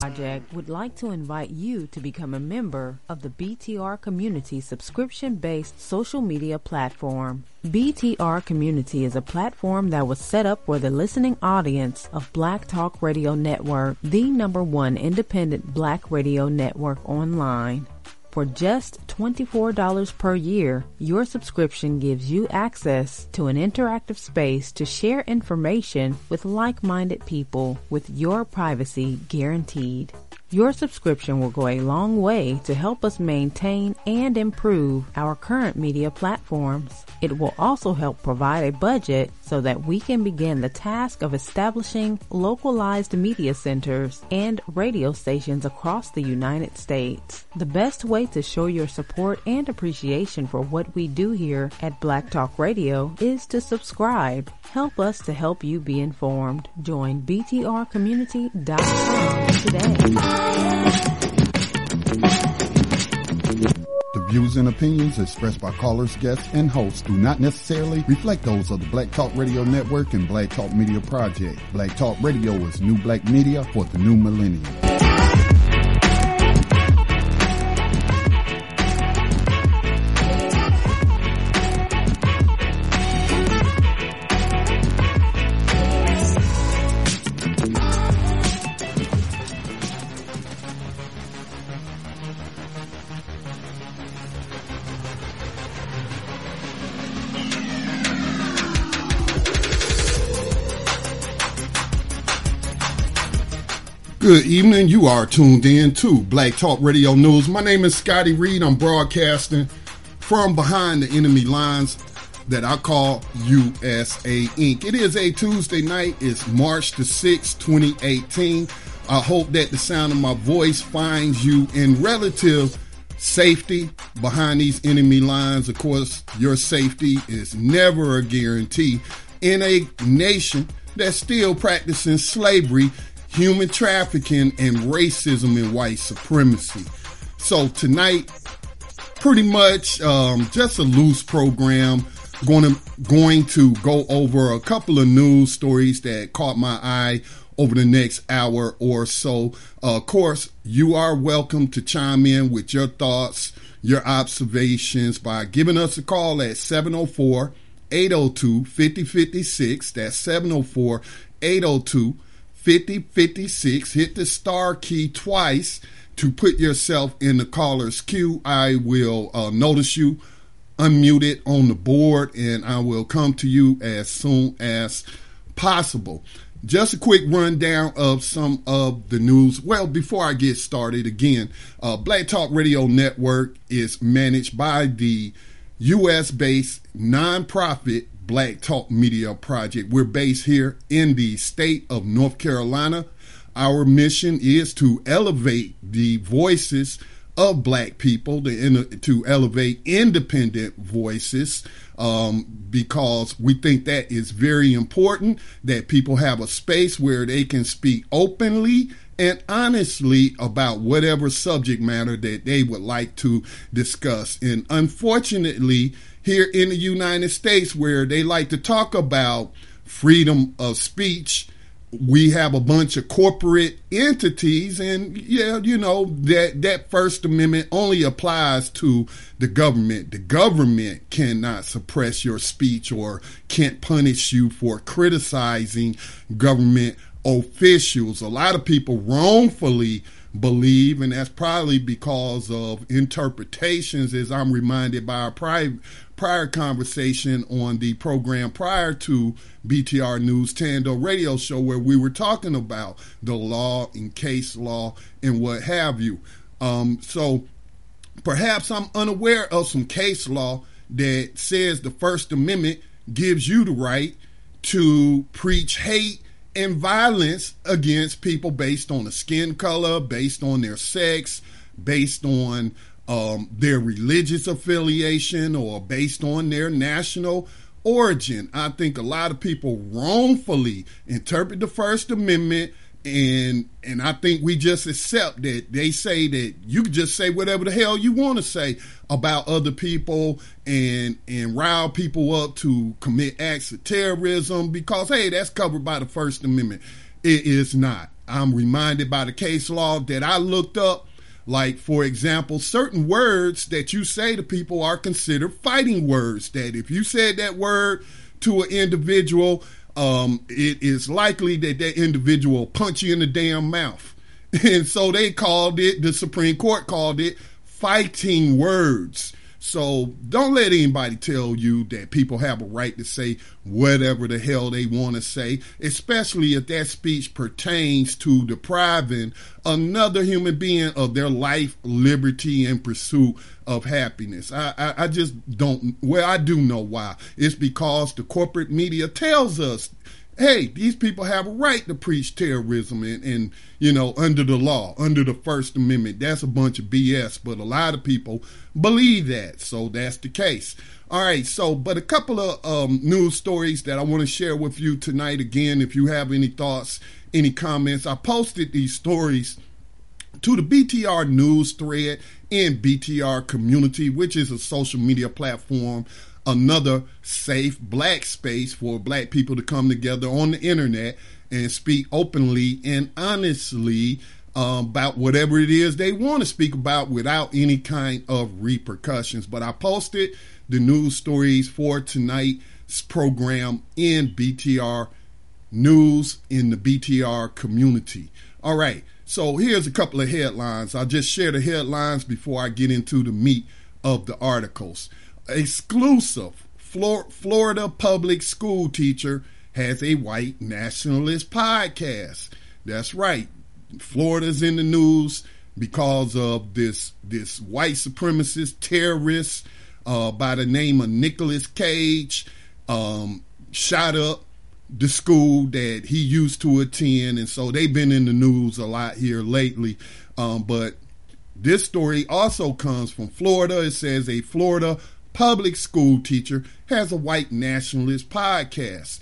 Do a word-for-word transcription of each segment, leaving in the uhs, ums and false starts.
Project would like to invite you to become a member of the B T R Community subscription-based social media platform. B T R Community is a platform that was set up for the listening audience of Black Talk Radio Network, the number one independent black radio network online. For just twenty-four dollars per year, your subscription gives you access to an interactive space to share information with like-minded people with your privacy guaranteed. Your subscription will go a long way to help us maintain and improve our current media platforms. It will also help provide a budget so that we can begin the task of establishing localized media centers and radio stations across the United States. The best way to show your support and appreciation for what we do here at Black Talk Radio is to subscribe. Help us to help you be informed. Join B T R community dot com today. The views and opinions expressed by callers, guests, and hosts do not necessarily reflect those of the Black Talk Radio Network and Black Talk Media Project. Black Talk Radio is new black media for the new millennium. Good evening. You are tuned in to Black Talk Radio News. My name is Scotty Reed. I'm broadcasting from behind the enemy lines that I call U S A Incorporated. It is a Tuesday night. It's March the sixth, twenty eighteen. I hope that the sound of my voice finds you in relative safety behind these enemy lines. Of course, your safety is never a guarantee in a nation that's still practicing slavery, human trafficking, and racism and white supremacy. So tonight, pretty much um, just a loose program. Going to going to go over a couple of news stories that caught my eye over the next hour or so. Uh, of course, you are welcome to chime in with your thoughts, your observations by giving us a call at seven oh four, eight oh two, five oh five six. That's seven oh four, eight oh two, five oh five six. Hit the star key twice to put yourself in the caller's queue. I will uh, notice you, unmute it on the board, and I will come to you as soon as possible. Just a quick rundown of some of the news. Well, before I get started, again, uh, Black Talk Radio Network is managed by the U S-based nonprofit Black Talk Media Project. We're based here in the state of North Carolina. Our mission is to elevate the voices of black people, to, to elevate independent voices, um, because we think that is very important, that people have a space where they can speak openly and honestly about whatever subject matter that they would like to discuss. And unfortunately, here in the United States, where they like to talk about freedom of speech, we have a bunch of corporate entities, and yeah, you know, that, that First Amendment only applies to the government. The government cannot suppress your speech or can't punish you for criticizing government officials. A lot of people wrongfully believe, and that's probably because of interpretations, as I'm reminded by a prior, prior conversation on the program prior to B T R News Tando radio show, where we were talking about the law and case law and what have you. Um, so perhaps I'm unaware of some case law that says the First Amendment gives you the right to preach hate and violence against people based on the skin color, based on their sex, based on um, their religious affiliation, or based on their national origin. I think a lot of people wrongfully interpret the First Amendment, and and I think we just accept that they say that you can just say whatever the hell you want to say about other people and and rile people up to commit acts of terrorism because, hey, that's covered by the First Amendment. It is not. I'm reminded by the case law that I looked up. Like, for example, certain words that you say to people are considered fighting words. That if you said that word to an individual, um, it is likely that that individual will punch you in the damn mouth. And so they called it, the Supreme Court called it fighting words. So don't let anybody tell you that people have a right to say whatever the hell they want to say, especially if that speech pertains to depriving another human being of their life, liberty, and pursuit of happiness. I, I, I just don't, well, I do know why. It's because the corporate media tells us, hey, these people have a right to preach terrorism and, and, you know, under the law, under the First Amendment. That's a bunch of B S, but a lot of people believe that. So that's the case. All right. So, but a couple of um, news stories that I want to share with you tonight. Again, if you have any thoughts, any comments, I posted these stories to the B T R news thread in B T R community, which is a social media platform, another safe black space for black people to come together on the internet and speak openly and honestly um, about whatever it is they want to speak about without any kind of repercussions. But I posted the news stories for tonight's program in B T R news in the B T R community. All right. So here's a couple of headlines. I'll just share the headlines before I get into the meat of the articles. Exclusive. Flor- Florida public school teacher has a white nationalist podcast. That's right. Florida's in the news because of this, this white supremacist terrorist uh, by the name of Nicolas Cage um, shot up the school that he used to attend. And so they've been in the news a lot here lately. Um, but this story also comes from Florida. It says a Florida public school teacher has a white nationalist podcast.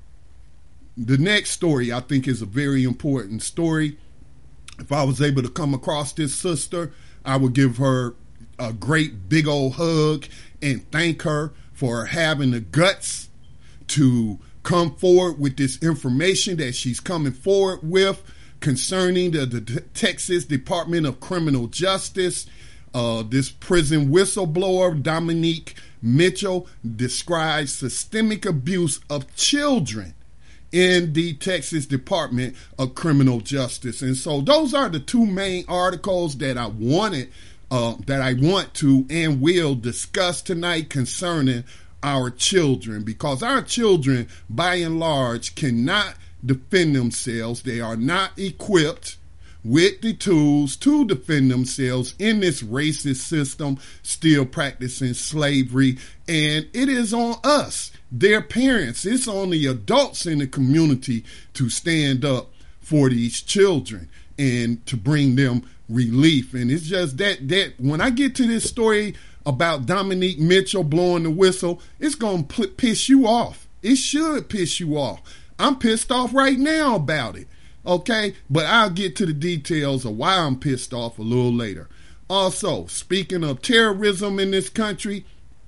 The next story I think is a very important story. If I was able to come across this sister, I would give her a great big old hug and thank her for having the guts to come forward with this information that she's coming forward with concerning the, the Texas Department of Criminal Justice. Uh, this prison whistleblower, Dominique Mitchell, describes systemic abuse of children in the Texas Department of Criminal Justice. And so those are the two main articles that I wanted, uh, that I want to and will discuss tonight concerning our children, because our children, by and large, cannot defend themselves. They are not equipped with the tools to defend themselves in this racist system, still practicing slavery. And it is on us, their parents, it's on the adults in the community to stand up for these children and to bring them relief. And it's just that, that when I get to this story about Dominique Mitchell blowing the whistle, it's going to piss you off. It should piss you off. I'm pissed off right now about it. Okay, but I'll get to the details of why I'm pissed off a little later. Also, speaking of terrorism in this country,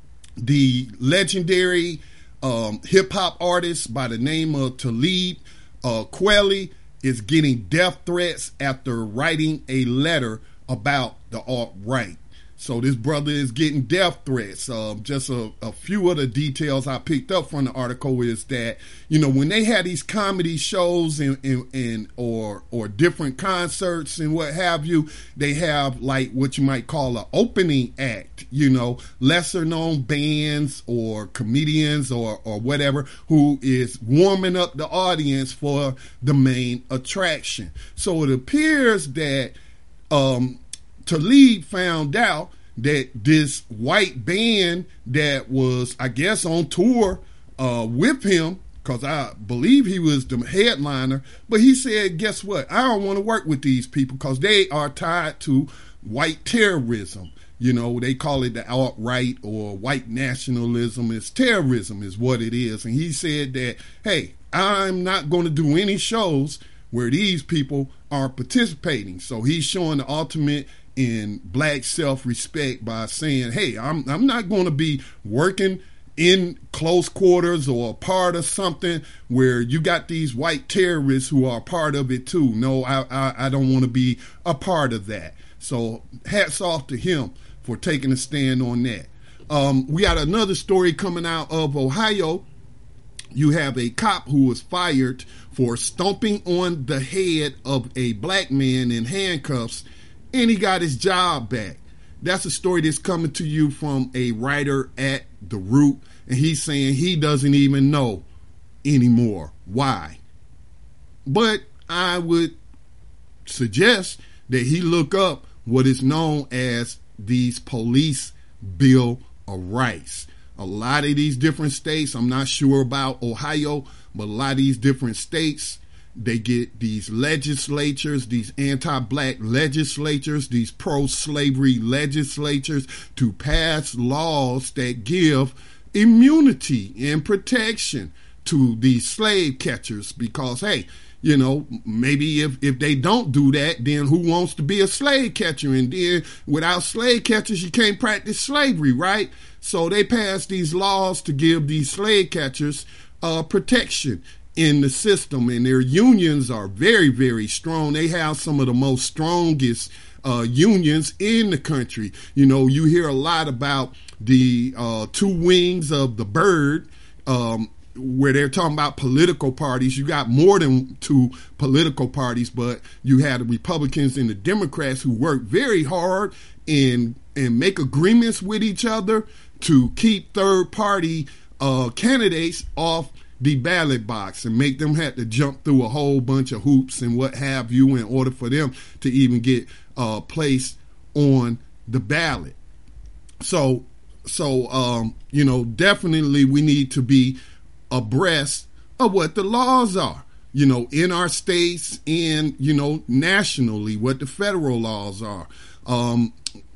the legendary um, hip-hop artist by the name of Talib uh, Kweli is getting death threats after writing a letter about the alt-right. So this brother is getting death threats. Uh, just a, a few of the details I picked up from the article is that, you know, when they had these comedy shows and, and, and or or different concerts and what have you, they have like what you might call an opening act, you know, lesser known bands or comedians or, or whatever, who is warming up the audience for the main attraction. So it appears that um, Talib found out that this white band that was, I guess, on tour uh, with him, because I believe he was the headliner, but he said, guess what? I don't want to work with these people because they are tied to white terrorism. You know, they call it the alt-right or white nationalism. It's terrorism is what it is. And he said that, hey, I'm not going to do any shows where these people are participating. So he's showing the ultimate in black self-respect by saying, hey, I'm I'm not going to be working in close quarters or a part of something where you got these white terrorists who are part of it too. No, I, I, I don't want to be a part of that. So hats off to him for taking a stand on that. Um, we got another story coming out of Ohio. You have a cop who was fired for stomping on the head of a black man in handcuffs, and he got his job back. That's a story that's coming to you from a writer at The Root, and he's saying he doesn't even know anymore why. But I would suggest that he look up what is known as these police bill of rights. A lot of these different states, I'm not sure about Ohio, but a lot of these different states, they get these legislatures, these anti-black legislatures, these pro-slavery legislatures to pass laws that give immunity and protection to these slave catchers because, hey, you know, maybe if, if they don't do that, then who wants to be a slave catcher? And then without slave catchers, you can't practice slavery, right? So they passed these laws to give these slave catchers uh, protection in the system. And their unions are very, very strong. They have some of the most strongest uh, unions in the country. You know, you hear a lot about the uh, two wings of the bird, um, where they're talking about political parties. You got more than two political parties, but you had the Republicans and the Democrats who work very hard and and make agreements with each other to keep third party uh, candidates off the ballot box and make them have to jump through a whole bunch of hoops and what have you in order for them to even get uh, placed on the ballot. So, so um, you know, definitely we need to be abreast of what the laws are, you know, in our states and, you know, nationally, what the federal laws are. Um,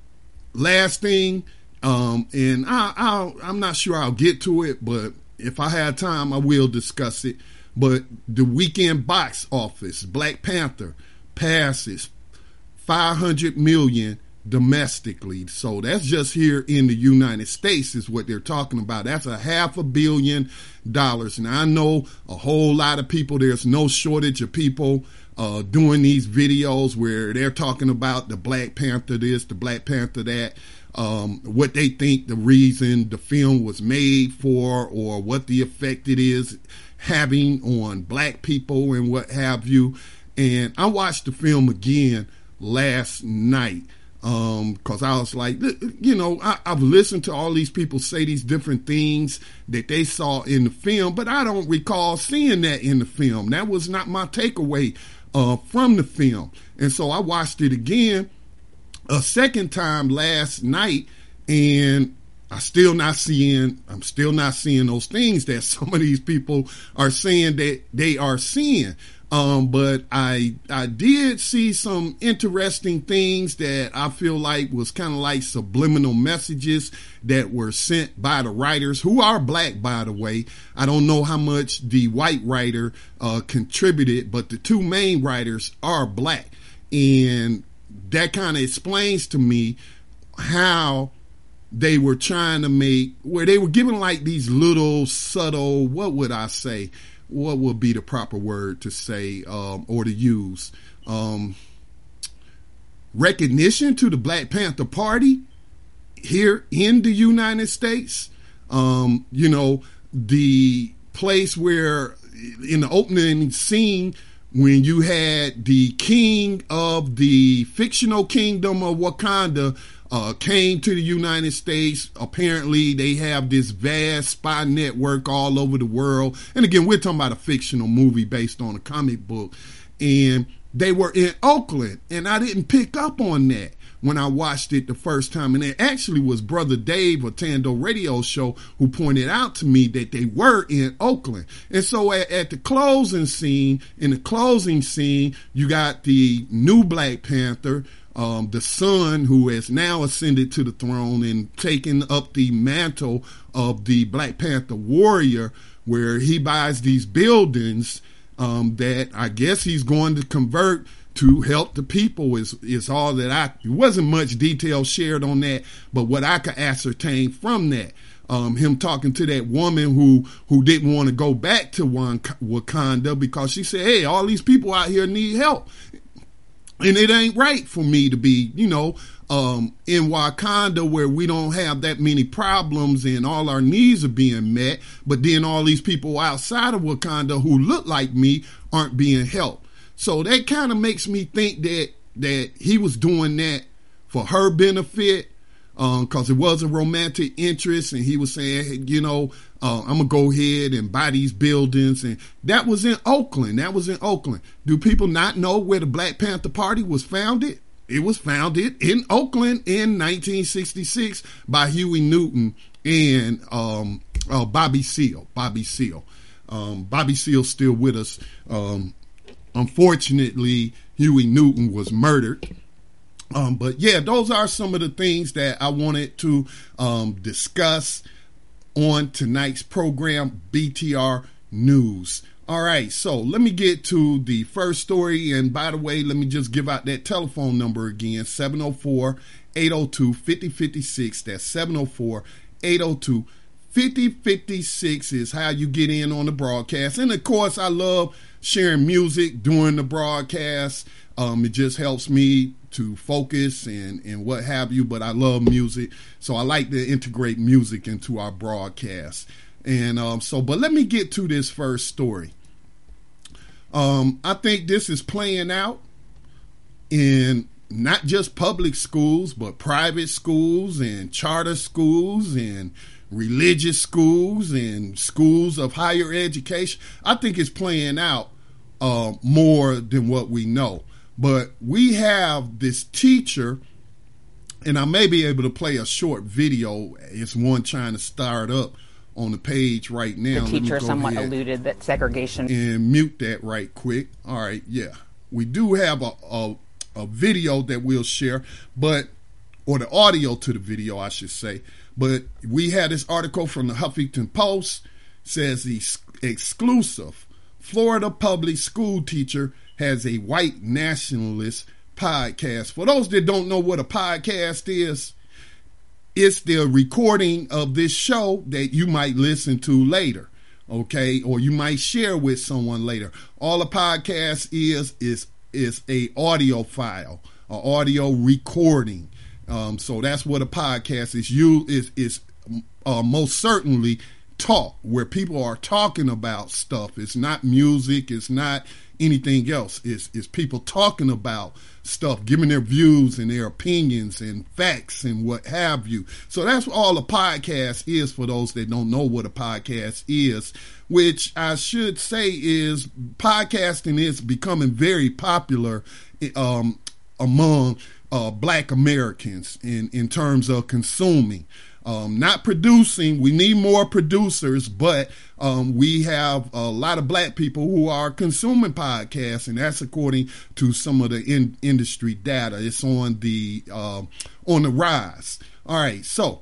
last thing, um, and I, I'll, I'm not sure I'll get to it, but if I have time, I will discuss it. But the weekend box office, Black Panther, passes five hundred million dollars domestically. So that's just here in the United States is what they're talking about. That's a half a billion dollars. And I know a whole lot of people, there's no shortage of people uh, doing these videos where they're talking about the Black Panther this, the Black Panther that, um, what they think the reason the film was made for or what the effect it is having on black people and what have you. And I watched the film again last night. Um, cause I was like, you know, I, I've listened to all these people say these different things that they saw in the film, but I don't recall seeing that in the film. That was not my takeaway, uh, from the film. And so I watched it again a second time last night, and I still not seeing, I'm still not seeing those things that some of these people are saying that they are seeing. Um, but I, I did see some interesting things that I feel like was kind of like subliminal messages that were sent by the writers, who are black, by the way. I don't know how much the white writer, uh, contributed, but the two main writers are black. And that kind of explains to me how they were trying to make, where they were giving like these little subtle, what would I say? What would be the proper word to say, um, or to use? Um, recognition to the Black Panther Party here in the United States. Um, you know, the place where in the opening scene, when you had the king of the fictional kingdom of Wakanda uh, came to the United States. Apparently, they have this vast spy network all over the world. And again, we're talking about a fictional movie based on a comic book. And they were in Oakland, and I didn't pick up on that when I watched it the first time. And it actually was Brother Dave of Tando Radio Show who pointed out to me that they were in Oakland. And so at, at the closing scene, in the closing scene, you got the new Black Panther, um, the son who has now ascended to the throne and taken up the mantle of the Black Panther warrior, where he buys these buildings um, that I guess he's going to convert to help the people is, is all that I, it wasn't much detail shared on that, but what I could ascertain from that. Um, him talking to that woman who who didn't want to go back to Wakanda because she said, hey, all these people out here need help. And it ain't right for me to be, you know, um, in Wakanda where we don't have that many problems and all our needs are being met. But then all these people outside of Wakanda who look like me aren't being helped. So that kind of makes me think that that he was doing that for her benefit. Because um, it was a romantic interest, and he was saying, hey, you know, uh, I'm going to go ahead and buy these buildings. And that was in Oakland. That was in Oakland. Do people not know where the Black Panther Party was founded? It was founded in Oakland in nineteen sixty-six by Huey Newton and um, uh, Bobby Seale. Bobby Seale. Um, Bobby Seale's still with us. Um, unfortunately, Huey Newton was murdered. Um, but yeah, those are some of the things that I wanted to um, discuss on tonight's program, B T R News. All right, so let me get to the first story. And by the way, let me just give out that telephone number again, seven oh four, eight oh two, five oh five six. That's seven oh four, eight oh two, five oh five six is how you get in on the broadcast. And of course, I love sharing music during the broadcast. Um, it just helps me to focus and, and what have you, but I love music. So I like to integrate music into our broadcast. And um, so, but let me get to this first story. Um, I think this is playing out in not just public schools, but private schools and charter schools and religious schools and schools of higher education. I think it's playing out uh, more than what we know. But we have this teacher, and I may be able to play a short video. It's one trying to start up on the page right now. The teacher somewhat alluded that segregation. And mute that right quick. All right, yeah. We do have a, a, a video that we'll share, but or the audio to the video, I should say. But we had this article from the Huffington Post, says the exclusive Florida public school teacher has a white nationalist podcast. For those that don't know what a podcast is, it's the recording of this show that you might listen to later, okay? Or you might share with someone later. All a podcast is, is, is a audio file, an audio recording. Um, so that's what a podcast is. You is, is uh, most certainly talk, where people are talking about stuff. It's not music. It's not anything else. Is is people talking about stuff, giving their views and their opinions and facts and what have you. So that's what all a podcast is for those that don't know what a podcast is, which I should say is podcasting is becoming very popular um, among uh, Black Americans in, in terms of consuming. Um, not producing. We need more producers, but um, we have a lot of Black people who are consuming podcasts, and that's according to some of the in- industry data. It's on the uh, on the rise. All right, so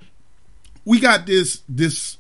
we got this this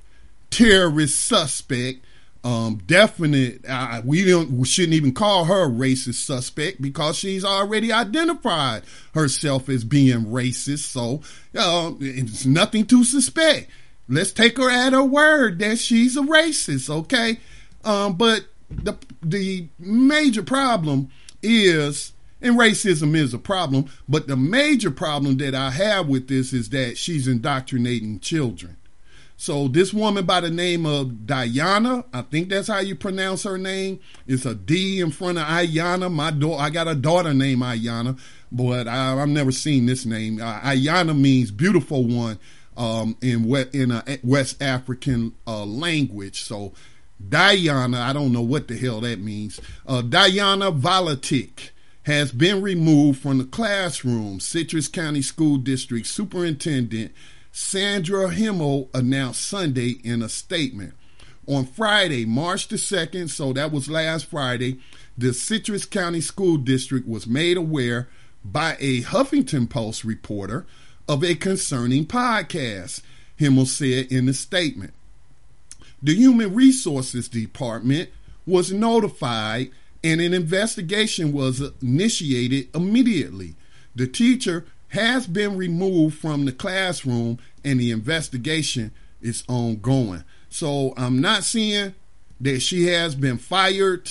terrorist suspect. Um, definite. Uh, we don't. We shouldn't even call her a racist suspect because she's already identified herself as being racist. So uh, it's nothing to suspect. Let's take her at her word that she's a racist. Okay. Um, but the the major problem is, and racism is a problem, but the major problem that I have with this is that she's indoctrinating children. So this woman by the name of Diana, I think that's how you pronounce her name. It's a D in front of Ayana. My daughter, I got a daughter named Ayana, but I, I've never seen this name. Uh, Ayana means beautiful one um, in West, in a West African uh, language. So Diana, I don't know what the hell that means. Uh, Diana Valatic has been removed from the classroom. Citrus County School District Superintendent Sandra Himmel announced Sunday in a statement. On Friday, March the second, so that was last Friday, the Citrus County School District was made aware by a Huffington Post reporter of a concerning podcast, Himmel said in the statement. The Human Resources Department was notified and an investigation was initiated immediately. The teacher has been removed from the classroom and the investigation is ongoing. So I'm not seeing that she has been fired,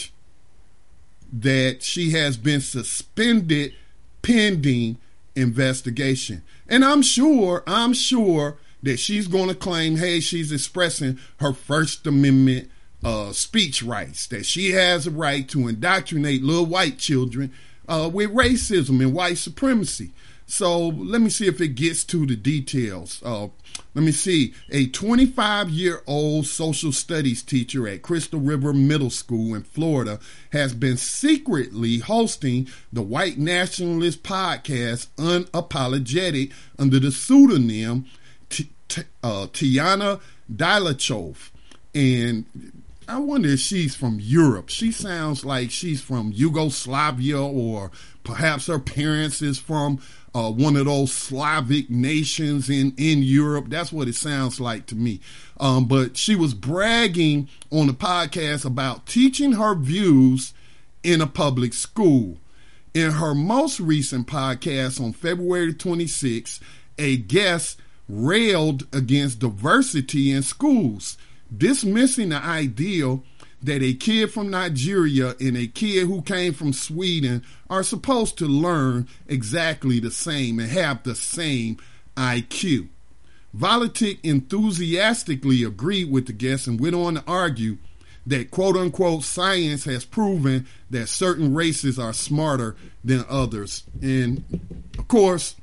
that she has been suspended pending investigation. And I'm sure, I'm sure that she's going to claim, hey, she's expressing her First Amendment uh, speech rights, that she has a right to indoctrinate little white children uh, with racism and white supremacy. So let me see if it gets to the details. Uh, let me see. A twenty-five-year-old social studies teacher at Crystal River Middle School in Florida has been secretly hosting the white nationalist podcast Unapologetic under the pseudonym T- T- uh, Tiana Dilachov. And I wonder if she's from Europe. She sounds like she's from Yugoslavia, or perhaps her parents is from uh, one of those Slavic nations in, in Europe. That's what it sounds like to me. Um, but she was bragging on the podcast about teaching her views in a public school. In her most recent podcast on February twenty-sixth, a guest railed against diversity in schools, dismissing the idea that a kid from Nigeria and a kid who came from Sweden are supposed to learn exactly the same and have the same I Q. Volatic enthusiastically agreed with the guest and went on to argue that quote-unquote science has proven that certain races are smarter than others. And, of course,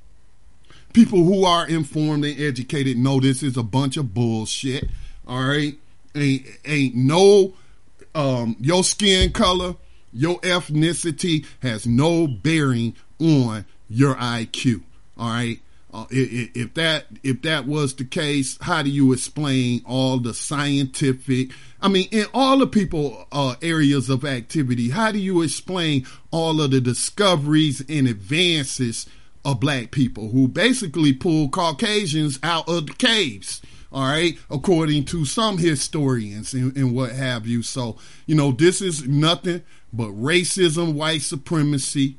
people who are informed and educated know this is a bunch of bullshit. All right, ain't ain't no um, your skin color, your ethnicity has no bearing on your I Q. All right, uh, if, if that if that was the case, how do you explain all the scientific? I mean, in all the people uh, areas of activity, how do you explain all of the discoveries and advances of black people who basically pulled Caucasians out of the caves? All right, according to some historians and, and what have you. So, you know, this is nothing but racism, white supremacy,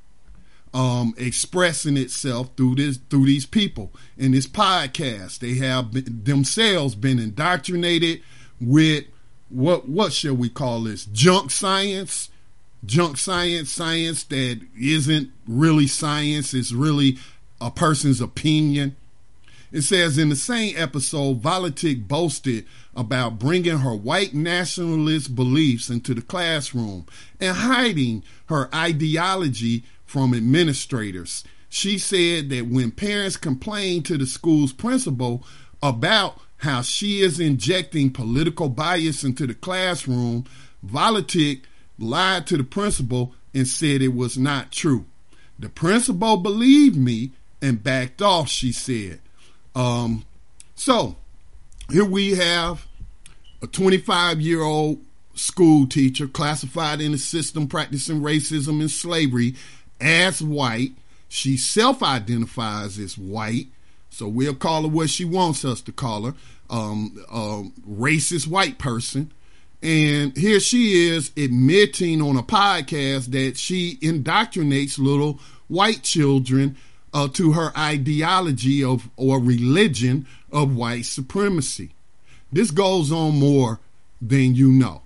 um, expressing itself through this, through these people in this podcast. They have been, themselves been indoctrinated with what, what shall we call this? Junk science, junk science, science that isn't really science. It's really a person's opinion. It says in the same episode, Volatic boasted about bringing her white nationalist beliefs into the classroom and hiding her ideology from administrators. She said that when parents complained to the school's principal about how she is injecting political bias into the classroom, Volatic lied to the principal and said it was not true. The principal believed me and backed off, she said. Um, so here we have a twenty-five-year-old school teacher classified in the system practicing racism and slavery as white. She self-identifies as white, so we'll call her what she wants us to call her, um, a racist white person. And here she is admitting on a podcast that she indoctrinates little white children Uh, to her ideology of or religion of white supremacy. This goes on more than you know.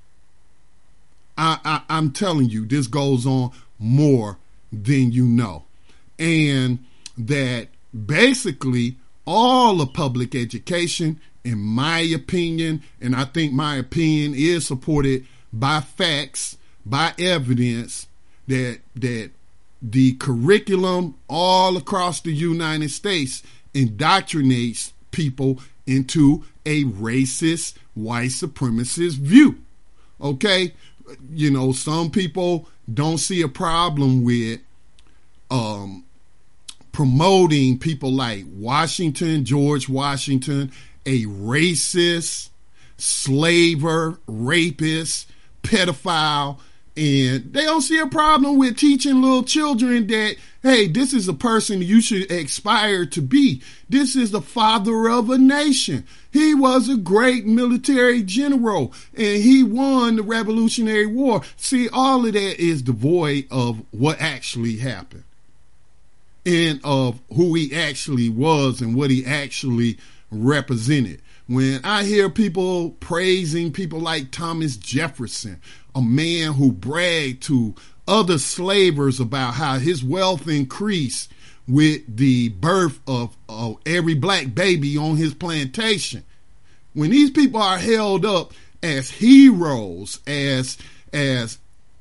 I, I, I'm telling you, this goes on more than you know. And that basically all of public education, in my opinion, and I think my opinion is supported by facts, by evidence, that that the curriculum all across the United States indoctrinates people into a racist, white supremacist view. Okay? You know, some people don't see a problem with um, promoting people like Washington, George Washington, a racist, slaver, rapist, pedophile. And they don't see a problem with teaching little children that, hey, this is a person you should aspire to be. This is the father of a nation. He was a great military general and he won the Revolutionary War. See, all of that is devoid of what actually happened and of who he actually was and what he actually represented. When I hear people praising people like Thomas Jefferson, a man who bragged to other slavers about how his wealth increased with the birth of, of every black baby on his plantation. When these people are held up as heroes, as, as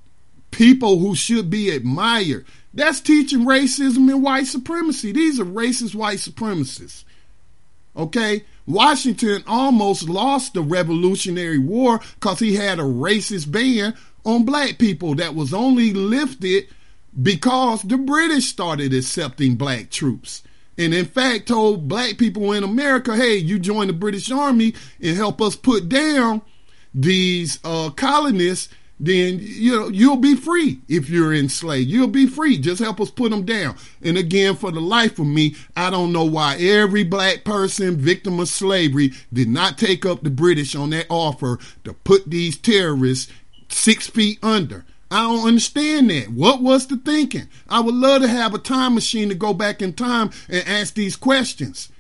people who should be admired, that's teaching racism and white supremacy. These are racist white supremacists. Okay? Washington almost lost the Revolutionary War because he had a racist ban on black people that was only lifted because the British started accepting black troops. And in fact told black people in America, hey, you join the British Army and help us put down these uh, colonists, then you know, you'll be free if you're enslaved. You'll be free. Just help us put them down. And again, for the life of me, I don't know why every black person victim of slavery did not take up the British on that offer to put these terrorists six feet under. I don't understand that. What was the thinking? I would love to have a time machine to go back in time and ask these questions.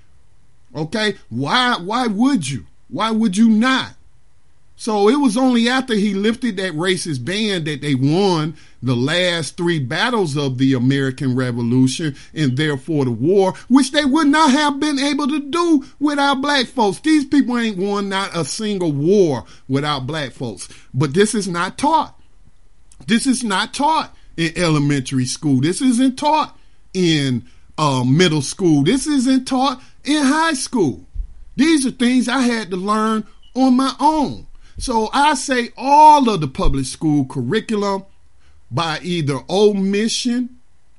Okay? Why, why would you? Why would you not? So it was only after he lifted that racist ban that they won the last three battles of the American Revolution and therefore the war, which they would not have been able to do without black folks. These people ain't won not a single war without black folks. But this is not taught. This is not taught in elementary school. This isn't taught in uh, middle school. This isn't taught in high school. These are things I had to learn on my own. So I say all of the public school curriculum, by either omission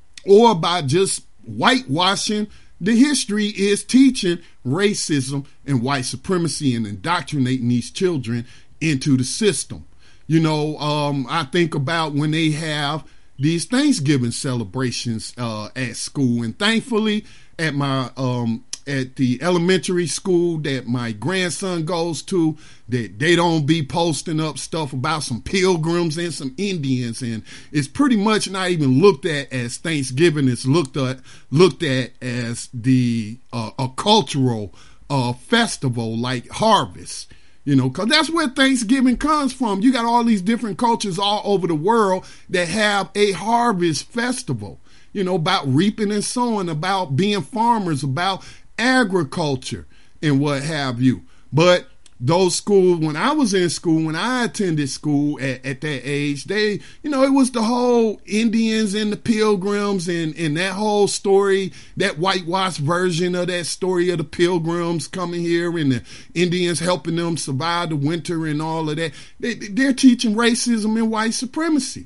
or by just whitewashing the history, is teaching racism and white supremacy and indoctrinating these children into the system. You know, um, I think about when they have these Thanksgiving celebrations uh, at school, and thankfully at my um, at the elementary school that my grandson goes to, that they don't be posting up stuff about some pilgrims and some Indians, and it's pretty much not even looked at as Thanksgiving. It's looked at looked at as the uh, a cultural uh, festival like harvest. You know, because that's where Thanksgiving comes from. You got all these different cultures all over the world that have a harvest festival, you know, about reaping and sowing, about being farmers, about agriculture and what have you. But those schools, when I was in school, when I attended school at, at that age, they, you know, it was the whole Indians and the Pilgrims and, and that whole story, that whitewashed version of that story of the Pilgrims coming here and the Indians helping them survive the winter and all of that. They, they're teaching racism and white supremacy.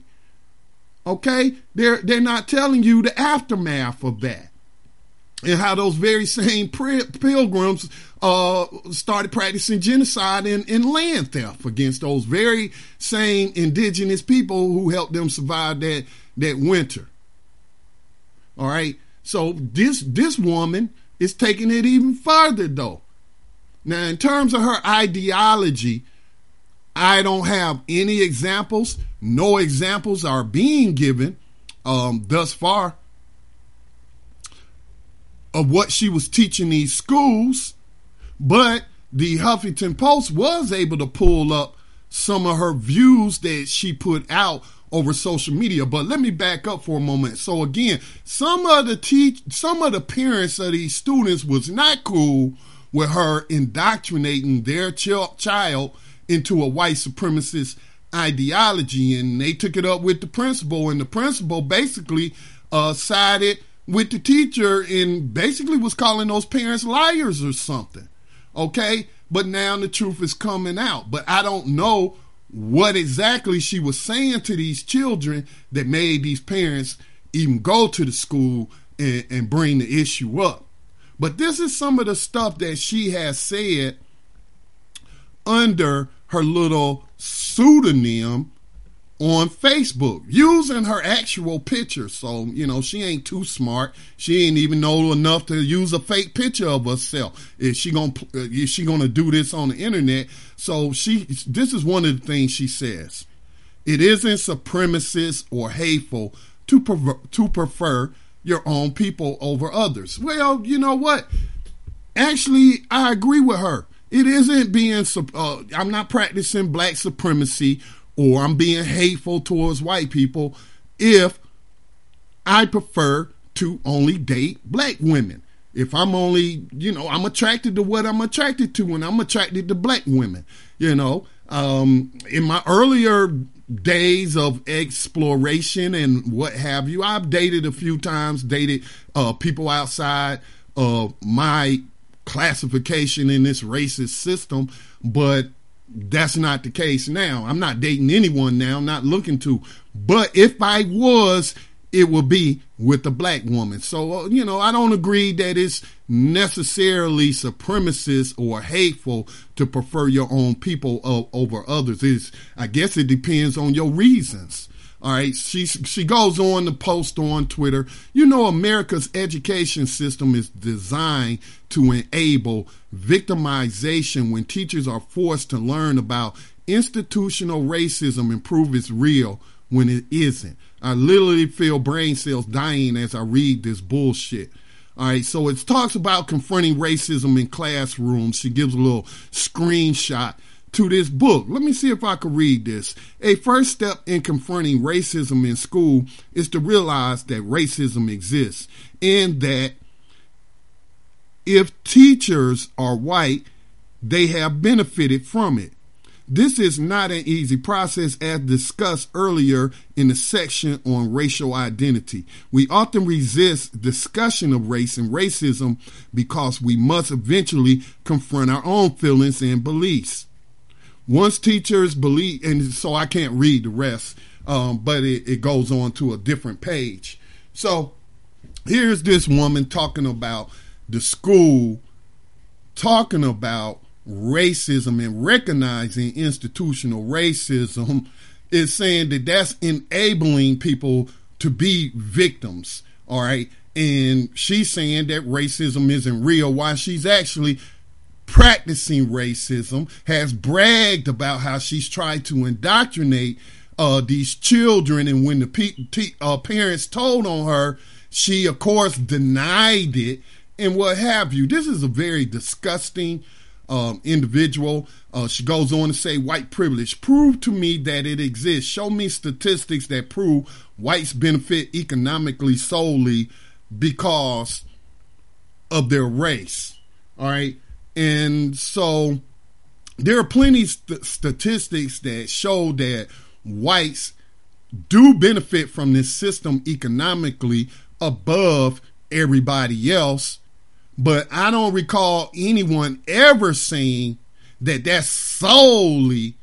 Okay? They're, they're not telling you the aftermath of that. And how those very same pilgrims uh, started practicing genocide and, and land theft against those very same indigenous people who helped them survive that, that winter. All right. So this, this woman is taking it even further, though. Now, in terms of her ideology, I don't have any examples. No examples are being given um, thus far of what she was teaching these schools, but the Huffington Post was able to pull up some of her views that she put out over social media. But let me back up for a moment. So again, some of the teach, some of the parents of these students was not cool with her indoctrinating their ch- child into a white supremacist ideology, and they took it up with the principal, and the principal basically uh, sided with the teacher and basically was calling those parents liars or something. Okay? But now the truth is coming out. But I don't know what exactly she was saying to these children that made these parents even go to the school and, and bring the issue up. But this is some of the stuff that she has said under her little pseudonym on Facebook, using her actual picture. So, you know, she ain't too smart. She ain't even know enough to use a fake picture of herself. Is she gonna, is she gonna do this on the internet? So she, this is one of the things she says. It isn't supremacist or hateful to prefer, to prefer your own people over others. Well, you know what? actually, I agree with her. It isn't being, uh, I'm not practicing black supremacy or I'm being hateful towards white people if I prefer to only date black women. If I'm only, you know, I'm attracted to what I'm attracted to, and I'm attracted to black women, you know. Um, in my earlier days of exploration and what have you, I've dated a few times, dated uh, people outside of my classification in this racist system, but that's not the case now. I'm not dating anyone now, I'm not looking to. But if I was, it would be with a black woman. So, uh, you know, I don't agree that it's necessarily supremacist or hateful to prefer your own people uh, over others. It's, I guess it depends on your reasons. All right. She, she goes on to post on Twitter, you know, America's education system is designed to enable victimization when teachers are forced to learn about institutional racism and prove it's real when it isn't. I literally feel brain cells dying as I read this bullshit. All right, so it talks about confronting racism in classrooms. She gives a little screenshot to this book. Let me see if I can read this. A first step in confronting racism in school is to realize that racism exists, and that if teachers are white, they have benefited from it. This is not an easy process, as discussed earlier in the section on racial identity. We often resist discussion of race and racism because we must eventually confront our own feelings and beliefs. Once teachers believe, and so I can't read the rest, um, but it, it goes on to a different page. So here's this woman talking about the school, talking about racism and recognizing institutional racism, is saying that that's enabling people to be victims. All right. And she's saying that racism isn't real, while she's actually practicing racism, has bragged about how she's tried to indoctrinate uh, these children. And when the pe- te- uh, parents told on her, she, of course, denied it and what have you. This is a very disgusting Um, individual. Uh, she goes on to say, white privilege, prove to me that it exists. Show me statistics that prove whites benefit economically solely because of their race. All right. And so there are plenty of st- statistics that show that whites do benefit from this system economically above everybody else. But I don't recall anyone ever saying that that's solely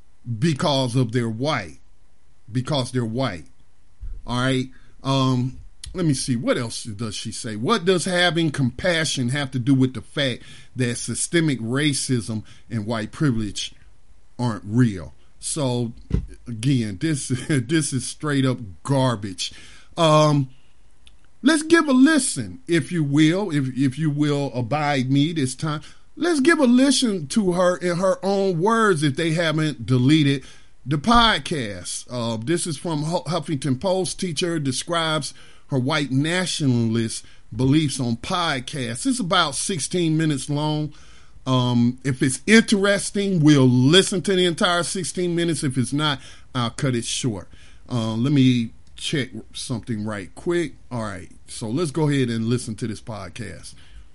because of their white, because they're white. All right. Um, let me see. What else does she say? What does having compassion have to do with the fact that systemic racism and white privilege aren't real? So again, this, this is straight up garbage. Um, Let's give a listen, if you will, if if you will abide me this time. Let's give a listen to her in her own words if they haven't deleted the podcast. Uh, this is from Huffington Post. Teacher describes her white nationalist beliefs on podcasts. It's about sixteen minutes long. Um, if it's interesting, we'll listen to the entire sixteen minutes. If it's not, I'll cut it short. Uh, let me check something right quick. All right, so let's go ahead and listen to this podcast.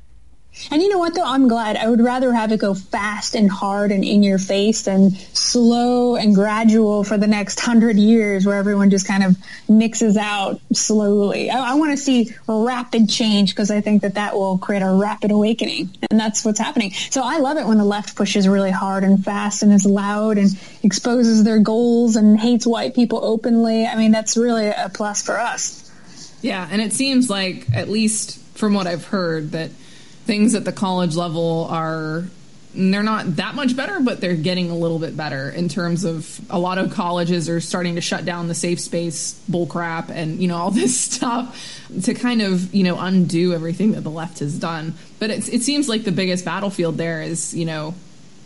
And you know what, though? I'm glad. I would rather have it go fast and hard and in your face than slow and gradual for the next hundred years where everyone just kind of mixes out slowly. I, I want to see rapid change because I think that that will create a rapid awakening. And that's what's happening. So I love it when the left pushes really hard and fast and is loud and exposes their goals and hates white people openly. I mean, that's really a plus for us. Yeah, and it seems like, at least from what I've heard, that things at the college level are, they're not that much better, but they're getting a little bit better in terms of a lot of colleges are starting to shut down the safe space bullcrap and, you know, all this stuff to kind of, you know, undo everything that the left has done. But it's, it seems like the biggest battlefield there is, you know,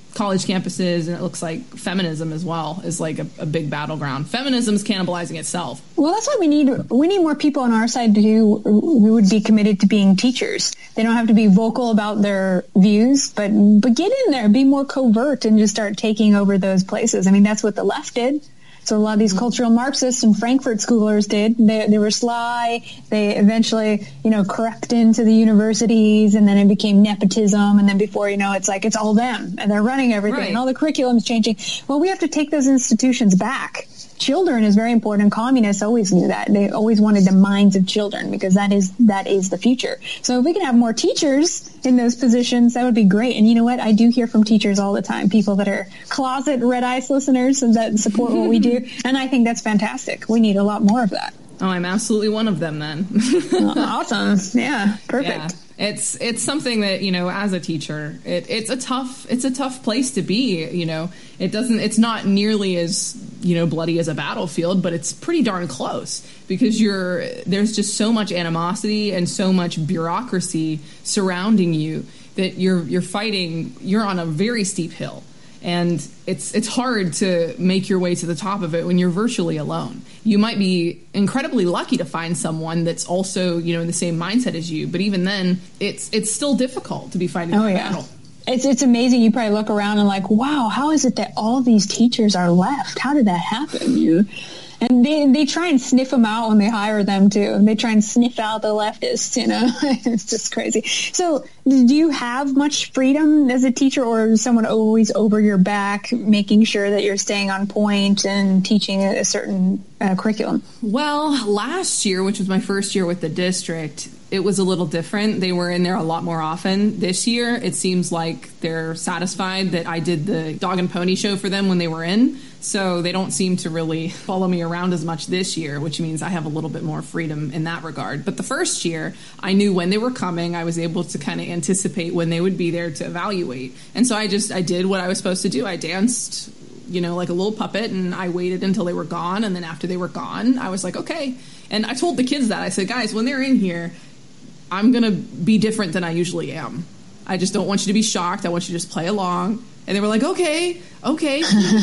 college campuses, and it looks like feminism as well is like a, a big battleground. Feminism is cannibalizing itself. Well, that's why we need we need more people on our side who who would be committed to being teachers. They don't have to be vocal about their views, but but get in there, be more covert, and just start taking over those places. I mean, that's what the left did. So a lot of these cultural Marxists and Frankfurt schoolers did. They, they were sly. They eventually, you know, crept into the universities, and then it became nepotism. And then before you know, it's like it's all them, and they're running everything, right. and all the curriculum's changing. Well, we have to take those institutions back. Children is very important. Communists always knew that. They always wanted the minds of children because that is that is the future. So if we can have more teachers in those positions, that would be great. And you know what? I do hear from teachers all the time, people that are closet Red Ice listeners and that support what we do. And I think that's fantastic. We need a lot more of that. Oh, I'm absolutely one of them then. Awesome. Yeah, perfect. Yeah. It's it's something that, you know, as a teacher, it, it's a tough it's a tough place to be. You know, it doesn't it's not nearly as, you know, bloody as a battlefield, but it's pretty darn close because you're there's just so much animosity and so much bureaucracy surrounding you that you're you're fighting. You're on a very steep hill. And it's it's hard to make your way to the top of it when you're virtually alone. You might be incredibly lucky to find someone that's also, you know, in the same mindset as you. But even then, it's it's still difficult to be fighting oh, that yeah. battle. It's it's amazing. You probably look around and like, wow, how is it that all these teachers are left? How did that happen? You And they they try and sniff them out when they hire them too. They try and sniff out the leftists, you know. It's just crazy. So do you have much freedom as a teacher, or is someone always over your back making sure that you're staying on point and teaching a, a certain uh, curriculum? Well, last year, which was my first year with the district, it was a little different. They were in there a lot more often. This year, it seems like they're satisfied that I did the dog and pony show for them when they were in. So they don't seem to really follow me around as much this year, which means I have a little bit more freedom in that regard. But the first year, I knew when they were coming. I was able to kind of anticipate when they would be there to evaluate. And so I just, I did what I was supposed to do. I danced, you know, like a little puppet, and I waited until they were gone. And then after they were gone, I was like, okay. And I told the kids that. I said, guys, when they're in here, I'm going to be different than I usually am. I just don't want you to be shocked. I want you to just play along. And they were like, okay, okay.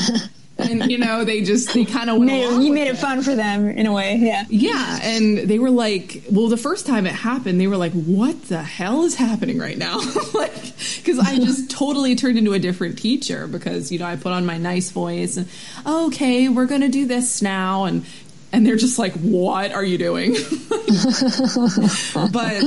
And, you know, they just, they kind of went along You with made it fun for them in a way, yeah. Yeah, and they were like, well, the first time it happened, they were like, what the hell is happening right now? Like, because I just totally turned into a different teacher because, you know, I put on my nice voice and, okay, we're going to do this now. And, and they're just like, what are you doing? But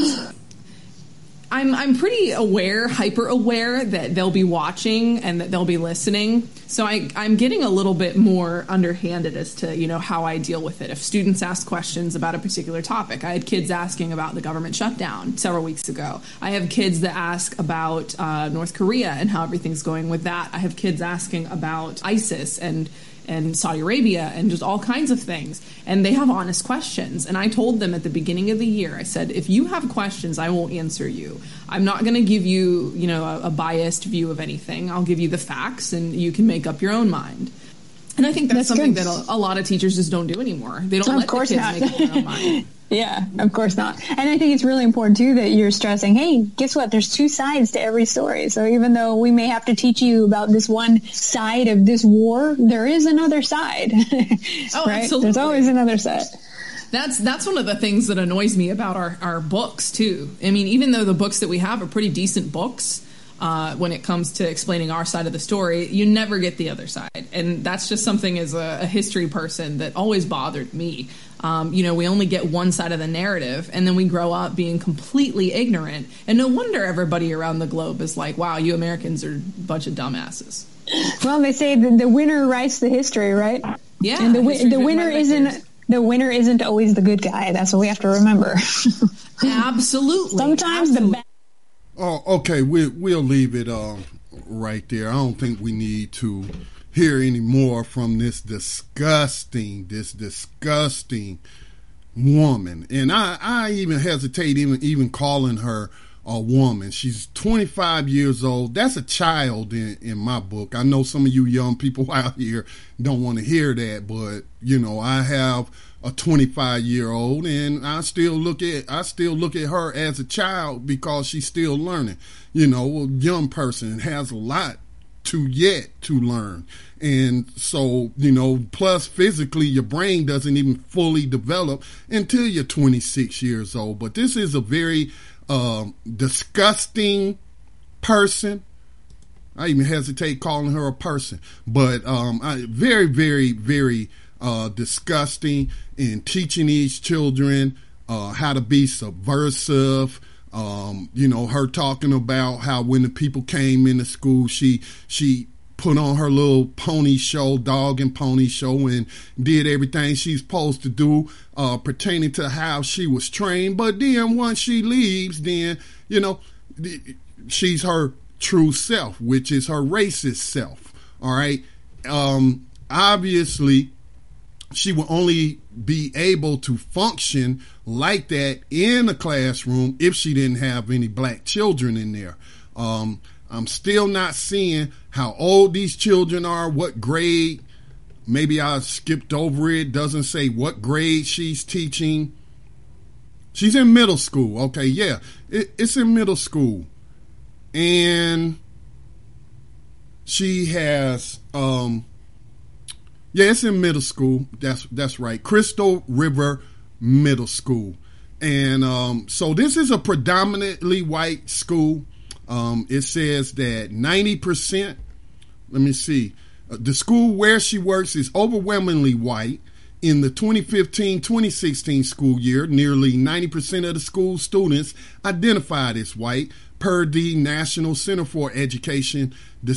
I'm I'm pretty aware, hyper aware that they'll be watching and that they'll be listening. So I, I'm getting a little bit more underhanded as to, you know, how I deal with it. If students ask questions about a particular topic, I had kids asking about the government shutdown several weeks ago. I have kids that ask about uh, North Korea and how everything's going with that. I have kids asking about ISIS and and Saudi Arabia and just all kinds of things. And they have honest questions. And I told them at the beginning of the year, I said, if you have questions, I won't answer you. I'm not going to give you, you know, a, a biased view of anything. I'll give you the facts and you can make up your own mind. And I think that's, that's something good. that a, a lot of teachers just don't do anymore. They don't of let course the kids not. make up their own mind. Yeah, of course not. And I think it's really important, too, that you're stressing, hey, guess what? There's two sides to every story. So even though we may have to teach you about this one side of this war, there is another side. Oh, right? Absolutely. There's always another side. That's that's one of the things that annoys me about our, our books, too. I mean, even though the books that we have are pretty decent books, uh, when it comes to explaining our side of the story, you never get the other side. And that's just something as a, a history person that always bothered me. Um, you know, we only get one side of the narrative, and then we grow up being completely ignorant. And no wonder everybody around the globe is like, wow, you Americans are a bunch of dumbasses. Well, they say the, the winner writes the history, right? Yeah. And the, the winner isn't the winner isn't always the good guy. That's what we have to remember. Absolutely. Sometimes Absolutely. the bad. Oh, okay. We, we'll leave it uh, right there. I don't think we need to hear any more from this disgusting, this disgusting woman. And I, I even hesitate even, even calling her a woman. She's twenty-five years old. That's a child in, in my book. I know some of you young people out here don't want to hear that, but, you know, I have a twenty-five year old and I still look at I still look at her as a child because she's still learning. You know, a young person has a lot too yet to learn. And so, you know, plus physically, your brain doesn't even fully develop until you're twenty-six years old. But this is a very uh, disgusting person. I even hesitate calling her a person, but um, I, very, very, very uh, disgusting in teaching these children uh, how to be subversive. Um, you know, her talking about how when the people came into school, she she put on her little pony show, dog and pony show, and did everything she's supposed to do uh, pertaining to how she was trained. But then once she leaves, then, you know, she's her true self, which is her racist self. All right. Um, obviously, she will only be able to function like that in a classroom if she didn't have any black children in there. Um, I'm still not seeing how old these children are, what grade. Maybe I skipped over it. Doesn't say what grade she's teaching. She's in middle school. Okay, yeah, it, it's in middle school. And she has, um, yeah, it's in middle school. That's that's right. Crystal River Middle School. And um, so this is a predominantly white school. Um, it says that ninety percent, let me see, uh, the school where she works is overwhelmingly white. In the twenty fifteen twenty sixteen school year, nearly ninety percent of the school students identified as white, per the National Center for Education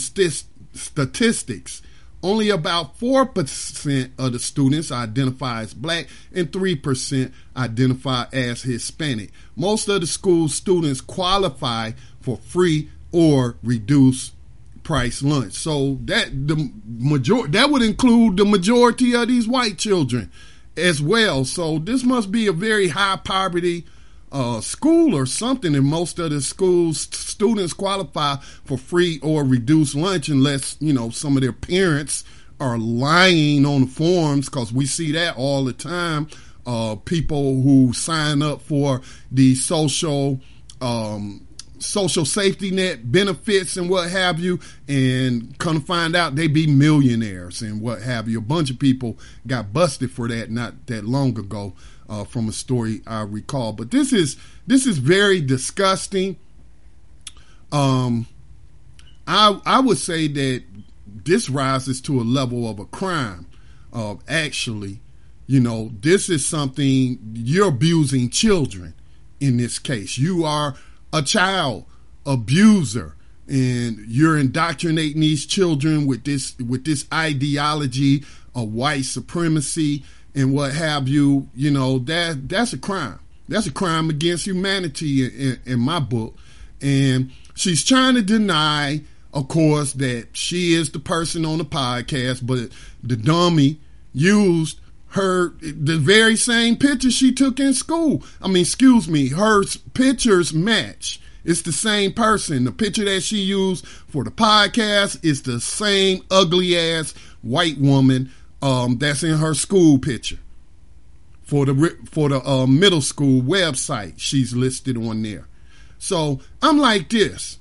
statistics. Only about four percent of the students identify as black and three percent identify as Hispanic. Most of the school students qualify for free or reduced price lunch. So that the major that would include the majority of these white children as well. So this must be a very high poverty uh, school or something. And most of the schools students qualify for free or reduced lunch unless, you know, some of their parents are lying on the forms, because we see that all the time. Uh, people who sign up for the social um, social safety net benefits and what have you, and come to find out they be millionaires and what have you. A bunch of people got busted for that not that long ago, uh, from a story I recall. But this is this is very disgusting. Um, I I would say that this rises to a level of a crime. Uh, actually, you know, this is something, you're abusing children in this case. You are a child abuser, and you're indoctrinating these children with this with this ideology of white supremacy and what have you. You know, that that's a crime. That's a crime against humanity in, in, in my book. And she's trying to deny, of course, that she is the person on the podcast, but the dummy used her, the very same picture she took in school. I mean, excuse me, her pictures match. It's the same person. The picture that she used for the podcast is the same ugly ass white woman um, that's in her school picture for the for the uh, middle school website. She's listed on there. So I'm like this.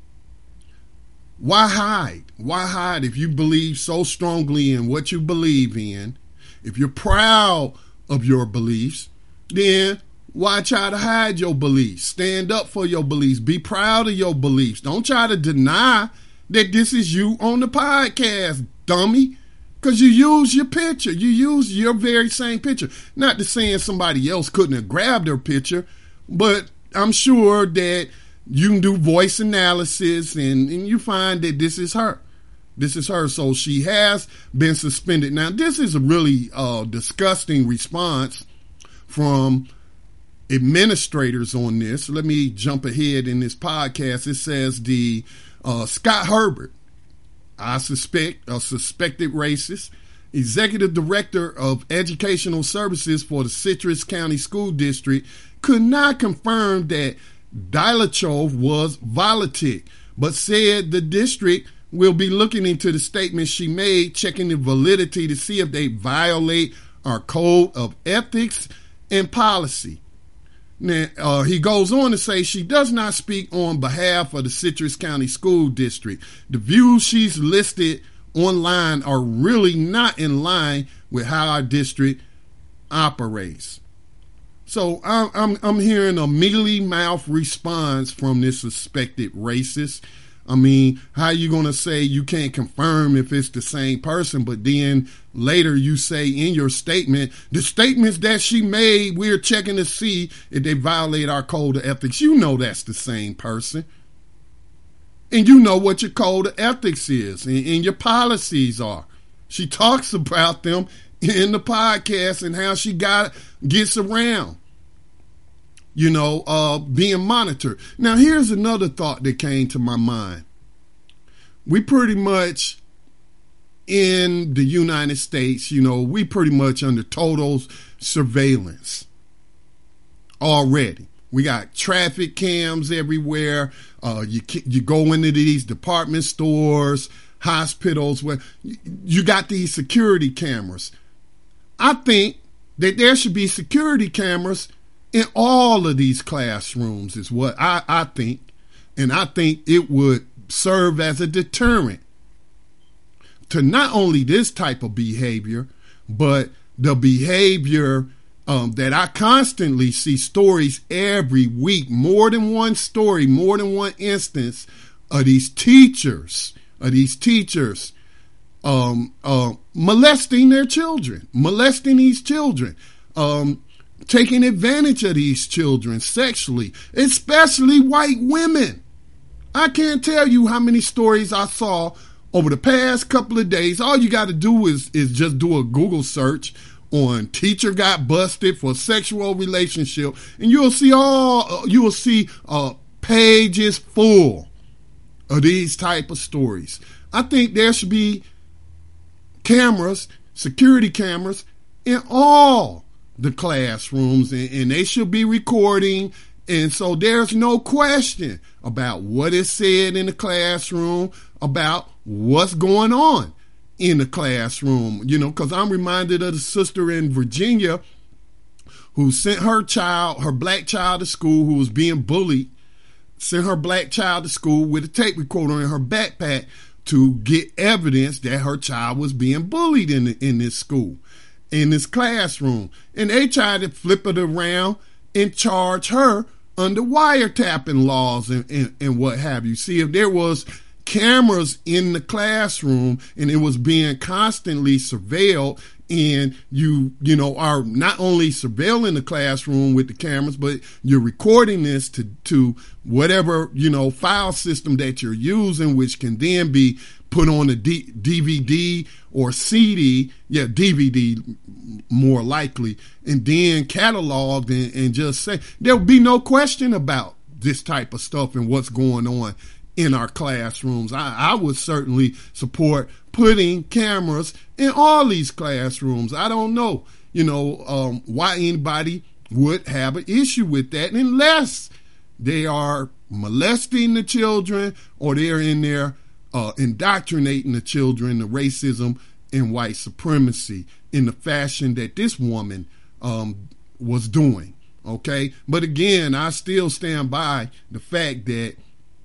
Why hide? Why hide if you believe so strongly in what you believe in? If you're proud of your beliefs, then why try to hide your beliefs? Stand up for your beliefs. Be proud of your beliefs. Don't try to deny that this is you on the podcast, dummy, because you use your picture. You use your very same picture. Not to saying somebody else couldn't have grabbed her picture, but I'm sure that you can do voice analysis and, and you find that this is her. This is her. So she has been suspended. Now, this is a really uh, disgusting response from administrators on this. Let me jump ahead in this podcast. It says the uh, Scott Herbert, I suspect, a suspected racist, executive director of educational services for the Citrus County School District, could not confirm that Dyatlov was Volatic, but said the district will be looking into the statements she made, checking the validity to see if they violate our code of ethics and policy. Now, uh, he goes on to say she does not speak on behalf of the Citrus County School District. The views she's listed online are really not in line with how our district operates. So I'm, I'm, I'm hearing a mealy mouth response from this suspected racist. I mean, how you going to say you can't confirm if it's the same person, but then later you say in your statement, the statements that she made, we're checking to see if they violate our code of ethics. You know that's the same person. And you know what your code of ethics is and, and your policies are. She talks about them in the podcast and how she got gets around, you know, uh, being monitored. Now, here's another thought that came to my mind. We pretty much, in the United States, you know, we pretty much under total surveillance already. We got traffic cams everywhere. Uh, you you go into these department stores, hospitals, where you got these security cameras. I think that there should be security cameras in all of these classrooms is what I, I think. And I think it would serve as a deterrent to not only this type of behavior, but the behavior um, that I constantly see stories every week, more than one story, more than one instance of these teachers, of these teachers um, uh, molesting their children, molesting these children, um, taking advantage of these children sexually, especially white women. I can't tell you how many stories I saw over the past couple of days. All you got to do is, is just do a Google search on teacher got busted for sexual relationship, and you'll see all, you will see uh, pages full of these type of stories. I think there should be cameras, security cameras in all the classrooms, and, and they should be recording. And so there's no question about what is said in the classroom, about what's going on in the classroom, you know, because I'm reminded of the sister in Virginia who sent her child, her black child to school who was being bullied, sent her black child to school with a tape recorder in her backpack to get evidence that her child was being bullied in the, in this school, in this classroom. And they tried to flip it around and charge her under wiretapping laws and, and, and what have you. See, if there was cameras in the classroom and it was being constantly surveilled, and you, you know, are not only surveilling the classroom with the cameras, but you're recording this to, to whatever, you know, file system that you're using, which can then be put on a D- DVD or C D, yeah, D V D more likely, and then cataloged and, and just say, there'll be no question about this type of stuff and what's going on in our classrooms. I, I would certainly support putting cameras in all these classrooms. I don't know, you know, um, why anybody would have an issue with that unless they are molesting the children or they're in there uh, indoctrinating the children to racism and white supremacy in the fashion that this woman um, was doing. Okay. But again, I still stand by the fact that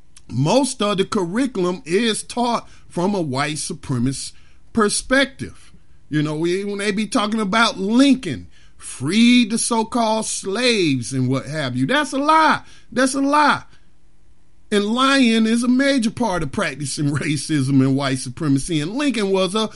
most of the curriculum is taught from a white supremacist perspective. You know, when they be talking about Lincoln freed the so-called slaves and what have you, that's a lie. That's a lie. And lying is a major part of practicing racism and white supremacy. And Lincoln was a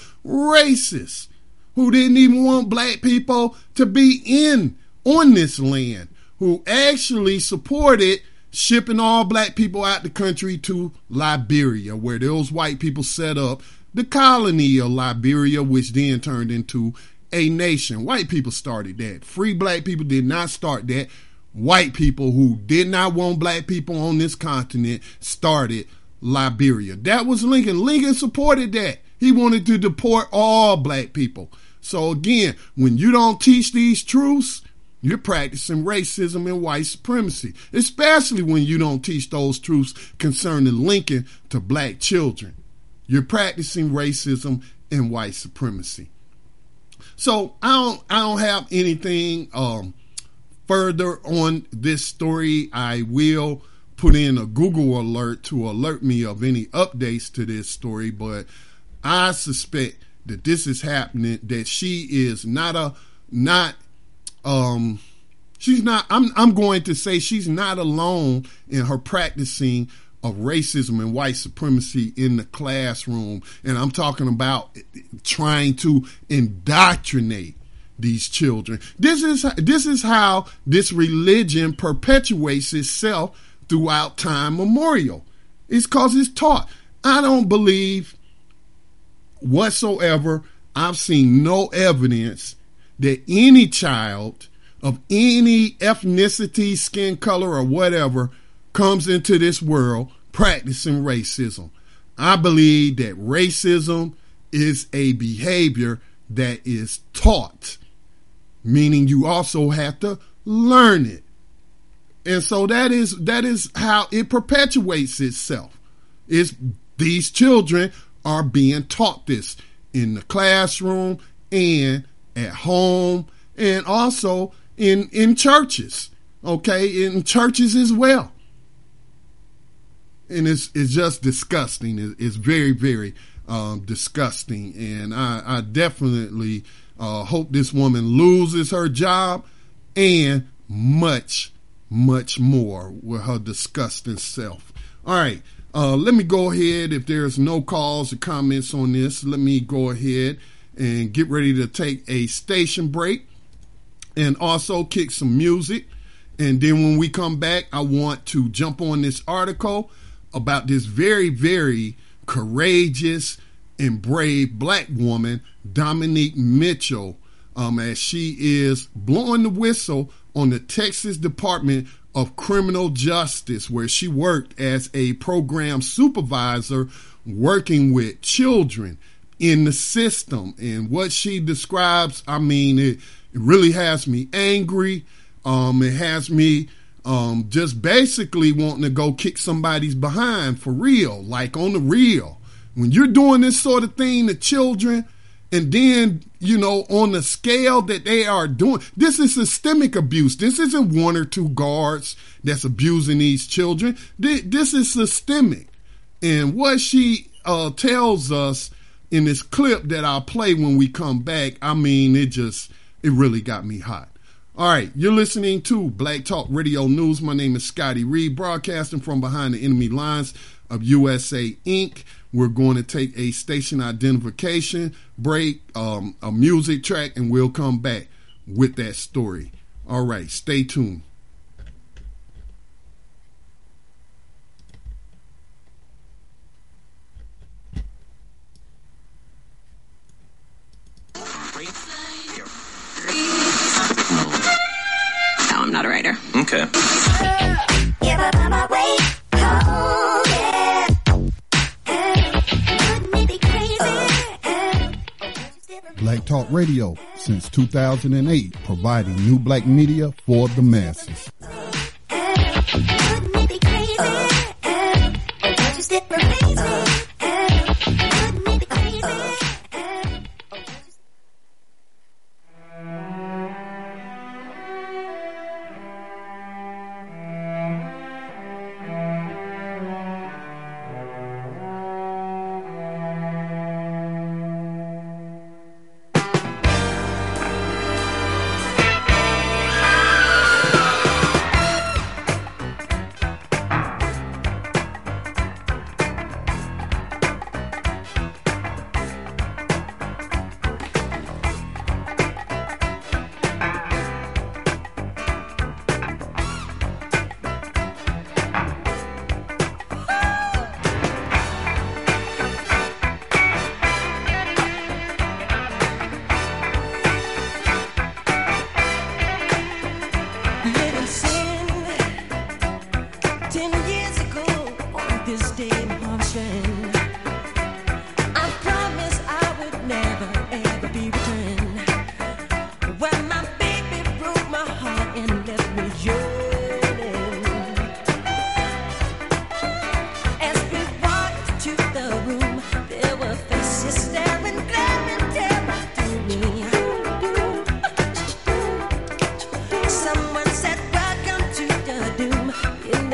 racist who didn't even want black people to be in on this land, who actually supported shipping all black people out the country to Liberia, where those white people set up the colony of Liberia, which then turned into a nation. White people started that. Free black people did not start that. White people who did not want black people on this continent started Liberia. That was Lincoln. Lincoln supported that. He wanted to deport all black people. So again, when you don't teach these truths, you're practicing racism and white supremacy, especially when you don't teach those truths concerning Lincoln to black children. You're practicing racism and white supremacy. So I don't, I don't have anything um, further on this story, I will put in a Google alert to alert me of any updates to this story, but I suspect that this is happening, that she is not a, not, um, she's not, I'm, I'm going to say she's not alone in her practicing of racism and white supremacy in the classroom. And I'm talking about trying to indoctrinate these children. This is, this is how this religion perpetuates itself throughout time memorial. It's because it's taught. I don't believe whatsoever, I've seen no evidence that any child of any ethnicity, skin color, or whatever comes into this world practicing racism. I believe that racism is a behavior that is taught, meaning you also have to learn it. And so that is that is how it perpetuates itself. It's, these children are being taught this in the classroom and at home and also in, in churches, okay, in churches as well. And it's, it's just disgusting. It's, it's very, very um, disgusting. And I, I definitely uh, hope this woman loses her job and much much more with her disgusting self. All right, uh, let me go ahead. If there's no calls or comments on this, let me go ahead and get ready to take a station break and also kick some music. And then when we come back, I want to jump on this article about this very, very courageous and brave black woman, Dominique Mitchell, um, as she is blowing the whistle on the Texas Department of Criminal Justice, where she worked as a program supervisor working with children in the system. And what she describes, I mean, it, it really has me angry. Um, it has me um, just basically wanting to go kick somebody's behind for real, like on the real. When you're doing this sort of thing to children, and then, you know, on the scale that they are doing, this is systemic abuse. This isn't one or two guards that's abusing these children. This is systemic. And what she uh, tells us in this clip that I'll play when we come back, I mean, it just, it really got me hot. All right, you're listening to Black Talk Radio News. My name is Scotty Reed, broadcasting from behind the enemy lines of U S A Incorporated. We're going to take a station identification break, um, a music track, and we'll come back with that story. All right, stay tuned. No, I'm not a writer. Okay. Black Talk Radio since two thousand eight, providing new black media for the masses. Someone said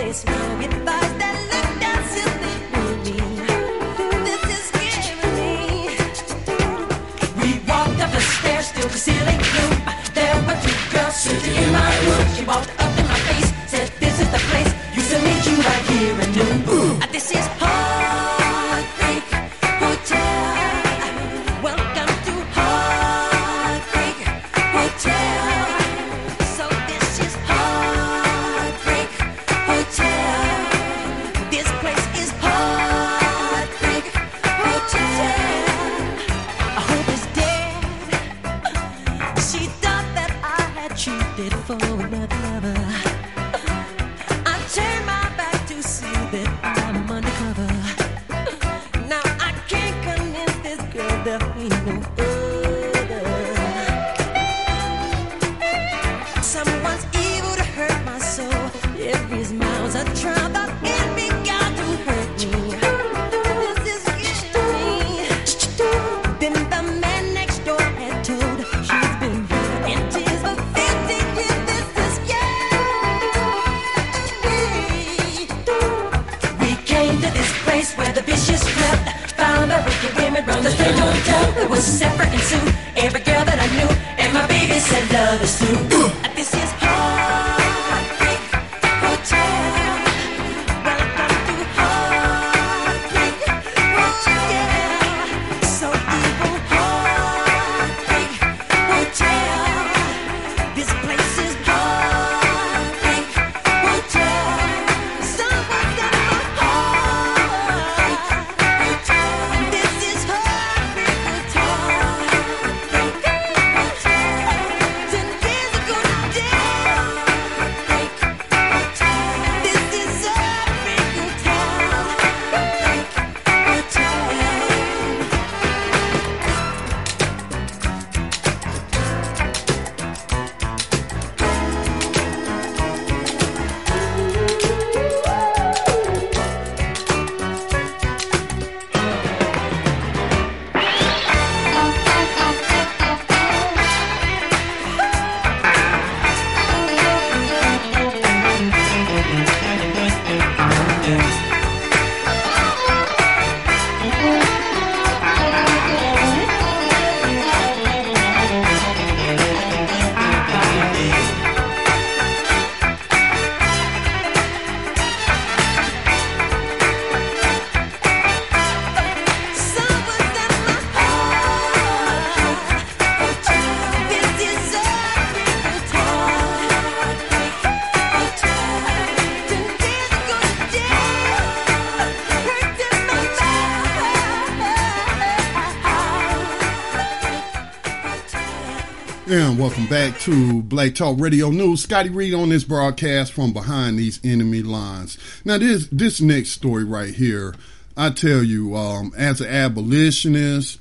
And welcome back to Black Talk Radio News. Scotty Reed on this broadcast from behind these enemy lines. Now, this this next story right here, I tell you, um, as an abolitionist,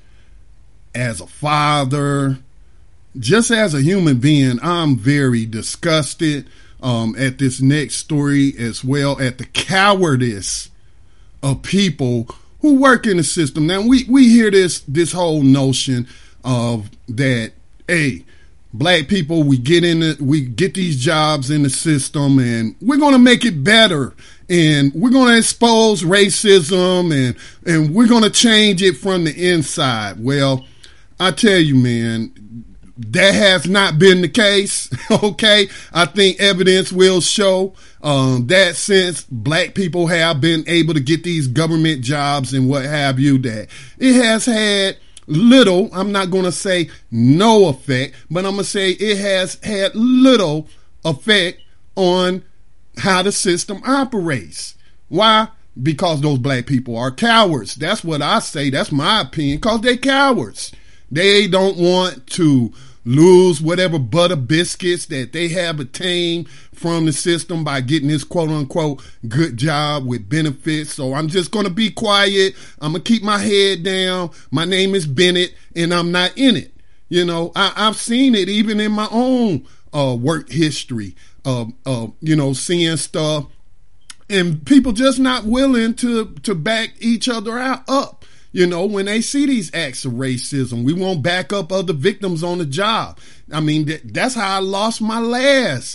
as a father, just as a human being, I'm very disgusted um, at this next story, as well at the cowardice of people who work in the system. Now, we, we hear this this whole notion of that, hey, black people, we get in the, we get these jobs in the system and we're going to make it better and we're going to expose racism and, and we're going to change it from the inside. Well, I tell you, man, that has not been the case. Okay. I think evidence will show um, that since black people have been able to get these government jobs and what have you, that it has had little, I'm not going to say no effect, but I'm going to say it has had little effect on how the system operates. Why? Because those black people are cowards. That's what I say. That's my opinion, because they're cowards. They don't want to lose whatever butter biscuits that they have attained from the system by getting this quote unquote good job with benefits. So I'm just going to be quiet. I'm going to keep my head down. My name is Bennett and I'm not in it. You know, I, I've seen it even in my own uh, work history of, uh, you know, seeing stuff and people just not willing to, to back each other out up. You know, when they see these acts of racism, we won't back up other victims on the job. I mean, that, that's how I lost my last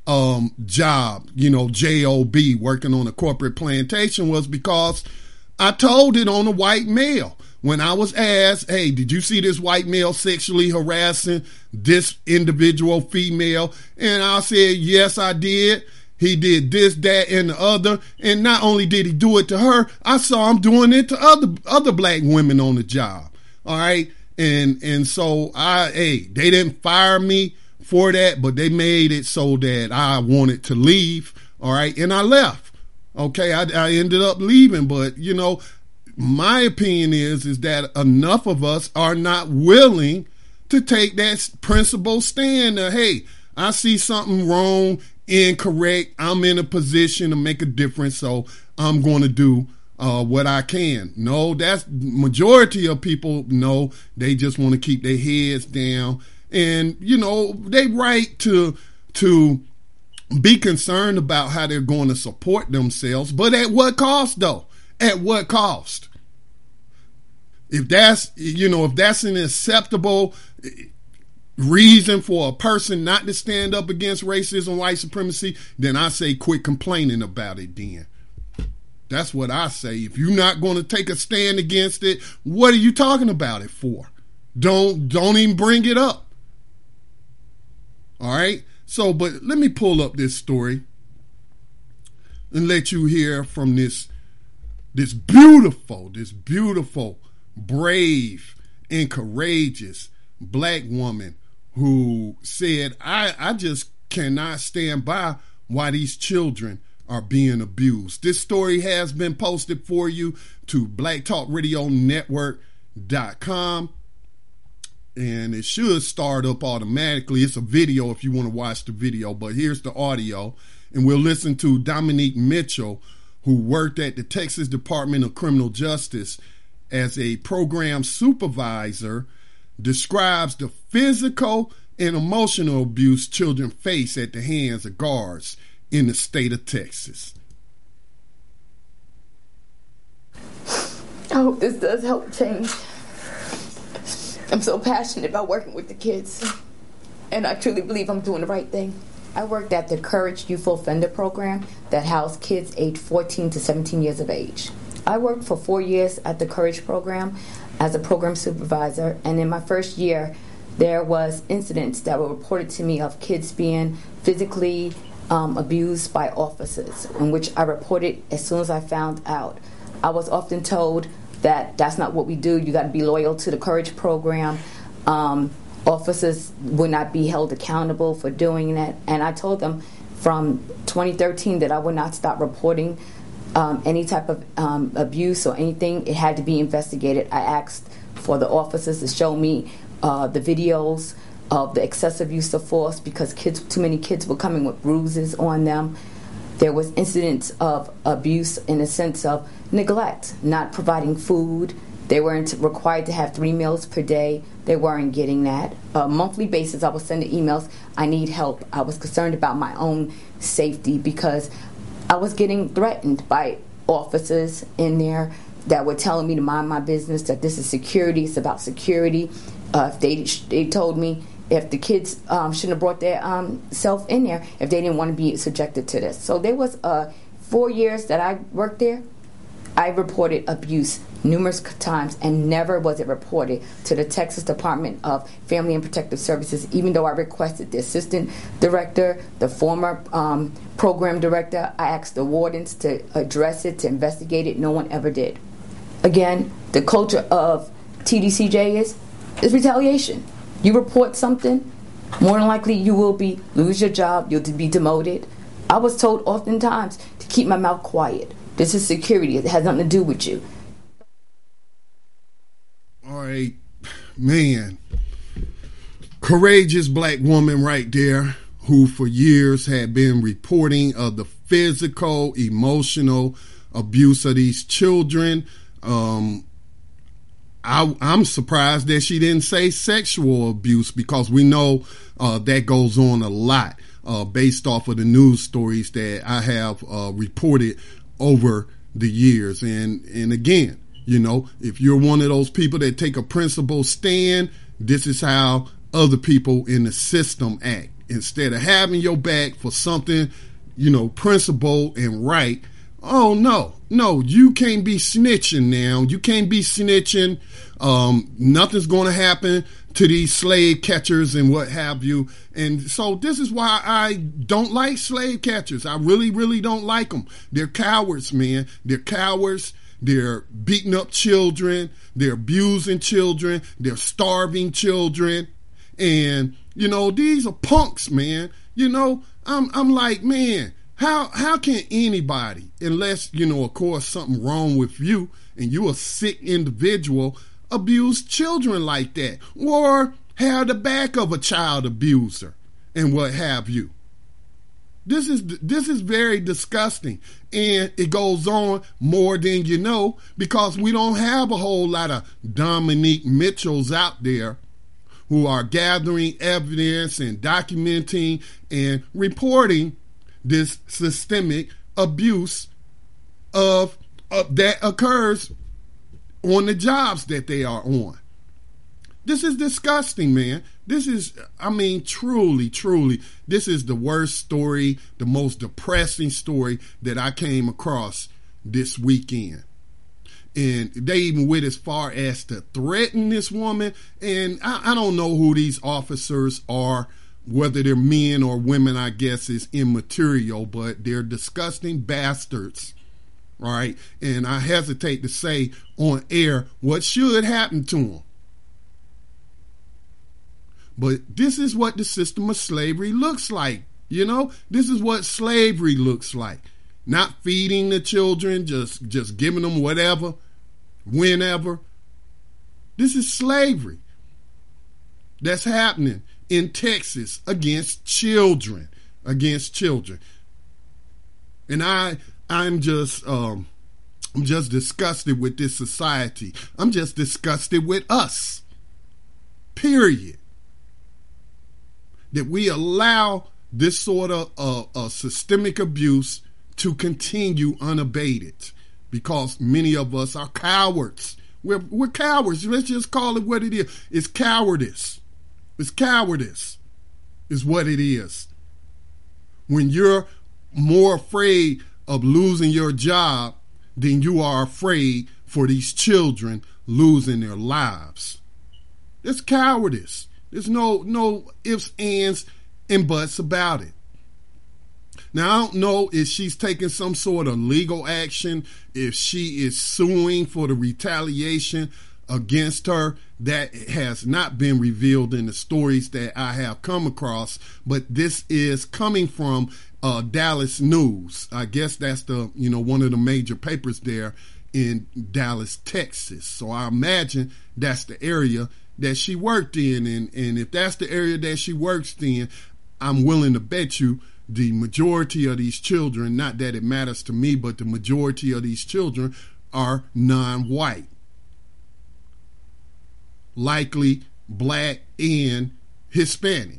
um, job, you know, job, working on a corporate plantation, was because I told it on a white male. When I was asked, hey, did you see this white male sexually harassing this individual female? And I said, yes, I did. He did this, that, and the other. And not only did he do it to her, I saw him doing it to other other black women on the job. All right. And and so I, hey, they didn't fire me for that, but they made it so that I wanted to leave. All right. And I left. Okay. I, I ended up leaving. But, you know, my opinion is, is that enough of us are not willing to take that principle stand that, hey, I see something wrong, incorrect. I'm in a position to make a difference, so I'm going to do uh, what I can. No, that's majority of people. No, they just want to keep their heads down, and you know they right to to be concerned about how they're going to support themselves, but at what cost, though? At what cost? If that's, you know, if that's an acceptable reason for a person not to stand up against racism, white supremacy, then I say quit complaining about it then. That's what I say. If you're not going to take a stand against it, what are you talking about it for? Don't, don't even bring it up. All right? So, but let me pull up this story and let you hear from this This beautiful, this beautiful, brave, and courageous black woman who said, I, I just cannot stand by why these children are being abused. This story has been posted for you to black talk radio network dot com, and it should start up automatically. It's a video if you want to watch the video, but here's the audio, and we'll listen to Dominique Mitchell, who worked at the Texas Department of Criminal Justice as a program supervisor, describes the physical and emotional abuse children face at the hands of guards in the state of Texas. I hope this does help change. I'm so passionate about working with the kids, and I truly believe I'm doing the right thing. I worked at the Courage Youthful Offender Program that housed kids aged fourteen to seventeen years of age. I worked for four years at the Courage Program as a program supervisor, and in my first year, there was incidents that were reported to me of kids being physically um, abused by officers, in which I reported as soon as I found out. I was often told that that's not what we do. You got to be loyal to the Courage Program. Um, Officers would not be held accountable for doing that. And I told them from twenty thirteen that I would not stop reporting um, any type of um, abuse or anything. It had to be investigated. I asked for the officers to show me uh, the videos of the excessive use of force because kids, too many kids were coming with bruises on them. There was incidents of abuse in the sense of neglect, not providing food. They weren't required to have three meals per day. They weren't getting that. On a monthly basis, I was sending emails, I need help. I was concerned about my own safety because I was getting threatened by officers in there that were telling me to mind my business, that this is security, it's about security. Uh, if they, they told me if the kids um, shouldn't have brought their um, self in there if they didn't want to be subjected to this. So there was uh, four years that I worked there. I reported abuse numerous times, and never was it reported to the Texas Department of Family and Protective Services, even though I requested the assistant director, the former um, program director. I asked the wardens to address it, to investigate it. No one ever did. Again, the culture of T D C J is, is retaliation. You report something, more than likely you will be lose your job, you'll be demoted. I was told oftentimes to keep my mouth quiet. This is security. It has nothing to do with you. All right, man. Courageous black woman right there who for years had been reporting of the physical, emotional abuse of these children. Um, I, I'm surprised that she didn't say sexual abuse because we know uh, that goes on a lot uh, based off of the news stories that I have uh, reported over the years. And, and again, you know, if you're one of those people that take a principled stand, this is how other people in the system act. instead of having your back for something, you know, principled and right. Oh, no, no, you can't be snitching now. You can't be snitching. Um, nothing's going to happen to these slave catchers and what have you. And so this is why I don't like slave catchers. I really, really don't like them. They're cowards, man. They're cowards. They're beating up children. They're abusing children. They're starving children. And, you know, these are punks, man. You know, I'm I'm like, man, how how can anybody, unless, you know, of course, something wrong with you and you're a sick individual, abuse children like that, or have the back of a child abuser and what have you. This is this is very disgusting, and it goes on more than you know, because we don't have a whole lot of Dominique Mitchells out there who are gathering evidence and documenting and reporting this systemic abuse of, of that occurs on the jobs that they are on. This is disgusting, man. This is, I mean, truly, truly, this is the worst story, the most depressing story that I came across this weekend. And they even went as far as to threaten this woman. And I, I don't know who these officers are, whether they're men or women, I guess is immaterial, but they're disgusting bastards. All right. And I hesitate to say on air what should happen to them. But this is what the system of slavery looks like. You know, this is what slavery looks like. Not feeding the children, just, just giving them whatever, whenever. This is slavery that's happening in Texas against children, against children. And I, I'm just, um, I'm just disgusted with this society. I'm just disgusted with us. Period. That we allow this sort of uh, uh, systemic abuse to continue unabated, because many of us are cowards. We're, we're cowards. Let's just call it what it is. It's cowardice. It's cowardice is what it is. When you're more afraid of losing your job than you are afraid for these children losing their lives. It's cowardice. There's no no ifs, ands, and buts about it. Now, I don't know if she's taking some sort of legal action, if she is suing for the retaliation against her. That has not been revealed in the stories that I have come across, but this is coming from uh, Dallas News. I guess that's the, you know, one of the major papers there in Dallas, Texas. So I imagine that's the area that she worked in. And, and if that's the area that she works in, I'm willing to bet you the majority of these children, not that it matters to me, but the majority of these children are non-white. Likely black and Hispanic.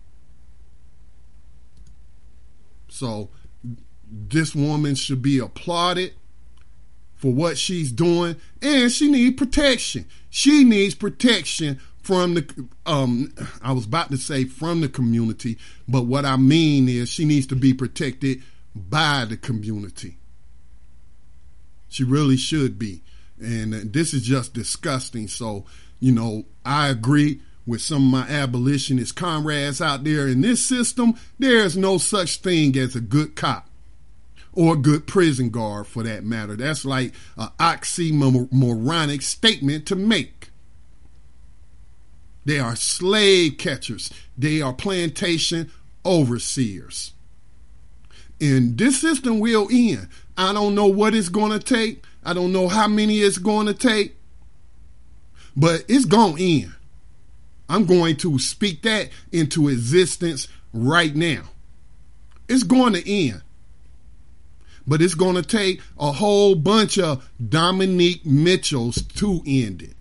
So this woman should be applauded for what she's doing, and she needs protection. She needs protection from the, um, I was about to say from the community, but what I mean is she needs to be protected by the community. She really should be. And uh, this is just disgusting. So, you know, I agree with some of my abolitionist comrades out there in this system. There is no such thing as a good cop. Or a good prison guard, for that matter. That's like an oxymoronic statement to make. They are slave catchers. They are plantation overseers. And this system will end. I don't know what it's going to take. I don't know how many it's going to take. But it's going to end. I'm going to speak that into existence right now. It's going to end. But it's going to take a whole bunch of Dominique Mitchells to end it.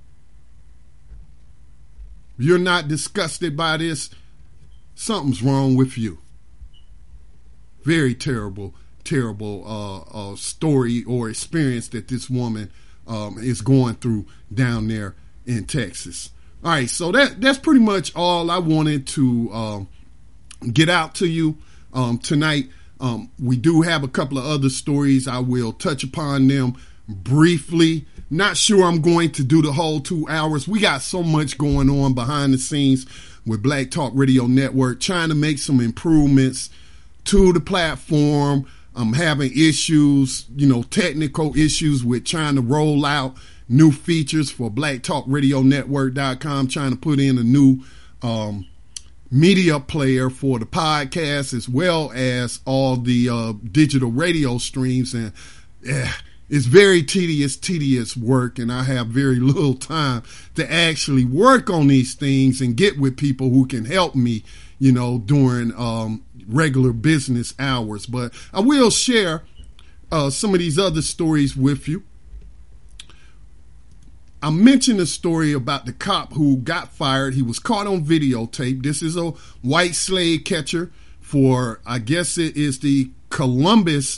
If you're not disgusted by this, something's wrong with you. Very terrible, terrible uh, uh, story or experience that this woman um, is going through down there in Texas. All right, so that that's pretty much all I wanted to uh, get out to you um, tonight. Um, we do have a couple of other stories. I will touch upon them briefly. Not sure I'm going to do the whole two hours. We got so much going on behind the scenes with Black Talk Radio Network, trying to make some improvements to the platform. I'm having issues, you know, technical issues with trying to roll out new features for black talk radio network dot com, trying to put in a new um, media player for the podcast as well as all the uh, digital radio streams. And yeah, it's very tedious, tedious work, and I have very little time to actually work on these things and get with people who can help me, you know, during um, regular business hours. But I will share uh, some of these other stories with you. I mentioned a story about the cop who got fired. He was caught on videotape. This is a white slave catcher for, I guess it is the Columbus,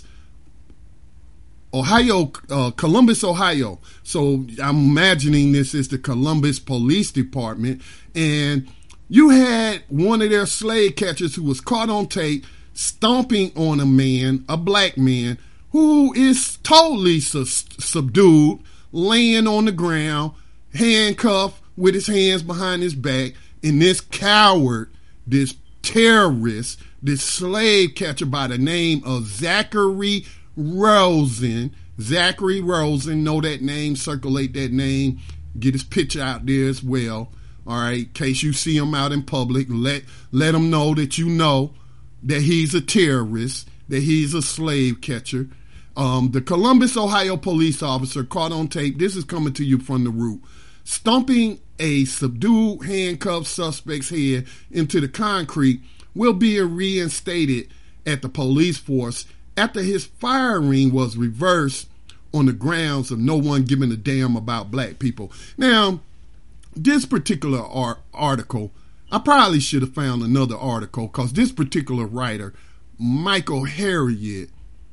Ohio, uh, Columbus, Ohio. So I'm imagining this is the Columbus Police Department. And you had one of their slave catchers who was caught on tape stomping on a man, a black man, who is totally su- subdued, laying on the ground, handcuffed with his hands behind his back. And this coward, this terrorist, this slave catcher by the name of Zachary Rosen, Zachary Rosen, know that name, circulate that name, get his picture out there as well. All right, in case you see him out in public, let let him know that you know that he's a terrorist, that he's a slave catcher. Um, the Columbus, Ohio police officer caught on tape, this is coming to you from The Root, stomping a subdued handcuffed suspect's head into the concrete, will be reinstated at the police force after his firing was reversed on the grounds of no one giving a damn about black people. Now, this particular art- article, I probably should have found another article, because this particular writer, Michael Harriot,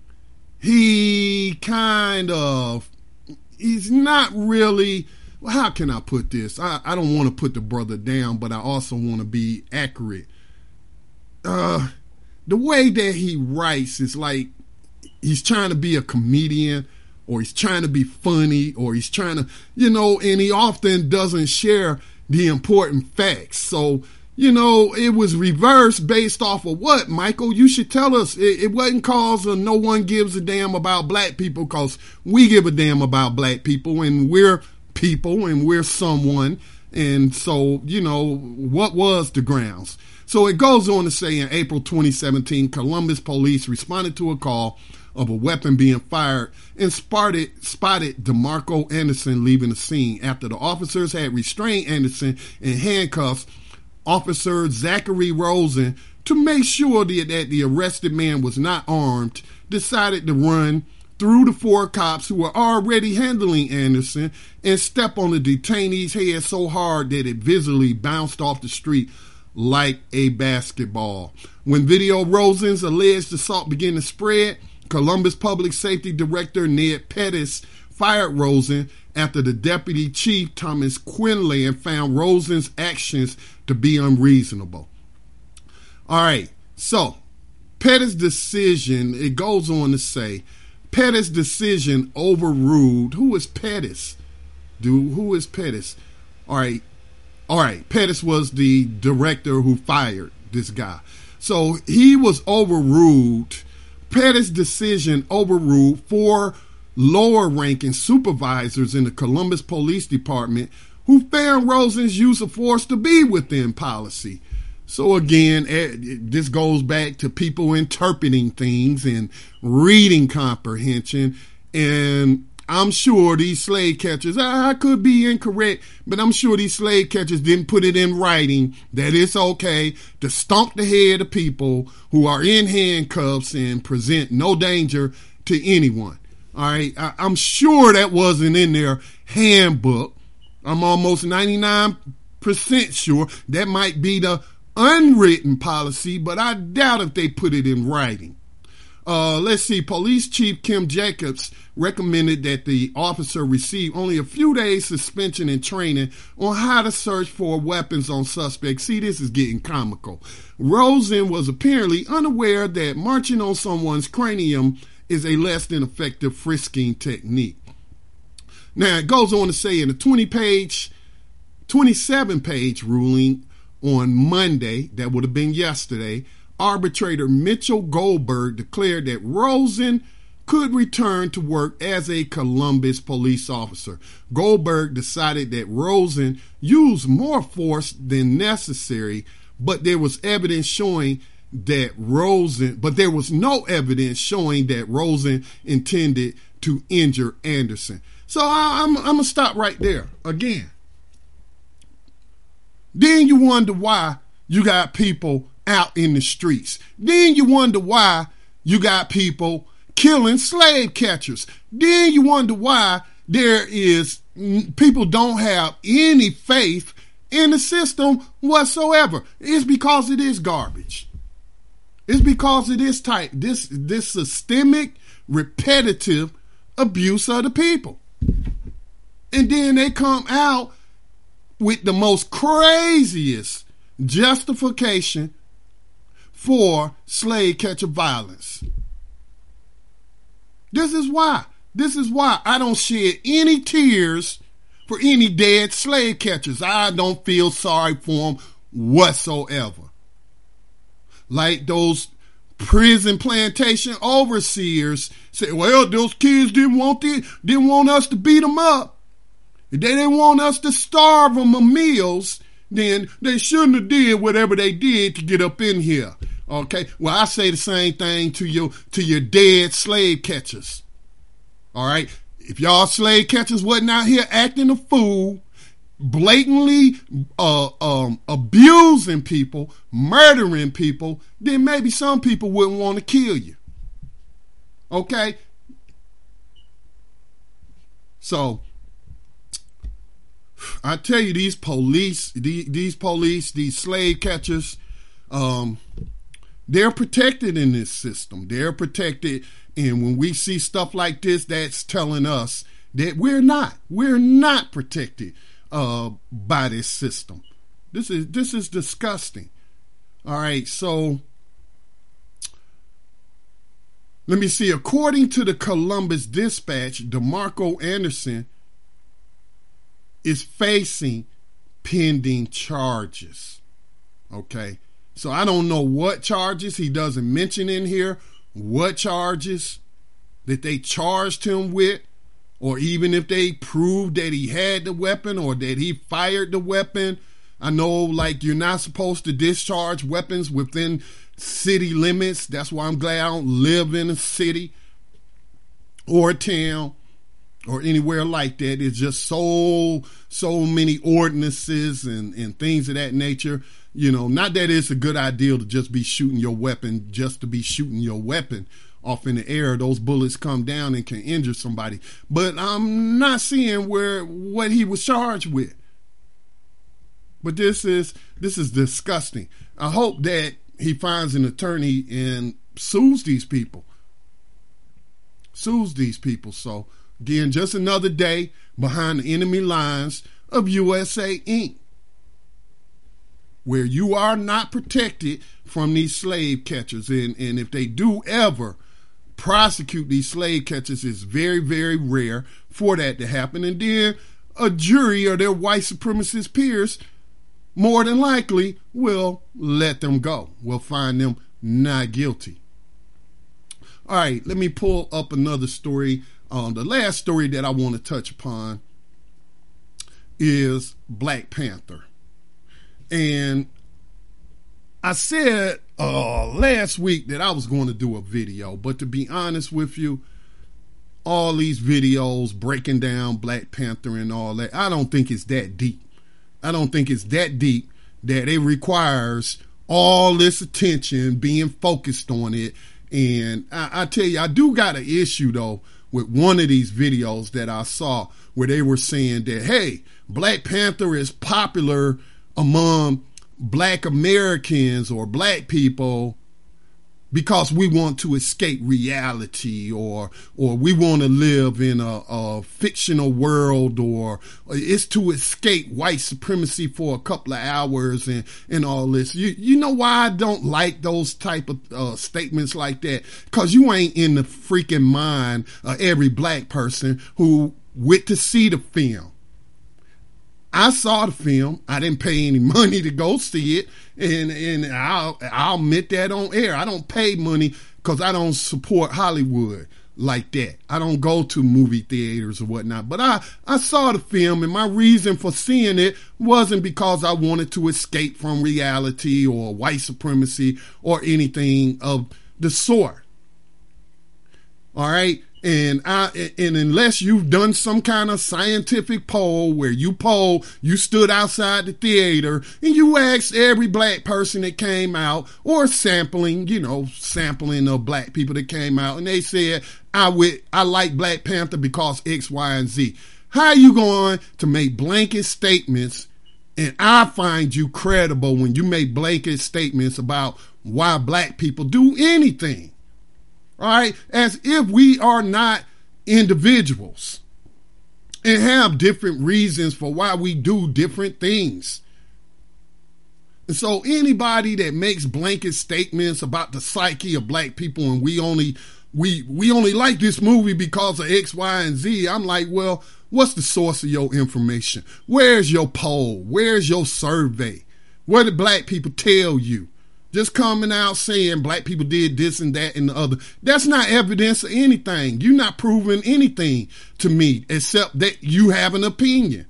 he kind of, he's not really, well, how can I put this? I, I don't want to put the brother down, but I also want to be accurate. Uh, the way that he writes is like he's trying to be a comedian, or he's trying to be funny, or he's trying to, you know, and he often doesn't share the important facts. So, you know, it was reversed based off of what, Michael? You should tell us. It, it wasn't cause of no one gives a damn about black people, because we give a damn about black people, and we're people, and we're someone. And so, you know, what was the grounds? So it goes on to say, in April twenty seventeen, Columbus police responded to a call of a weapon being fired and spotted, spotted DeMarco Anderson leaving the scene. After the officers had restrained Anderson in handcuffs, Officer Zachary Rosen, to make sure that, that the arrested man was not armed, decided to run through the four cops who were already handling Anderson and step on the detainee's head so hard that it visibly bounced off the street like a basketball. When video Rosen's alleged assault began to spread, Columbus Public Safety Director Ned Pettis fired Rosen after the deputy chief, Thomas Quinlan, found Rosen's actions to be unreasonable. All right, so Pettis' decision, it goes on to say, Pettis' decision overruled. Who is Pettis? Dude, who is Pettis? All right, all right, Pettis was the director who fired this guy. So he was overruled. Pettis' decision overruled four lower-ranking supervisors in the Columbus Police Department who found Rosen's use of force to be within policy. So again, this goes back to people interpreting things and reading comprehension. And I'm sure these slave catchers, I could be incorrect, but I'm sure these slave catchers didn't put it in writing that it's okay to stomp the head of people who are in handcuffs and present no danger to anyone. All right, I, I'm sure that wasn't in their handbook. I'm almost ninety-nine percent sure that might be the unwritten policy, but I doubt if they put it in writing. Uh, let's see. Police Chief Kim Jacobs recommended that the officer receive only a few days suspension and training on how to search for weapons on suspects. See, this is getting comical. Rosen was apparently unaware that marching on someone's cranium is a less than effective frisking technique. Now, it goes on to say in a twenty-page, twenty-seven-page ruling on Monday, that would have been yesterday, arbitrator Mitchell Goldberg declared that Rosen could return to work as a Columbus police officer. Goldberg decided that Rosen used more force than necessary, but there was evidence showing that Rosen, but there was no evidence showing that Rosen intended to injure Anderson. So I, I'm, I'm going to stop right there again. Then you wonder why you got people out in the streets. Then you wonder why you got people killing slave catchers. Then you wonder why there is people don't have any faith in the system whatsoever. It's because it is garbage. It's because it is type this this systemic, repetitive abuse of the people. And then they come out with the most craziest justification for slave catcher violence. This is why. This is why I don't shed any tears for any dead slave catchers. I don't feel sorry for them whatsoever. Like those prison plantation overseers say, well, those kids didn't want the, didn't want us to beat them up. If they didn't want us to starve them of meals, then they shouldn't have did whatever they did to get up in here. Okay, well, I say the same thing to your to your dead slave catchers. All right, if y'all slave catchers wasn't out here acting a fool, blatantly uh, um, abusing people, murdering people, then maybe some people wouldn't want to kill you. Okay, so I tell you, these police, these, these police, these slave catchers, um. They're protected in this system. They're protected. And when we see stuff like this, that's telling us that we're not. We're not protected uh, by this system. This is this is disgusting. All right, so let me see. According to the Columbus Dispatch, DeMarco Anderson is facing pending charges. Okay. So I don't know what charges. He doesn't mention in here what charges that they charged him with, or even if they proved that he had the weapon or that he fired the weapon. I know, like, you're not supposed to discharge weapons within city limits. That's why I'm glad I don't live in a city or a town or anywhere like that. It's just so, so many ordinances and, and things of that nature. You know, not that it's a good idea to just be shooting your weapon just to be shooting your weapon off in the air. Those bullets come down and can injure somebody. But I'm not seeing where what he was charged with. But this is this is disgusting. I hope that he finds an attorney and sues these people. Sues these people. So again, just another day behind the enemy lines of U S A Incorporated, where you are not protected from these slave catchers. And, and if they do ever prosecute these slave catchers, it's very, very rare for that to happen. And then a jury or their white supremacist peers more than likely will let them go, will find them not guilty. All right, let me pull up another story. Um, the last story that I want to touch upon is Black Panther. And I said uh, last week that I was going to do a video, but to be honest with you, all these videos breaking down Black Panther and all that, I don't think it's that deep. I don't think it's that deep that it requires all this attention being focused on it. And I, I tell you, I do got an issue, though, with one of these videos that I saw where they were saying that, hey, Black Panther is popular among Black Americans or Black people because we want to escape reality, or or we want to live in a, a fictional world, or it's to escape white supremacy for a couple of hours and, and all this. You you know why I don't like those type of uh, statements like that? Because you ain't in the freaking mind of every black person who went to see the film. I saw the film. I didn't pay any money to go see it. And and I'll, I'll admit that on air. I don't pay money because I don't support Hollywood like that. I don't go to movie theaters or whatnot. But I, I saw the film, and my reason for seeing it wasn't because I wanted to escape from reality or white supremacy or anything of the sort. All right? And I, and unless you've done some kind of scientific poll where you poll, you stood outside the theater and you asked every black person that came out, or sampling, you know, sampling of black people that came out, and they said, I would, I like Black Panther because X, Y, and Z. How are you going to make blanket statements? And I find you credible when you make blanket statements about why black people do anything. All right, as if we are not individuals and have different reasons for why we do different things. And so anybody that makes blanket statements about the psyche of black people and we only we we only like this movie because of X, Y, and Z, I'm like, well, what's the source of your information? Where's your poll? Where's your survey? What did black people tell you? Just coming out saying black people did this and that and the other. That's not evidence of anything. You're not proving anything to me except that you have an opinion.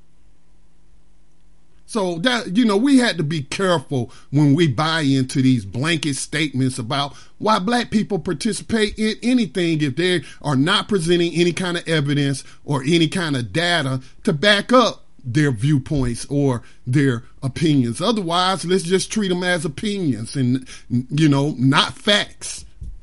So that, you know, we had to be careful when we buy into these blanket statements about why black people participate in anything if they are not presenting any kind of evidence or any kind of data to back up their viewpoints or their opinions. Otherwise, let's just treat them as opinions and, you know, not facts.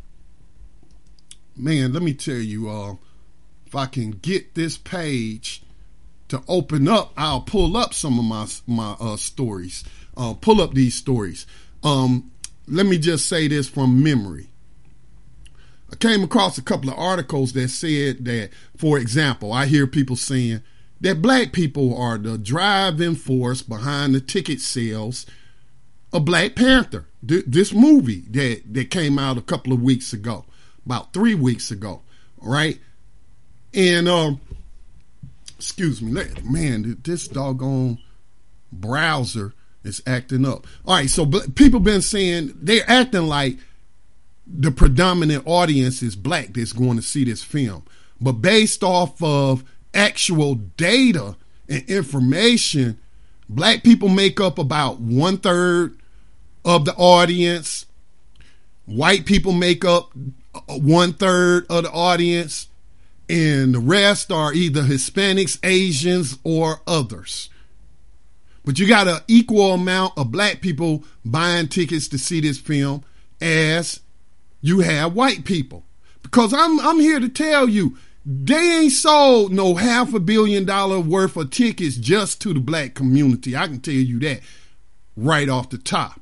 Man, let me tell you, uh, if I can get this page to open up, I'll pull up some of my my uh, stories. Uh, pull up these stories. Um, let me just say this from memory. I came across a couple of articles that said that, for example, I hear people saying that black people are the driving force behind the ticket sales of Black Panther, th- this movie that, that came out a couple of weeks ago, about three weeks ago, all right? And, um, excuse me, man, this doggone browser is acting up. All right, so b- people been saying they're acting like the predominant audience is black that's going to see this film. But based off of actual data and information, black people make up about one third of the audience. White people make up one third of the audience. And the rest are either Hispanics, Asians, or others. But you got an equal amount of black people buying tickets to see this film as you have white people. Because I'm I'm here to tell you, they ain't sold no half a billion dollar worth of tickets just to the black community. I can tell you that right off the top.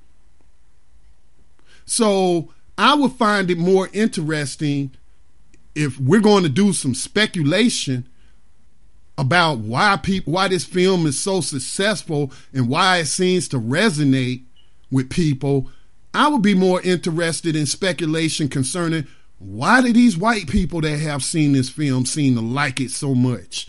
So I would find it more interesting if we're going to do some speculation about why people, why this film is so successful and why it seems to resonate with people. I would be more interested in speculation concerning why do these white people that have seen this film seem to like it so much?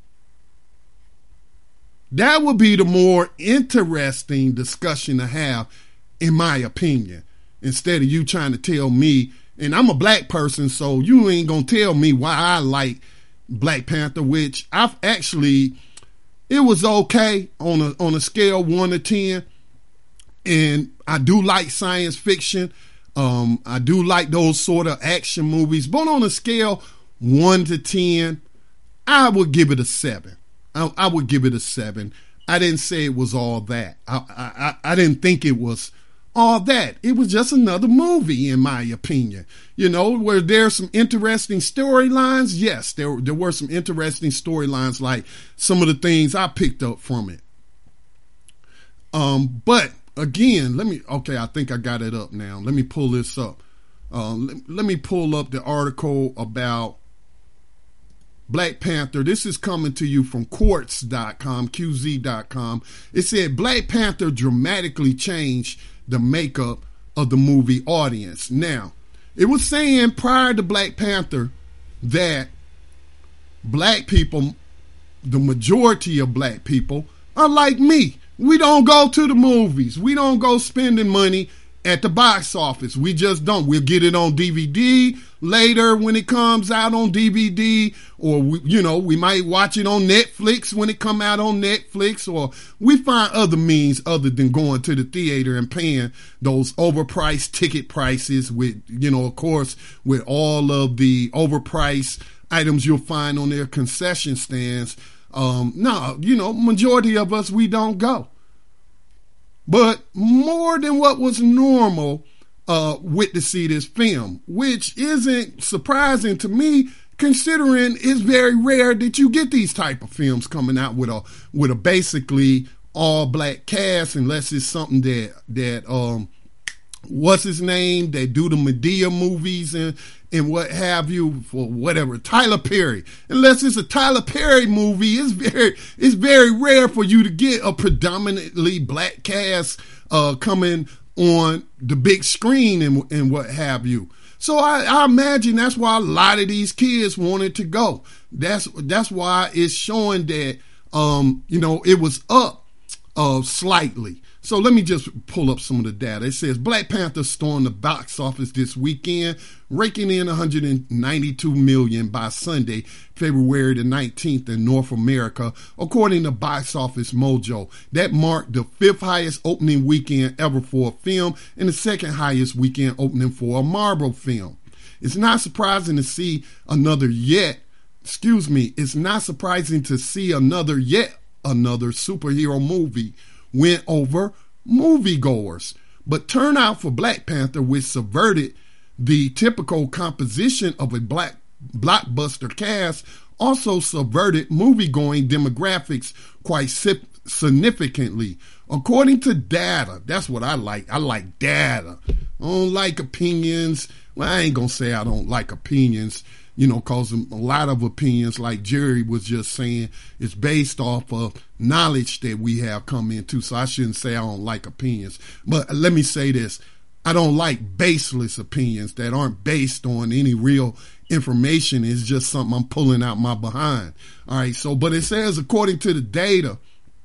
That would be the more interesting discussion to have, in my opinion, instead of you trying to tell me, and I'm a black person, so you ain't gonna tell me why I like Black Panther, which I've actually, it was okay on a on a scale one to ten, and I do like science fiction. Um, I do like those sort of action movies, but on a scale one to ten, I would give it a seven. I, I would give it a seven. I didn't say it was all that. I, I, I didn't think it was all that. It was just another movie, in my opinion. You know, were there some interesting storylines? Yes, there, there were some interesting storylines, like some of the things I picked up from it. Um, but again, let me, okay, I think I got it up now. Let me pull this up. Uh, let, let me pull up the article about Black Panther. This is coming to you from quartz dot com, Q Z dot com. It said Black Panther dramatically changed the makeup of the movie audience. Now, it was saying prior to Black Panther that black people, the majority of black people, are like me. We don't go to the movies. We don't go spending money at the box office. We just don't. We'll get it on D V D later when it comes out on D V D, or we, you know, we might watch it on Netflix when it come out on Netflix, or we find other means other than going to the theater and paying those overpriced ticket prices with, you know, of course, with all of the overpriced items you'll find on their concession stands. Um, no, you know, majority of us, we don't go. But more than what was normal, uh, went to see this film, which isn't surprising to me, considering it's very rare that you get these type of films coming out with a with a basically all black cast, unless it's something that that um what's his name, they do the Medea movies and and what have you, for whatever, Tyler Perry. Unless it's a Tyler Perry movie, it's very it's very rare for you to get a predominantly black cast uh coming on the big screen and and what have you. So I, I imagine that's why a lot of these kids wanted to go. That's that's why it's showing that um you know it was up uh slightly. So let me just pull up some of the data. It says Black Panther stormed the box office this weekend, raking in one hundred ninety-two million dollars by Sunday, February the nineteenth in North America, according to Box Office Mojo. That marked the fifth highest opening weekend ever for a film and the second highest weekend opening for a Marvel film. It's not surprising to see another yet, excuse me, it's not surprising to see another yet another superhero movie went over moviegoers. But turnout for Black Panther, which subverted the typical composition of a black blockbuster cast, also subverted movie-going demographics quite significantly. According to data, that's what I like. I like data. I don't like opinions. Well, I ain't gonna say I don't like opinions, you know, because a lot of opinions, like Jerry was just saying, is based off of knowledge that we have come into. So I shouldn't say I don't like opinions. But let me say this. I don't like baseless opinions that aren't based on any real information. It's just something I'm pulling out my behind. All right. So, but it says, according to the data,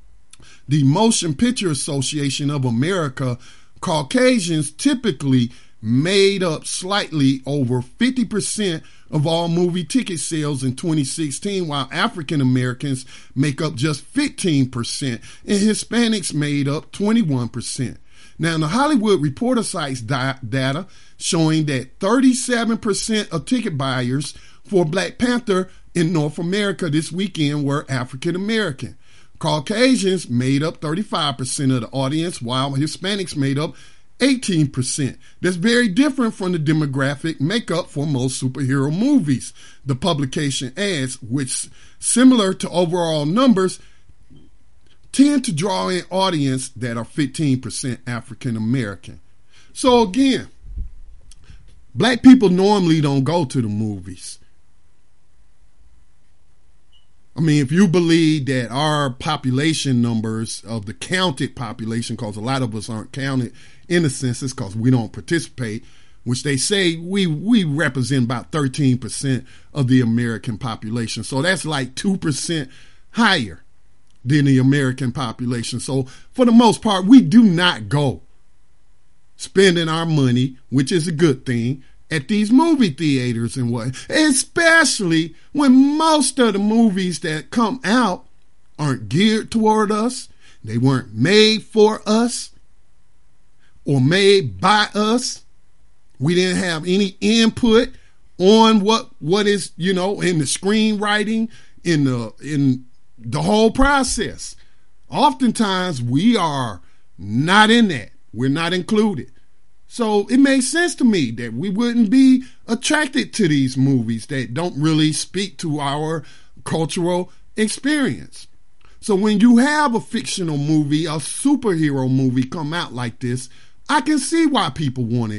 the Motion Picture Association of America, Caucasians typically made up slightly over fifty percent of all movie ticket sales in twenty sixteen, while African Americans make up just fifteen percent and Hispanics made up twenty-one percent. Now, the Hollywood Reporter cites data showing that thirty-seven percent of ticket buyers for Black Panther in North America this weekend were African American. Caucasians made up thirty-five percent of the audience, while Hispanics made up eighteen percent. That's very different from the demographic makeup for most superhero movies, the publication adds, which, similar to overall numbers, tend to draw in audience that are fifteen percent African American. So again, black people normally don't go to the movies. I mean, if you believe that our population numbers of the counted population, because a lot of us aren't counted in the census because we don't participate, which they say we we represent about thirteen percent of the American population. So that's like two percent higher than the American population. So for the most part, we do not go spending our money, which is a good thing, at these movie theaters and what, especially when most of the movies that come out aren't geared toward us. They weren't made for us or made by us. We didn't have any input on what, what is, you know, in the screenwriting, in the, in the whole process. Oftentimes we are not in that. We're not included. So it makes sense to me that we wouldn't be attracted to these movies that don't really speak to our cultural experience. So when you have a fictional movie, a superhero movie come out like this, I can see why people want it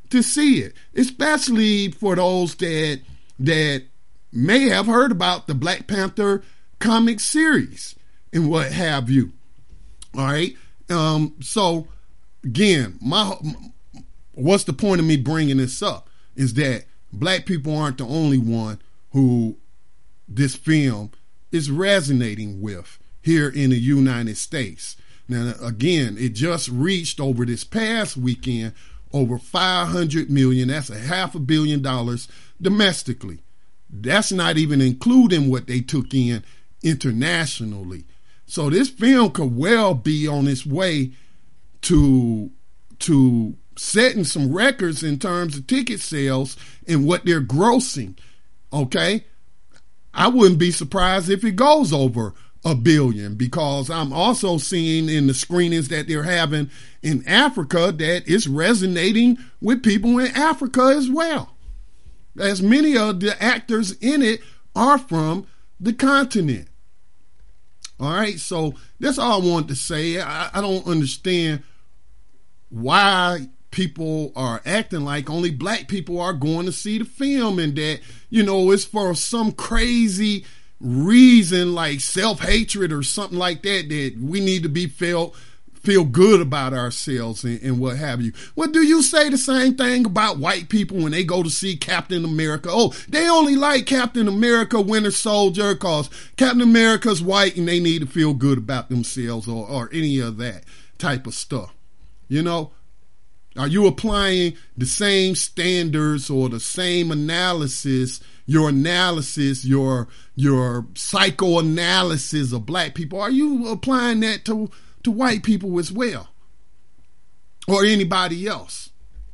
to see it, especially for those that that may have heard about the Black Panther comic series and what have you. All right. Um, so again, my what's the point of me bringing this up is that black people aren't the only one who this film is resonating with here in the United States. Now, again, it just reached over this past weekend over five hundred million. That's a half a billion dollars domestically. That's not even including what they took in internationally. So this film could well be on its way to to setting some records in terms of ticket sales and what they're grossing. Okay, I wouldn't be surprised if it goes over a billion, because I'm also seeing in the screenings that they're having in Africa that it's resonating with people in Africa as well, as many of the actors in it are from the continent. All right, so that's all I wanted to say. I, I don't understand why people are acting like only black people are going to see the film, and that, you know, it's for some crazy reason like self-hatred or something like that, that we need to be felt feel good about ourselves and, and what have you. Well, do you say the same thing about white people when they go to see Captain America? Oh, they only like Captain America Winter Soldier because Captain America's white and they need to feel good about themselves, or, or any of that type of stuff. You know, are you applying the same standards or the same analysis, your analysis, your your psychoanalysis of black people? Are you applying that to, to white people as well, or anybody else?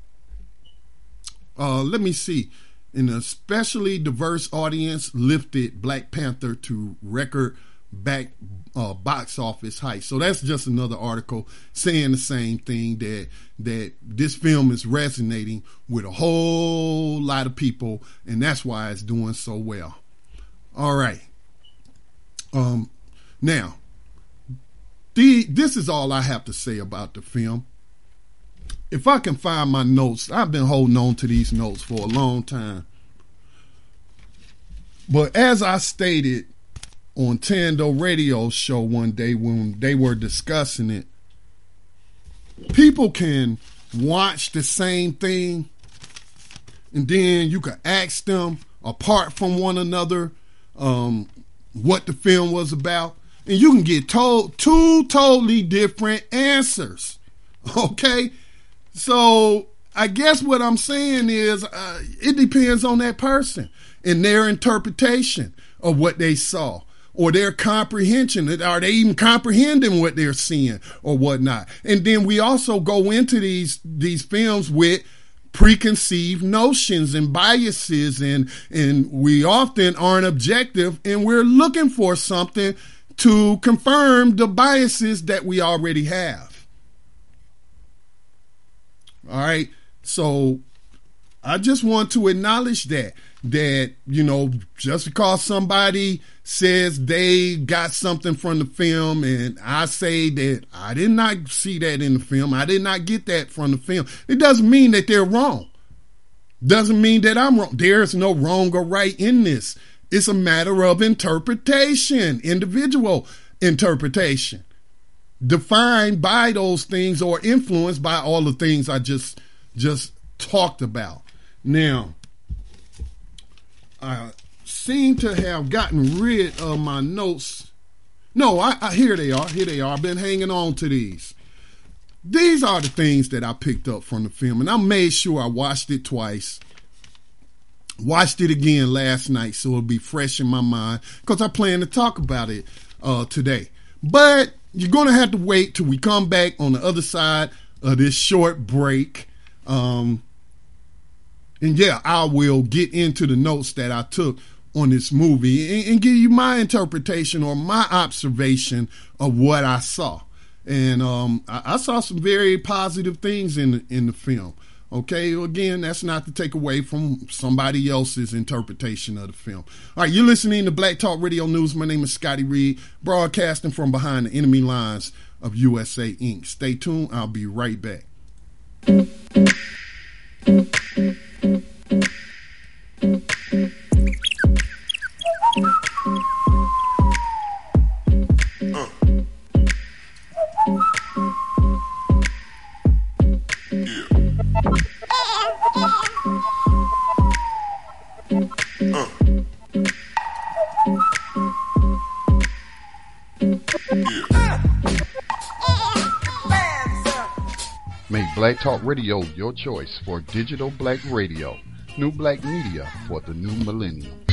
Uh, let me see. An especially diverse audience lifted Black Panther to record back uh, box office heights. So that's just another article saying the same thing, that that this film is resonating with a whole lot of people, and that's why it's doing so well. All right. Um, now, the this is all I have to say about the film. If I can find my notes, I've been holding on to these notes for a long time. But as I stated on Tando Radio show one day when they were discussing it, people can watch the same thing and then you can ask them apart from one another um, what the film was about, and you can get told two totally different answers. Okay? So I guess what I'm saying is uh, it depends on that person and their interpretation of what they saw, or their comprehension. Are they even comprehending what they're seeing or whatnot? And then we also go into these these films with preconceived notions and biases, and and we often aren't objective, and we're looking for something to confirm the biases that we already have. All right, so I just want to acknowledge that, that, you know, just because somebody says they got something from the film and I say that I did not see that in the film, I did not get that from the film, it doesn't mean that they're wrong. Doesn't mean that I'm wrong. There's no wrong or right in this. It's a matter of interpretation, individual interpretation, defined by those things or influenced by all the things I just just talked about. Now, I seem to have gotten rid of my notes. No, I, I here they are. Here they are. I've been hanging on to these. These are the things that I picked up from the film, and I made sure I watched it twice. Watched it again last night so it'll be fresh in my mind, because I plan to talk about it uh, today. But you're going to have to wait till we come back on the other side of this short break. Um, and yeah, I will get into the notes that I took on this movie and, and give you my interpretation or my observation of what I saw. And um, I, I saw some very positive things in the, in the film. Okay, again, that's not to take away from somebody else's interpretation of the film. All right, you're listening to Black Talk Radio News. My name is Scotty Reed, broadcasting from behind the enemy lines of U S A Incorporated. Stay tuned. I'll be right back. Make Black Talk Radio your choice for digital black radio. New black media for the new millennium.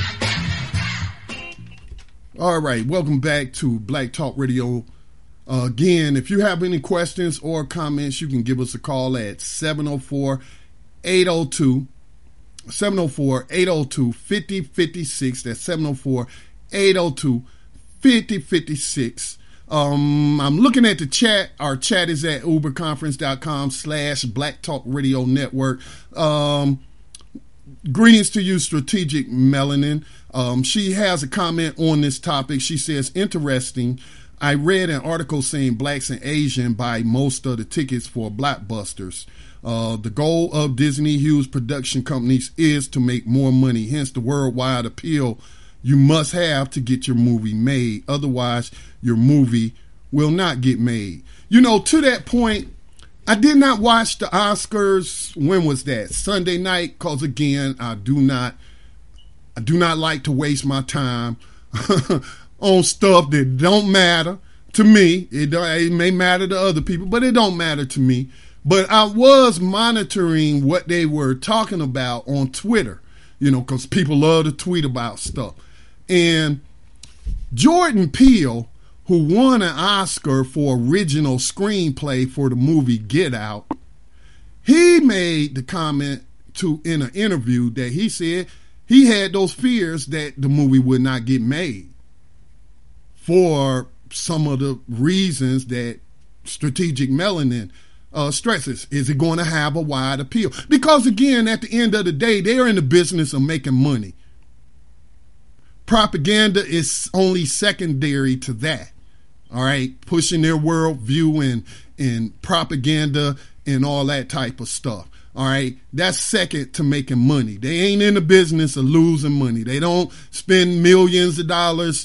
All right, welcome back to Black Talk Radio. Uh, again, if you have any questions or comments, you can give us a call at seven oh four, eight oh two, seven oh four, eight oh two, five oh five six. That's seven oh four, eight oh two, five oh five six. Um, I'm looking at the chat. Our chat is at uberconference.com slash Black Talk Radio Network. Um, greetings to you, Strategic Melanin. Um, she has a comment on this topic. She says, interesting. I read an article saying blacks and Asian buy most of the tickets for blockbusters. Uh, the goal of Disney Hughes production companies is to make more money, hence the worldwide appeal you must have to get your movie made. Otherwise, your movie will not get made. You know, to that point, I did not watch the Oscars. When was that? Sunday night, because again, I do not I do not like to waste my time on stuff that don't matter to me. It, it may matter to other people, but it don't matter to me. But I was monitoring what they were talking about on Twitter, you know, because people love to tweet about stuff. And Jordan Peele, who won an Oscar for original screenplay for the movie Get Out, he made the comment to in an interview that he said he had those fears that the movie would not get made for some of the reasons that Strategic Melanin uh, stresses. Is it going to have a wide appeal? Because again, at the end of the day, they're in the business of making money. Propaganda is only secondary to that. All right, pushing their worldview and and propaganda and all that type of stuff. All right, that's second to making money. They ain't in the business of losing money. They don't spend millions of dollars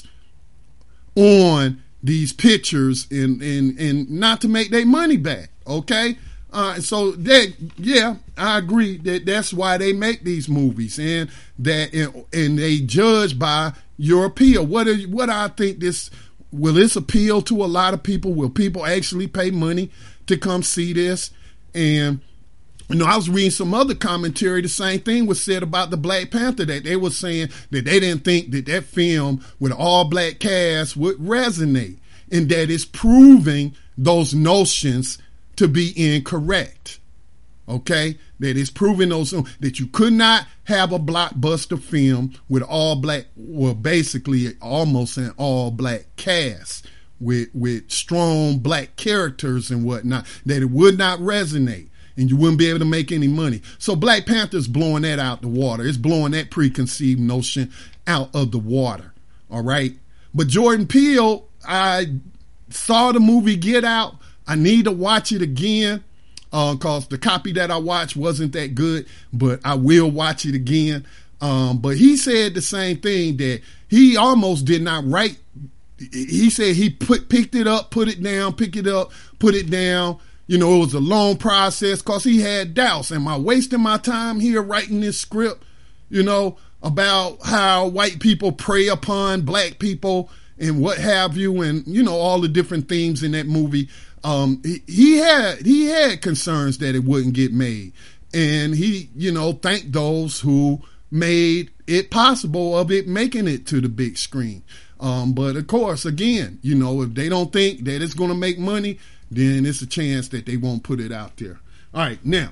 on these pictures and and and not to make their money back. Okay, uh, so that yeah, I agree that that's why they make these movies and that and, and they judge by your appeal. What is what I think this. Will this appeal to a lot of people? Will people actually pay money to come see this? And, you know, I was reading some other commentary. The same thing was said about the Black Panther, that they were saying that they didn't think that that film with an all-black cast would resonate, and that it's proving those notions to be incorrect. Okay? That it's proving those, that you could not have a blockbuster film with all black, well, basically almost an all black cast with, with strong black characters and whatnot, that it would not resonate and you wouldn't be able to make any money. So Black Panther's blowing that out the water. It's blowing that preconceived notion out of the water. All right. But Jordan Peele, I saw the movie Get Out. I need to watch it again. Because uh, the copy that I watched wasn't that good, but I will watch it again. Um, but he said the same thing, that he almost did not write. He said he put picked it up, put it down, pick it up, put it down. You know, it was a long process because he had doubts. Am I wasting my time here writing this script, you know, about how white people prey upon black people and what have you, and, you know, all the different themes in that movie. Um, he, he had he had concerns that it wouldn't get made, and he, you know, thanked those who made it possible of it making it to the big screen. Um, but of course, again, you know, if they don't think that it's going to make money, then it's a chance that they won't put it out there. All right, now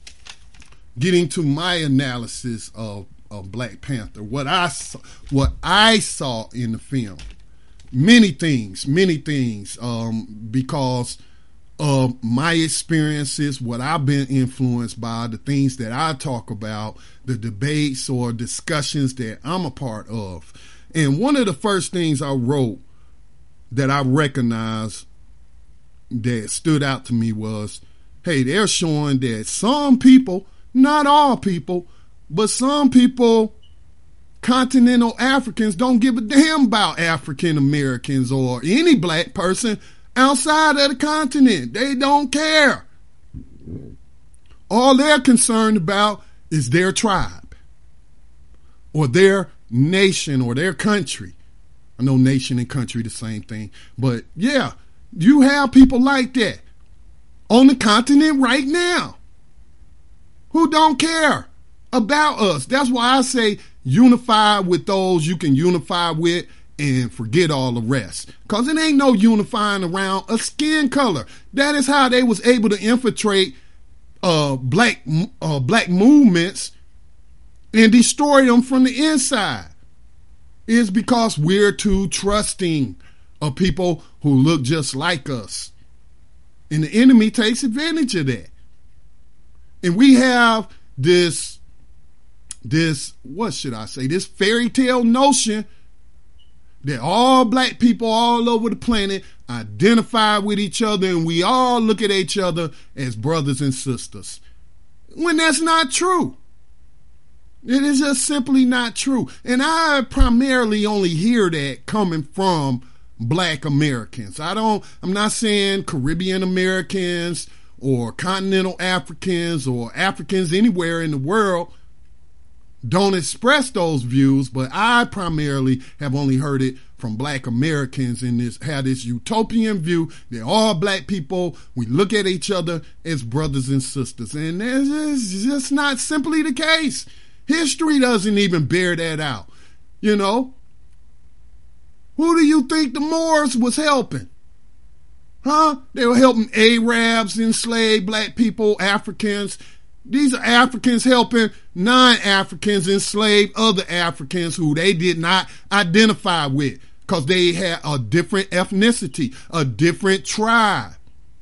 getting to my analysis of, of Black Panther, what I saw, what I saw in the film. Many things, many things, um, because of my experiences, what I've been influenced by, the things that I talk about, the debates or discussions that I'm a part of. And one of the first things I wrote that I recognized that stood out to me was, hey, they're showing that some people, not all people, but some people continental Africans don't give a damn about African Americans or any black person outside of the continent. They don't care. All they're concerned about is their tribe or their nation or their country. I know nation and country the same thing, but yeah, you have people like that on the continent right now who don't care about us. That's why I say unify with those you can unify with and forget all the rest. Because it ain't no unifying around a skin color. That is how they was able to infiltrate uh, black uh, black movements and destroy them from the inside. It's because we're too trusting of people who look just like us. And the enemy takes advantage of that. And we have this, this, what should I say, this fairy tale notion that all black people all over the planet identify with each other and we all look at each other as brothers and sisters. When that's not true. It is just simply not true. And I primarily only hear that coming from black Americans. I don't, I'm not saying Caribbean Americans or continental Africans or Africans anywhere in the world don't express those views, but I primarily have only heard it from black Americans in this, have this utopian view that all black people, we look at each other as brothers and sisters. And that's just not simply the case. History doesn't even bear that out. You know, who do you think the Moors was helping? Huh? They were helping Arabs, enslaved black people, Africans. These are Africans helping non-Africans, enslave other Africans who they did not identify with because they had a different ethnicity, a different tribe.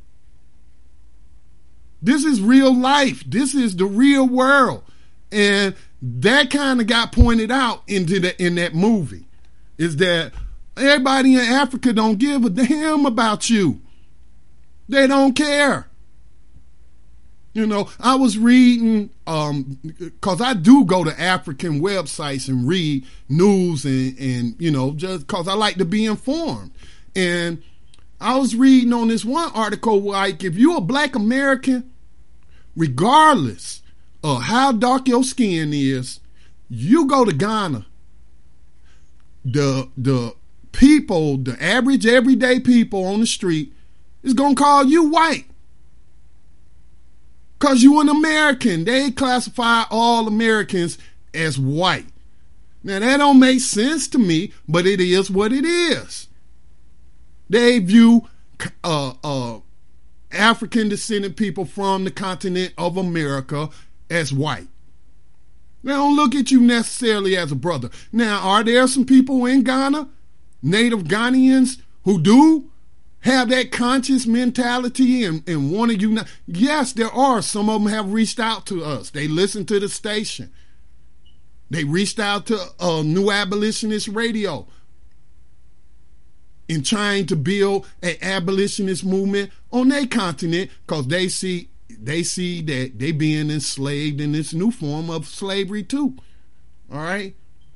This is real life. This is the real world. And that kind of got pointed out into the, in that movie, is that everybody in Africa don't give a damn about you. They don't care. You know, I was reading, um, cause I do go to African websites and read news and, and, you know, just cause I like to be informed. And I was reading on this one article, like if you're a black American, regardless of how dark your skin is, you go to Ghana, the, the people, the average everyday people on the street is going to call you white. Because you an American. They classify all Americans as white. Now, that don't make sense to me, but it is what it is. They view uh, uh, African-descended people from the continent of America as white. They don't look at you necessarily as a brother. Now, are there some people in Ghana, native Ghanaians, who do have that conscious mentality and, and want to unite? Yes, there are. Some of them have reached out to us. They listen to the station. They reached out to uh, New Abolitionist Radio in trying to build an abolitionist movement on their continent because they see they see that they being enslaved in this new form of slavery too. All right?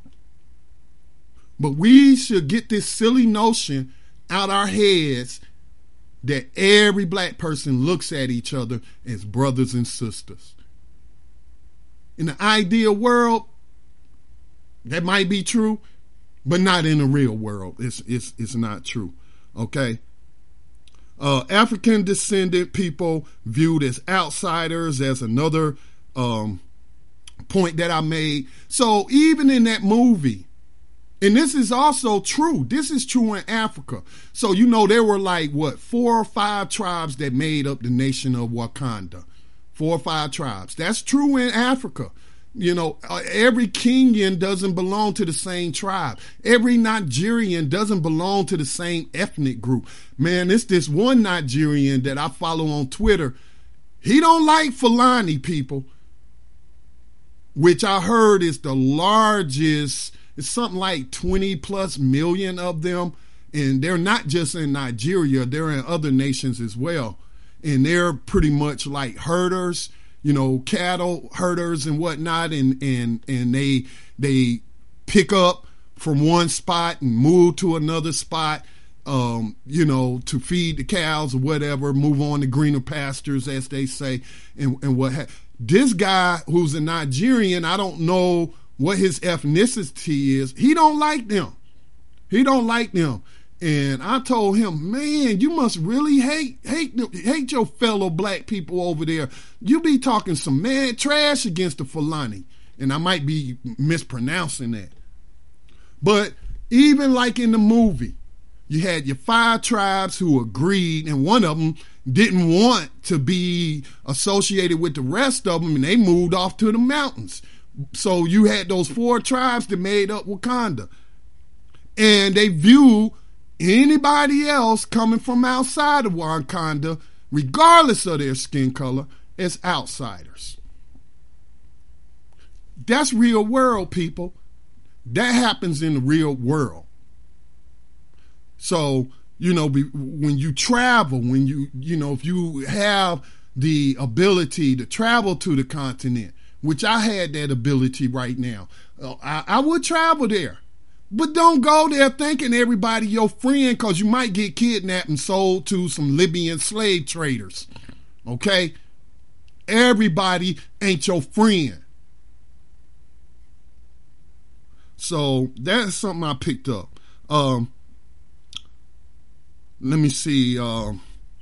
But we should get this silly notion out our heads that every black person looks at each other as brothers and sisters. In the ideal world, that might be true, but not in the real world. It's it's it's not true. Okay. Uh, African descended people viewed as outsiders, as another um, point that I made. So even in that movie, and this is also true. This is true in Africa. So, you know, there were like, what, four or five tribes that made up the nation of Wakanda. Four or five tribes. That's true in Africa. You know, every Kenyan doesn't belong to the same tribe. Every Nigerian doesn't belong to the same ethnic group. Man, it's this one Nigerian that I follow on Twitter. He don't like Fulani people, which I heard is the largest. It's something like twenty plus million of them. And they're not just in Nigeria, they're in other nations as well. And they're pretty much like herders, you know, cattle herders and whatnot. And, and, and they, they pick up from one spot and move to another spot, um, you know, to feed the cows or whatever, move on to greener pastures, as they say, and, and what ha- This guy who's a Nigerian, I don't know what his ethnicity is. He don't like them. He don't like them. And I told him, man, you must really hate hate hate your fellow black people over there. You be talking some mad trash against the Fulani. And I might be mispronouncing that. But even like in the movie, you had your five tribes who agreed, and one of them didn't want to be associated with the rest of them, and they moved off to the mountains. So you had those four tribes that made up Wakanda. And they view anybody else coming from outside of Wakanda, regardless of their skin color, as outsiders. That's real world, people. That happens in the real world. So, you know, be, when you travel, when you, you know, if you have the ability to travel to the continent, which I had that ability right now, uh, I, I would travel there. But don't go there thinking everybody your friend, because you might get kidnapped and sold to some Libyan slave traders. Okay? Everybody ain't your friend. So that's something I picked up. Um, let me see. Uh,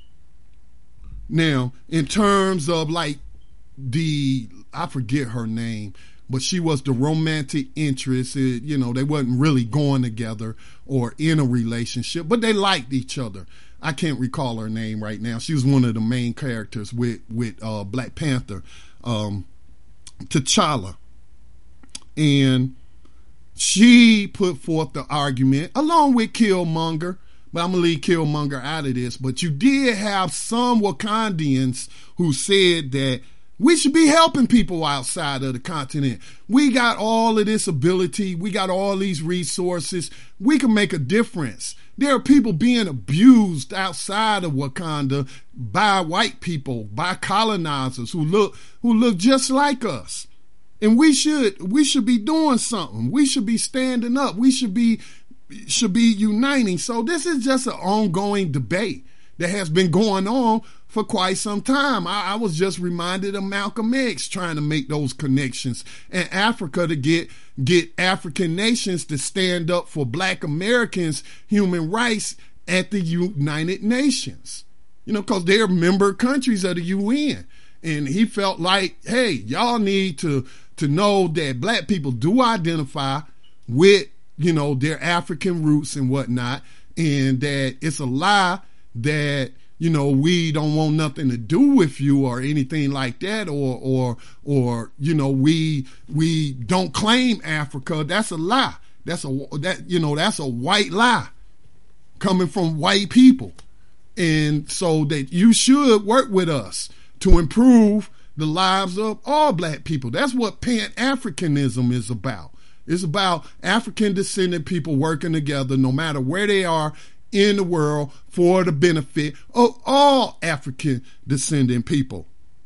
now, in terms of like the, I forget her name, but she was the romantic interest. It, you know, they wasn't really going together or in a relationship, but they liked each other. I can't recall her name right now. She was one of the main characters with, with uh, Black Panther, um, T'Challa. And she put forth the argument, along with Killmonger, but I'm going to leave Killmonger out of this, but you did have some Wakandians who said that we should be helping people outside of the continent. We got all of this ability. We got all these resources. We can make a difference. There are people being abused outside of Wakanda by white people, by colonizers who look who look just like us. And we should we should be doing something. We should be standing up. We should be should be uniting. So this is just an ongoing debate that has been going on for quite some time. I, I was just reminded of Malcolm X trying to make those connections, and Africa to get get African nations to stand up for Black Americans' human rights at the United Nations. You know, because they're member countries of the U N. And he felt like, hey, y'all need to to know that Black people do identify with, you know, their African roots and whatnot, and that it's a lie that, you know, we don't want nothing to do with you or anything like that, or, or, or, you know, we, we don't claim Africa. That's a lie. That's a, that, you know, that's a white lie coming from white people. And so that you should work with us to improve the lives of all Black people. That's what Pan-Africanism is about. It's about African descendant people working together, no matter where they are in the world, for the benefit of all African descendant people.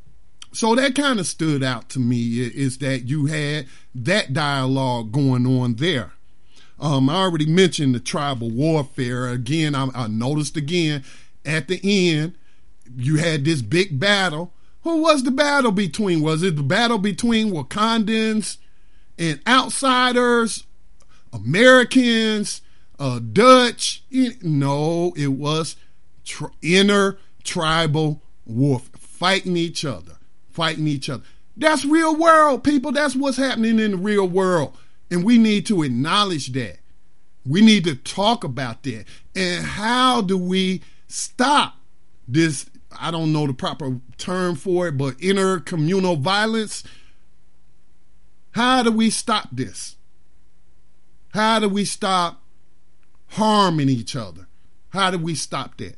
So that kind of stood out to me, is that you had that dialogue going on there. Um, I already mentioned the tribal warfare. Again, I, I noticed again at the end, you had this big battle. Who was the battle between? Was it the battle between Wakandans and outsiders, Americans, Uh, Dutch? No, it was tri- inner tribal warfare, fighting each other, fighting each other. That's real world, people. That's what's happening in the real world. And we need to acknowledge that. We need to talk about that. And how do we stop this? I don't know the proper term for it, but intercommunal violence. How do we stop this? How do we stop harming each other? How do we stop that?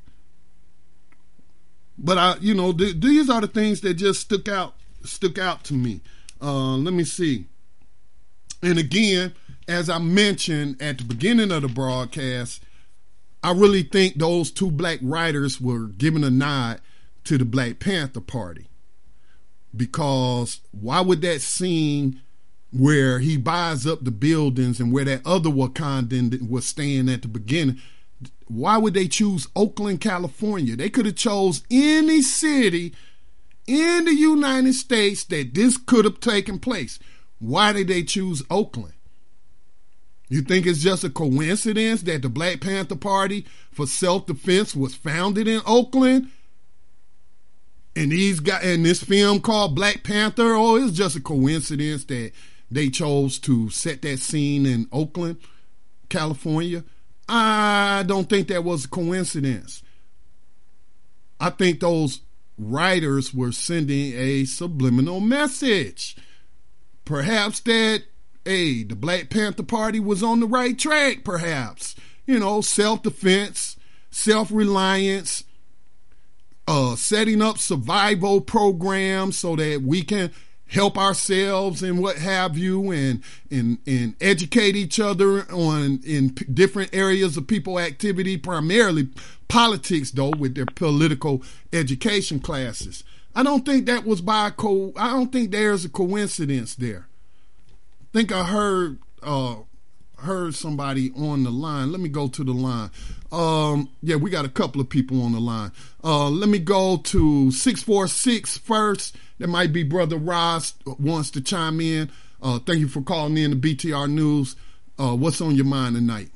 But I, you know, th- these are the things that just stuck out, stuck out to me. Uh, let me see. And again, as I mentioned at the beginning of the broadcast, I really think those two Black writers were giving a nod to the Black Panther Party, because why would that scene where he buys up the buildings and where that other Wakandan was staying at the beginning. Why would they choose Oakland, California? They could have chose any city in the United States that this could have taken place. Why did they choose Oakland? You think it's just a coincidence that the Black Panther Party for Self-Defense was founded in Oakland? And these guys, and this film called Black Panther, oh, it's just a coincidence that they chose to set that scene in Oakland, California? I don't think that was a coincidence. I think those writers were sending a subliminal message. Perhaps that, hey, the Black Panther Party was on the right track, perhaps. You know, self-defense, self-reliance, uh, setting up survival programs so that we can help ourselves and what have you, and and and educate each other on in p- different areas of people activity, primarily politics, though, with their political education classes. I don't think that was by co. I don't think there's a coincidence there. I think I heard uh, heard somebody on the line. Let me go to the line. Um, yeah, we got a couple of people on the line. Uh, let me go to six four six first. That might be Brother Ross wants to chime in. Uh, thank you for calling in to B T R News. Uh, what's on your mind tonight?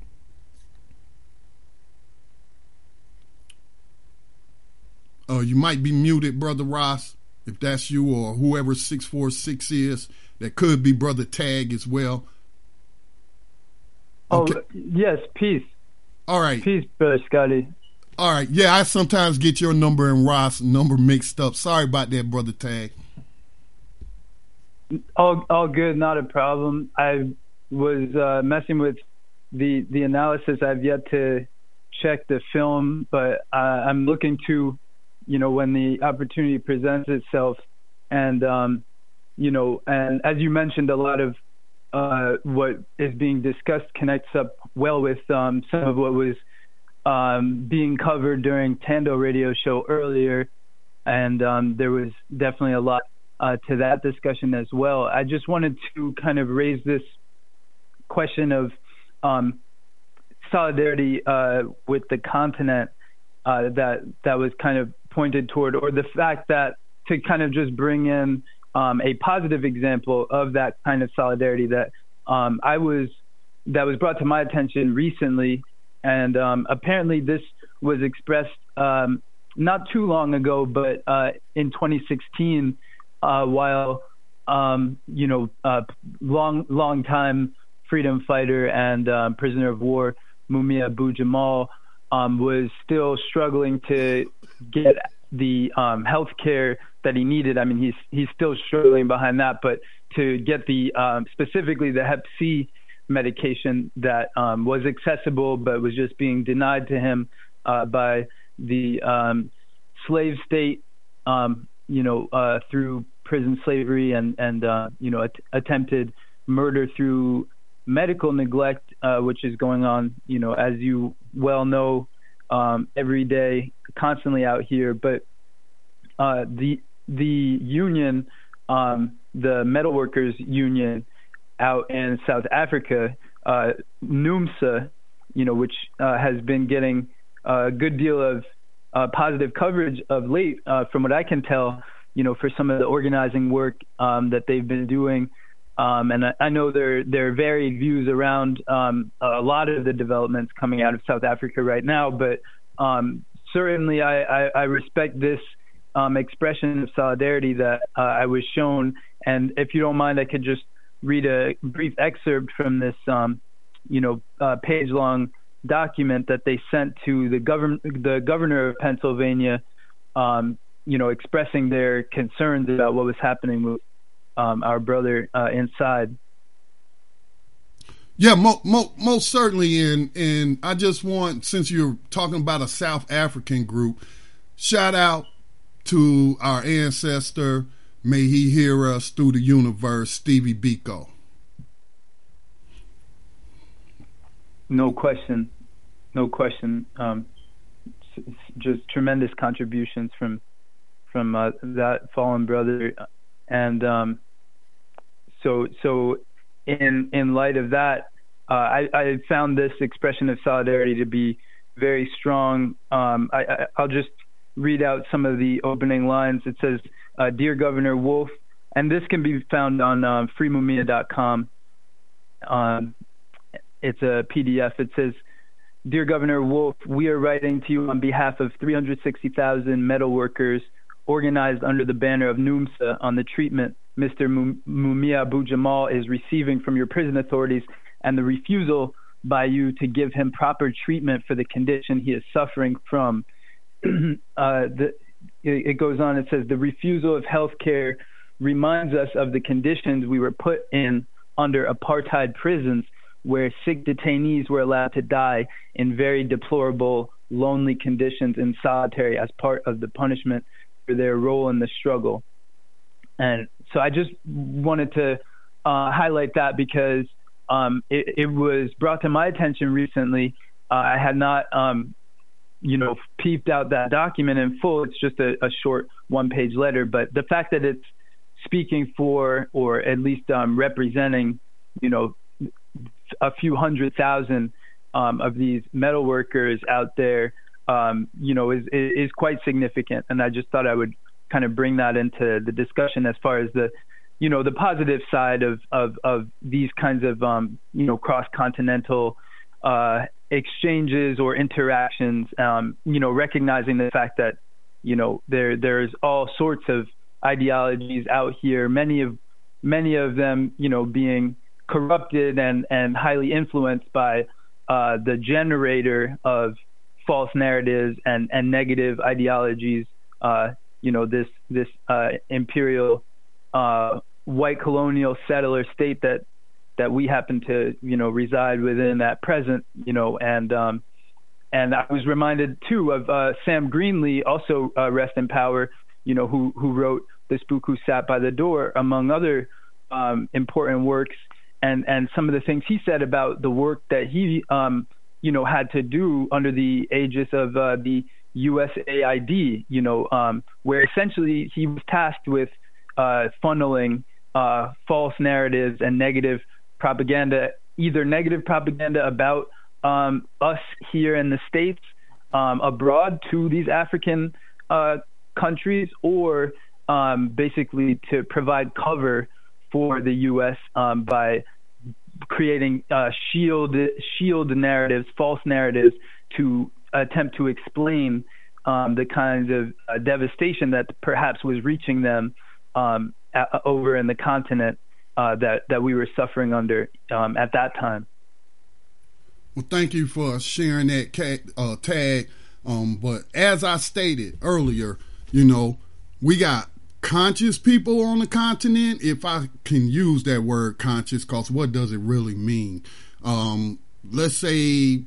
Uh, you might be muted, Brother Ross, if that's you, or whoever six four six is. That could be Brother Tag as well. Okay. Oh, yes, peace. All right. Peace, Brother Scotty. All right. Yeah, I sometimes get your number and Ross' number mixed up. Sorry about that, Brother Tag. All, all good, not a problem. I was uh, messing with the the analysis. I've yet to check the film, but uh, I'm looking to, you know, when the opportunity presents itself. And, um, you know, and as you mentioned, a lot of uh, what is being discussed connects up well with um, some of what was um, being covered during Tando radio show earlier. And um, there was definitely a lot uh, to that discussion as well. I just wanted to kind of raise this question of um, solidarity uh, with the continent uh, that that was kind of pointed toward, or the fact that to kind of just bring in um, a positive example of that kind of solidarity that um, I was that was brought to my attention recently, and um, apparently this was expressed um, not too long ago, but uh, in twenty sixteen, uh, while um, you know, uh, long long time freedom fighter and um, prisoner of war Mumia Abu Jamal um, was still struggling to get the um, health care that he needed. I mean, he's he's still struggling behind that, but to get the um, specifically the Hep C medication that um, was accessible but was just being denied to him uh, by the um, slave state, um, you know, uh, through prison slavery and and uh, you know, att- attempted murder through medical neglect, uh, which is going on, you know, as you well know, um, every day, constantly out here. But uh, the the union, um, the metal workers union out in South Africa, uh, NUMSA, you know, which uh, has been getting a good deal of uh, positive coverage of late, uh, from what I can tell, you know, for some of the organizing work um, that they've been doing. Um, and I, I know there there are varied views around um, a lot of the developments coming out of South Africa right now, but um, certainly I, I, I respect this um, expression of solidarity that uh, I was shown. And if you don't mind, I could just read a brief excerpt from this, um, you know, uh, page-long document that they sent to the governor, the governor of Pennsylvania, um, you know, expressing their concerns about what was happening with Um, our brother uh, inside. Yeah, mo- mo- most certainly. And, and I just want, since you're talking about a South African group, shout out to our ancestor. May he hear us through the universe, Stevie Biko. No question. No question. Um, just tremendous contributions from from uh, that fallen brother. And um, so so in in light of that, uh, I, I found this expression of solidarity to be very strong. Um, I, I, I'll just read out some of the opening lines. It says, uh, "Dear Governor Wolf," and this can be found on uh, free mumia dot com. Um, it's a P D F. It says, "Dear Governor Wolf, we are writing to you on behalf of three hundred sixty thousand metal workers organized under the banner of NUMSA on the treatment Mister Mumia Abu Jamal is receiving from your prison authorities and the refusal by you to give him proper treatment for the condition he is suffering from." uh, the, it goes on, it says, "The refusal of health care reminds us of the conditions we were put in under apartheid prisons, where sick detainees were allowed to die in very deplorable, lonely conditions in solitary as part of the punishment for their role in the struggle." And so I just wanted to uh, highlight that because um, it, it was brought to my attention recently. Uh, I had not, um, you know, peeped out that document in full. It's just a, a short one-page letter, but the fact that it's speaking for, or at least um, representing, you know, a few hundred thousand um, of these metal workers out there, um, you know, is, is quite significant. And I just thought I would kind of bring that into the discussion as far as the, you know, the positive side of, of, of these kinds of, um, you know, cross-continental uh, exchanges or interactions, um, you know, recognizing the fact that, you know, there there's all sorts of ideologies out here, many of many of them, you know, being corrupted and, and highly influenced by uh, the generator of false narratives and, and negative ideologies, uh, you know, this this uh, imperial uh, white colonial settler state that that we happen to, you know, reside within at present, you know, and um, and I was reminded too of uh, Sam Greenlee, also uh, rest in power, you know, who who wrote The Spook Who Sat by the Door, among other um, important works. And, and some of the things he said about the work that he, um, you know, had to do under the aegis of uh, the U S A I D, you know, um, where essentially he was tasked with uh, funneling uh, false narratives and negative propaganda, either negative propaganda about um, us here in the States, um, abroad to these African uh, countries, or um, basically to provide cover for the U S um, by creating uh, shield shield narratives, false narratives, to attempt to explain um, the kinds of uh, devastation that perhaps was reaching them um, a- over in the continent uh, that that we were suffering under um, at that time. Well, thank you for sharing that cat, uh, tag. Um, but as I stated earlier, you know, we got conscious people on the continent, if I can use that word conscious, because what does it really mean? Um, let's say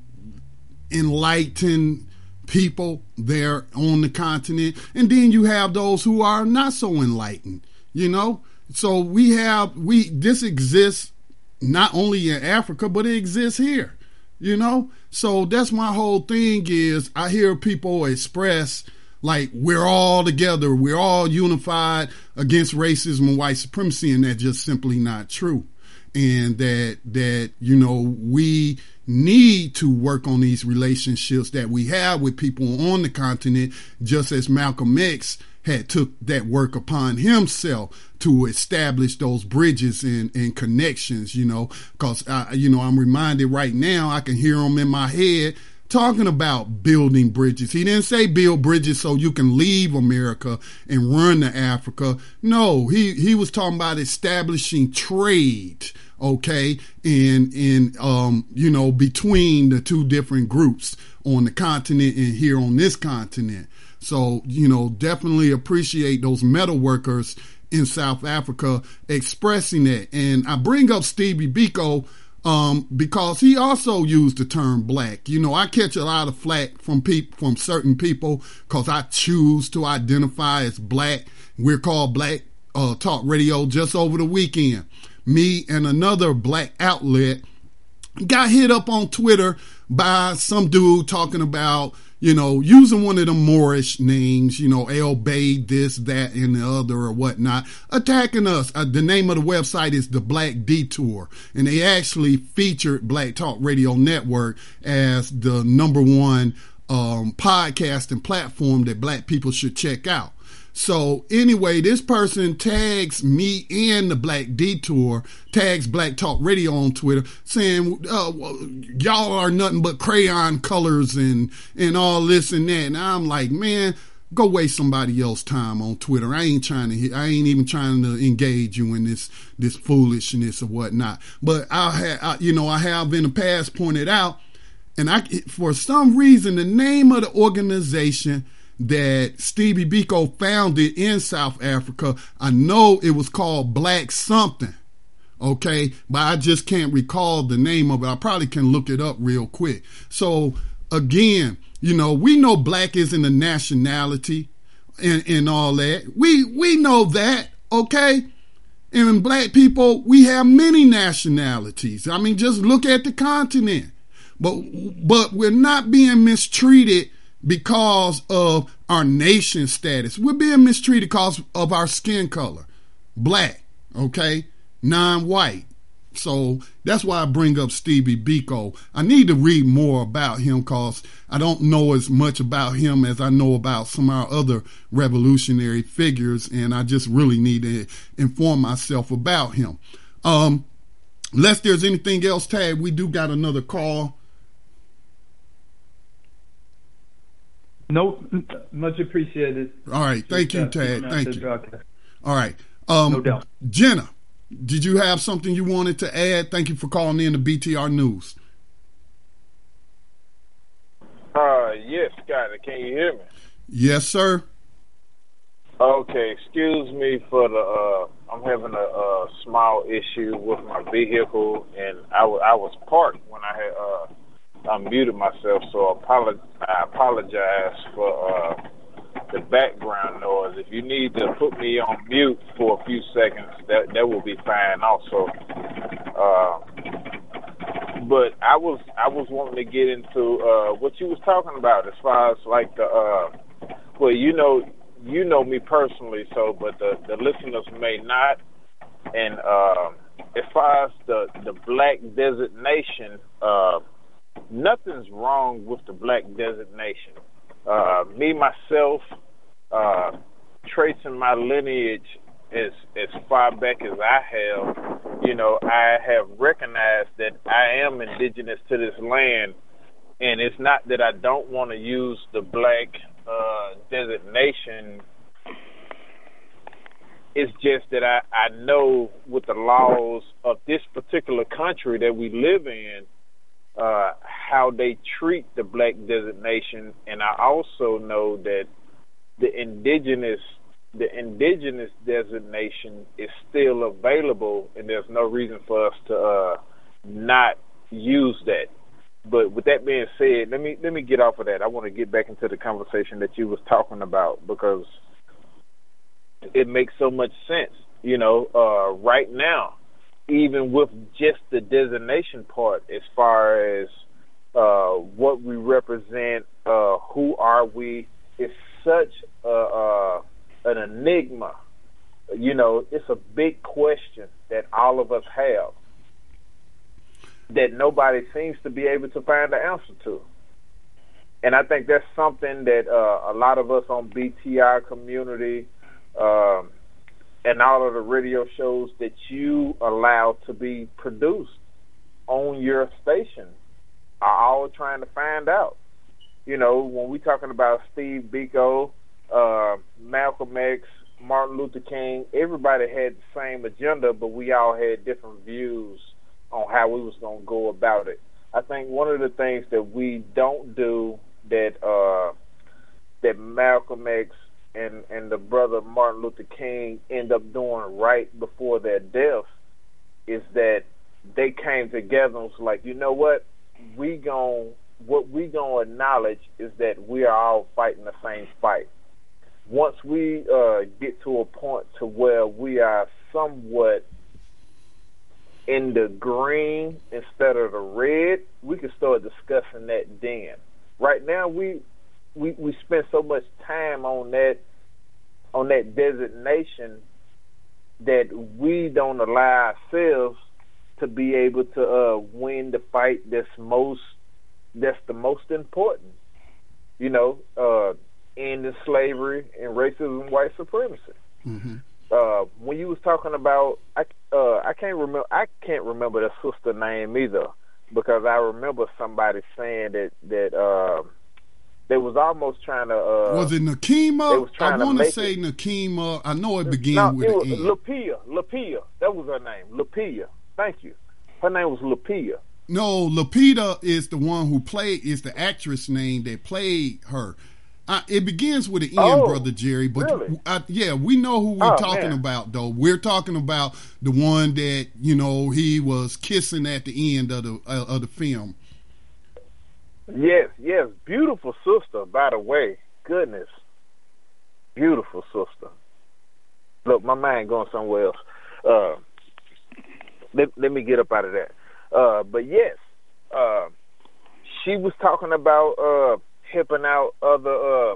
enlightened people there on the continent, and then you have those who are not so enlightened, you know? So we have, we, this exists not only in Africa, but it exists here, you know? So that's my whole thing is I hear people express like we're all together, we're all unified against racism and white supremacy, and that's just simply not true. And that, that, you know, we need to work on these relationships that we have with people on the continent, just as Malcolm X had took that work upon himself to establish those bridges and, and connections, you know, because, you know, I'm reminded right now, I can hear them in my head talking about building bridges. He didn't say build bridges so you can leave America and run to Africa. No, he, he was talking about establishing trade, okay, and, and, um, you know, between the two different groups on the continent and here on this continent. So, you know, definitely appreciate those metal workers in South Africa expressing that. And I bring up Stevie Biko um, because he also used the term black. You know, I catch a lot of flack from people, from certain people, because I choose to identify as black. We're called Black uh, Talk Radio. Just over the weekend, me and another black outlet got hit up on Twitter by some dude talking about, you know, using one of them Moorish names, you know, El Bay, this, that, and the other or whatnot, attacking us. Uh, the name of the website is The Black Detour, and they actually featured Black Talk Radio Network as the number one um, podcasting platform that black people should check out. So anyway, this person tags me and the Black Detour, tags Black Talk Radio on Twitter, saying, uh, well, y'all are nothing but crayon colors and, and all this and that. And I'm like, man, go waste somebody else's time on Twitter. I ain't trying to, I ain't even trying to engage you in this, this foolishness or whatnot. But I have, I, you know, I have in the past pointed out, and I, for some reason, the name of the organization that Stevie Biko founded in South Africa, I know it was called Black something, okay? But I just can't recall the name of it. I probably can look it up real quick. So, again, you know, we know black isn't a nationality and, and all that. We, we know that, okay? And in black people, we have many nationalities. I mean, just look at the continent. But, but we're not being mistreated because of our nation status. We're being mistreated because of our skin color. Black, okay? Non-white. So that's why I bring up Stevie Biko. I need to read more about him because I don't know as much about him as I know about some of our other revolutionary figures, and I just really need to inform myself about him. Um, unless there's anything else, Tad, we do got another call. Nope, much appreciated. All right, thank you, Tad. Thank you. All right, um, no doubt. Jenna, did you have something you wanted to add? Thank you for calling in to B T R News. Uh, yes, Scotty, can you hear me? Yes, sir. Okay, excuse me for the. Uh, I'm having a, a small issue with my vehicle, and I, w- I was parked when I had. Uh, I muted myself, so apolo- I apologize for uh, the background noise. If you need to put me on mute for a few seconds, that that will be fine also. Uh, but I was I was wanting to get into uh, what you was talking about as far as like the uh, well, you know you know me personally, so but the, the listeners may not. And uh, as far as the the black designation. Uh, Nothing's wrong with the black designation. Uh, me, myself, uh, tracing my lineage as, as far back as I have, you know, I have recognized that I am indigenous to this land. And it's not that I don't want to use the black uh, designation. It's just that I, I know with the laws of this particular country that we live in, Uh, how they treat the black designation, and I also know that the indigenous the indigenous designation is still available, and there's no reason for us to uh, not use that. But with that being said, let me let me get off of that. I want to get back into the conversation that you was talking about because it makes so much sense. You know, uh, right now, even with just the designation part, as far as uh, what we represent, uh, who are we, it's such a, uh, an enigma. You know, it's a big question that all of us have that nobody seems to be able to find the answer to. And I think that's something that uh, a lot of us on B T R community um, and all of the radio shows that you allow to be produced on your station are all trying to find out. You know, when we're talking about Steve Biko, uh, Malcolm X, Martin Luther King, everybody had the same agenda, but we all had different views on how we was going to go about it. I think one of the things that we don't do that uh, that Malcolm X and, and the brother Martin Luther King end up doing right before their death is that they came together and was like, you know what, we gon' what we gonna acknowledge is that we are all fighting the same fight. Once we uh, get to a point to where we are somewhat in the green instead of the red, we can start discussing that then. Right now, we we we spend so much time on that on that designation that we don't allow ourselves to be able to uh, win the fight that's most that's the most important. You know, uh, ending slavery and racism, and white supremacy. Mm-hmm. Uh, when you was talking about, I uh, I can't remember I can't remember the sister name either, because I remember somebody saying that that uh, they was almost trying to. Uh, was it Nakima? I want to say it. Nakima. I know it began no, with it was an N. Lapia. Lapia. That was her name. Lapia. Thank you. Her name was Lapia. No, Lupita is the one who played, is the actress name that played her. Uh, it begins with an N, oh, Brother Jerry. But really? I, yeah, we know who we're oh, talking man. about, though. We're talking about the one that, you know, he was kissing at the end of the uh, of the film. Yes, yes. Beautiful sister, by the way. Goodness. Beautiful sister. Look, my mind going somewhere else. Uh, let, let me get up out of that. Uh, but yes, uh, she was talking about uh, helping out other uh,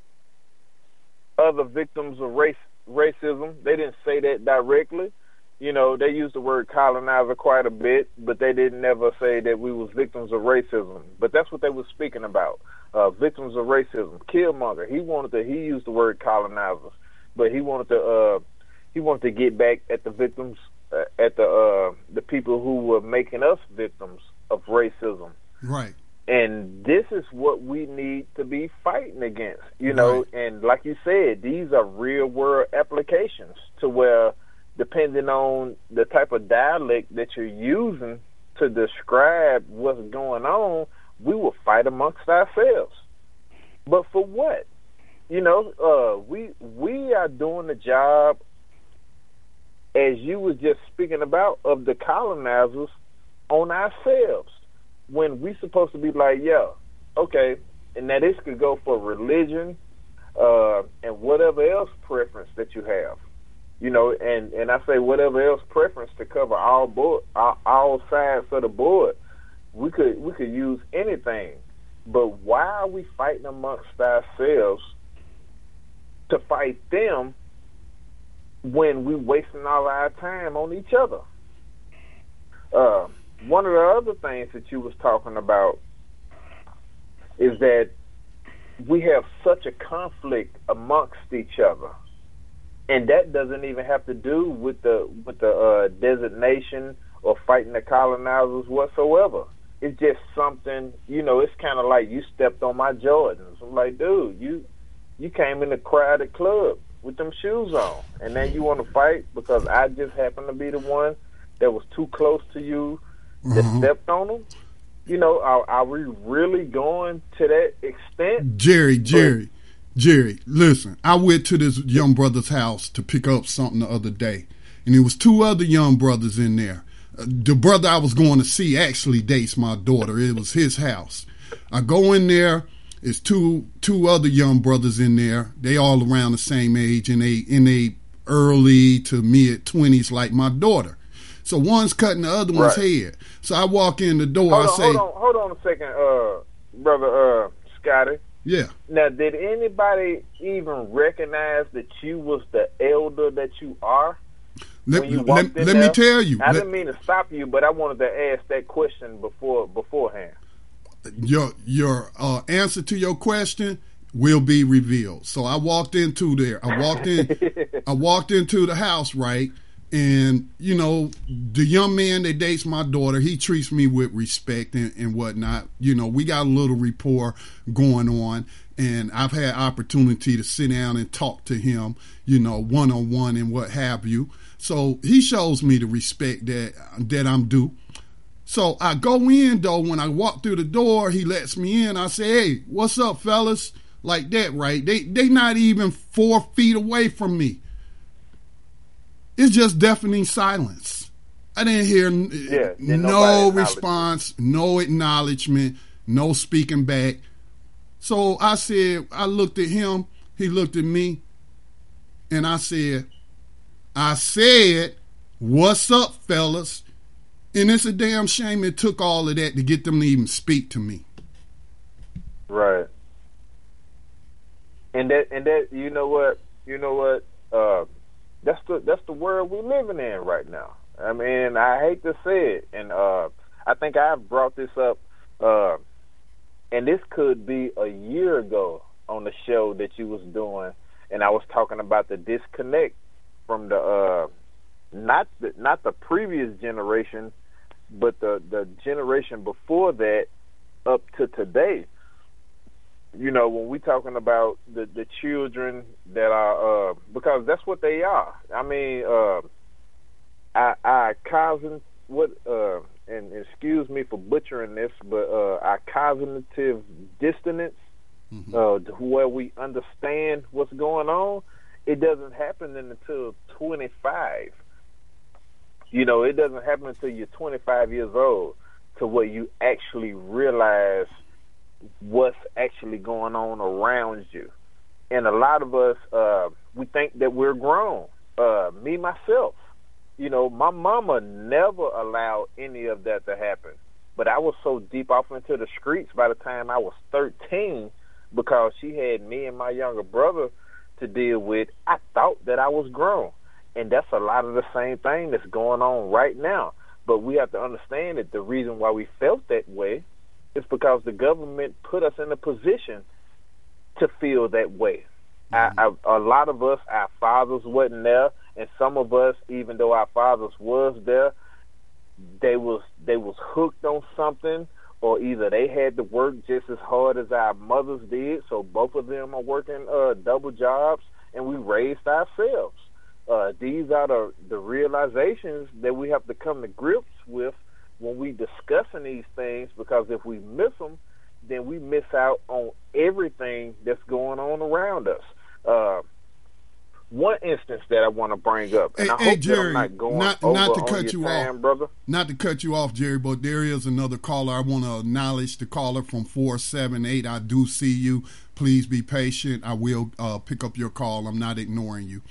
other victims of race racism. They didn't say that directly. You know, they used the word colonizer quite a bit, but they didn't never say that we was victims of racism. But that's what they were speaking about, uh, victims of racism. Killmonger, he wanted to. He used the word colonizers, but he wanted to. Uh, he wanted to get back at the victims. Uh, at the uh, the people who were making us victims of racism. Right. And this is what we need to be fighting against, you know, right. And like you said, these are real world applications to where, depending on the type of dialect that you're using to describe what's going on, we will fight amongst ourselves. But for what? You know, uh, we we are doing the job, as you was just speaking about, of the colonizers on ourselves, when we supposed to be like, yeah, okay, and now this could go for religion uh, and whatever else preference that you have, you know, and, and I say whatever else preference to cover all board, all, all sides of the board. We could we could use anything, but why are we fighting amongst ourselves to fight them when we wasting all our time on each other? Uh, one of the other things that you was talking about is that we have such a conflict amongst each other, and that doesn't even have to do with the with the uh, designation or fighting the colonizers whatsoever. It's just something, you know. It's kind of like you stepped on my Jordans. I'm like, dude, you you came in a crowded club with them shoes on, and then you want to fight because I just happened to be the one that was too close to you that uh-huh. stepped on them. You know, are, are we really going to that extent? Jerry, Jerry, but, Jerry, listen, I went to this young brother's house to pick up something the other day, and there was two other young brothers in there. Uh, the brother I was going to see actually dates my daughter. It was his house. I go in there. It's two two other young brothers in there. They all around the same age, and they in they early to mid twenties, like my daughter. So one's cutting the other one's right. head. So I walk in the door. Hold I on, say, hold on, hold on a second, uh, brother uh, Scotty. Yeah. Now, did anybody even recognize that you was the elder that you are? Let, when you let, walked in let there? me tell you. I let, didn't mean to stop you, but I wanted to ask that question before beforehand. Your your uh, answer to your question will be revealed. So I walked into there. I walked in. I walked into the house, right? And you know, the young man that dates my daughter, he treats me with respect and, and whatnot. You know, we got a little rapport going on, and I've had opportunity to sit down and talk to him, you know, one on one and what have you. So he shows me the respect that that I'm due. So I go in, though. When I walk through the door, he lets me in. I say, hey, what's up, fellas? Like that, right? They they not even four feet away from me. It's just deafening silence. I didn't hear yeah, no response, no acknowledgement, no speaking back. So I said, I looked at him. He looked at me. And I said, I said, what's up, fellas? And it's a damn shame it took all of that to get them to even speak to me. Right. and that and that you know what you know what uh, that's the that's the world we're living in right now. I mean, I hate to say it, and uh, I think I've brought this up, uh, and this could be a year ago on the show that you was doing, and I was talking about the disconnect from the uh, not the, not the previous generation, but the the generation before that up to today. You know, when we talking about the, the children that are, uh, because that's what they are. I mean, uh, our, our cousin, what, uh, and excuse me for butchering this, but uh, our cognitive dissonance, mm-hmm. uh, where we understand what's going on, it doesn't happen until twenty-five. You know, it doesn't happen until you're twenty-five years old to where you actually realize what's actually going on around you. And a lot of us, uh, we think that we're grown. Uh, me, myself, you know, my mama never allowed any of that to happen. But I was so deep off into the streets by the time I was thirteen because she had me and my younger brother to deal with. I thought that I was grown. And that's a lot of the same thing that's going on right now. But we have to understand that the reason why we felt that way it's because the government put us in a position to feel that way. Mm-hmm. I, I, a lot of us, our fathers wasn't there, and some of us, even though our fathers was there, they was they was hooked on something, or either they had to work just as hard as our mothers did, so both of them are working uh, double jobs, and we raised ourselves. Uh, these are the, the realizations that we have to come to grips with when we discussing these things, because if we miss them, then we miss out on everything that's going on around us. Uh, one instance that I want to bring up, and hey, I hey, hope Jerry, that I'm not going not, over not to on cut your you time, off, brother. Not to cut you off, Jerry, but there is another caller. I want to acknowledge the caller from four seven eight. I do see you. Please be patient. I will uh, pick up your call. I'm not ignoring you.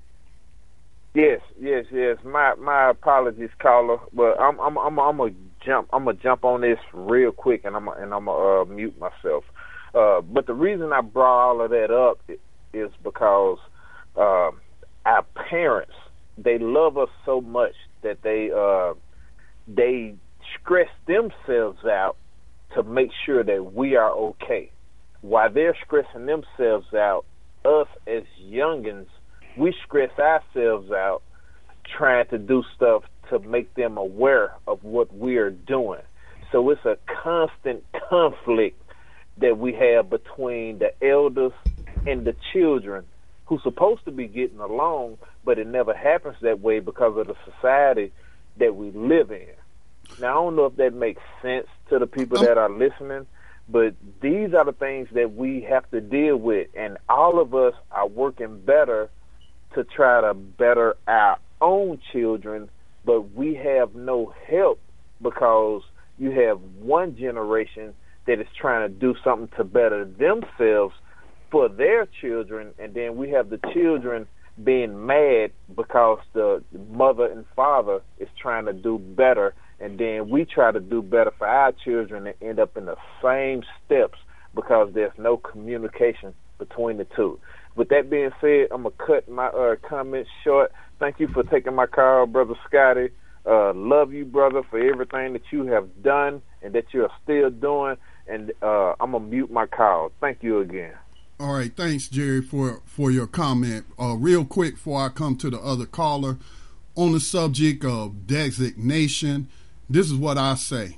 Yes, yes, yes. My my apologies, caller, but I'm I'm I'm I'm gonna jump. I'm gonna jump on this real quick, and I'm and I'm gonna uh, mute myself. Uh, but the reason I brought all of that up is because uh, our parents, they love us so much that they uh, they stress themselves out to make sure that we are okay. While they're stressing themselves out, us as youngins, we stress ourselves out trying to do stuff to make them aware of what we are doing. So it's a constant conflict that we have between the elders and the children who's supposed to be getting along, but it never happens that way because of the society that we live in. Now, I don't know if that makes sense to the people that are listening, but these are the things that we have to deal with, and all of us are working better to try to better our own children, but we have no help because you have one generation that is trying to do something to better themselves for their children, and then we have the children being mad because the mother and father is trying to do better, and then we try to do better for our children and end up in the same steps because there's no communication between the two. With that being said, I'm going to cut my uh, comments short. Thank you for taking my call, Brother Scotty. Uh, love you, brother, for everything that you have done and that you are still doing. And uh, I'm going to mute my call. Thank you again. All right. Thanks, Jerry, for, for your comment. Uh, real quick before I come to the other caller, on the subject of designation, this is what I say.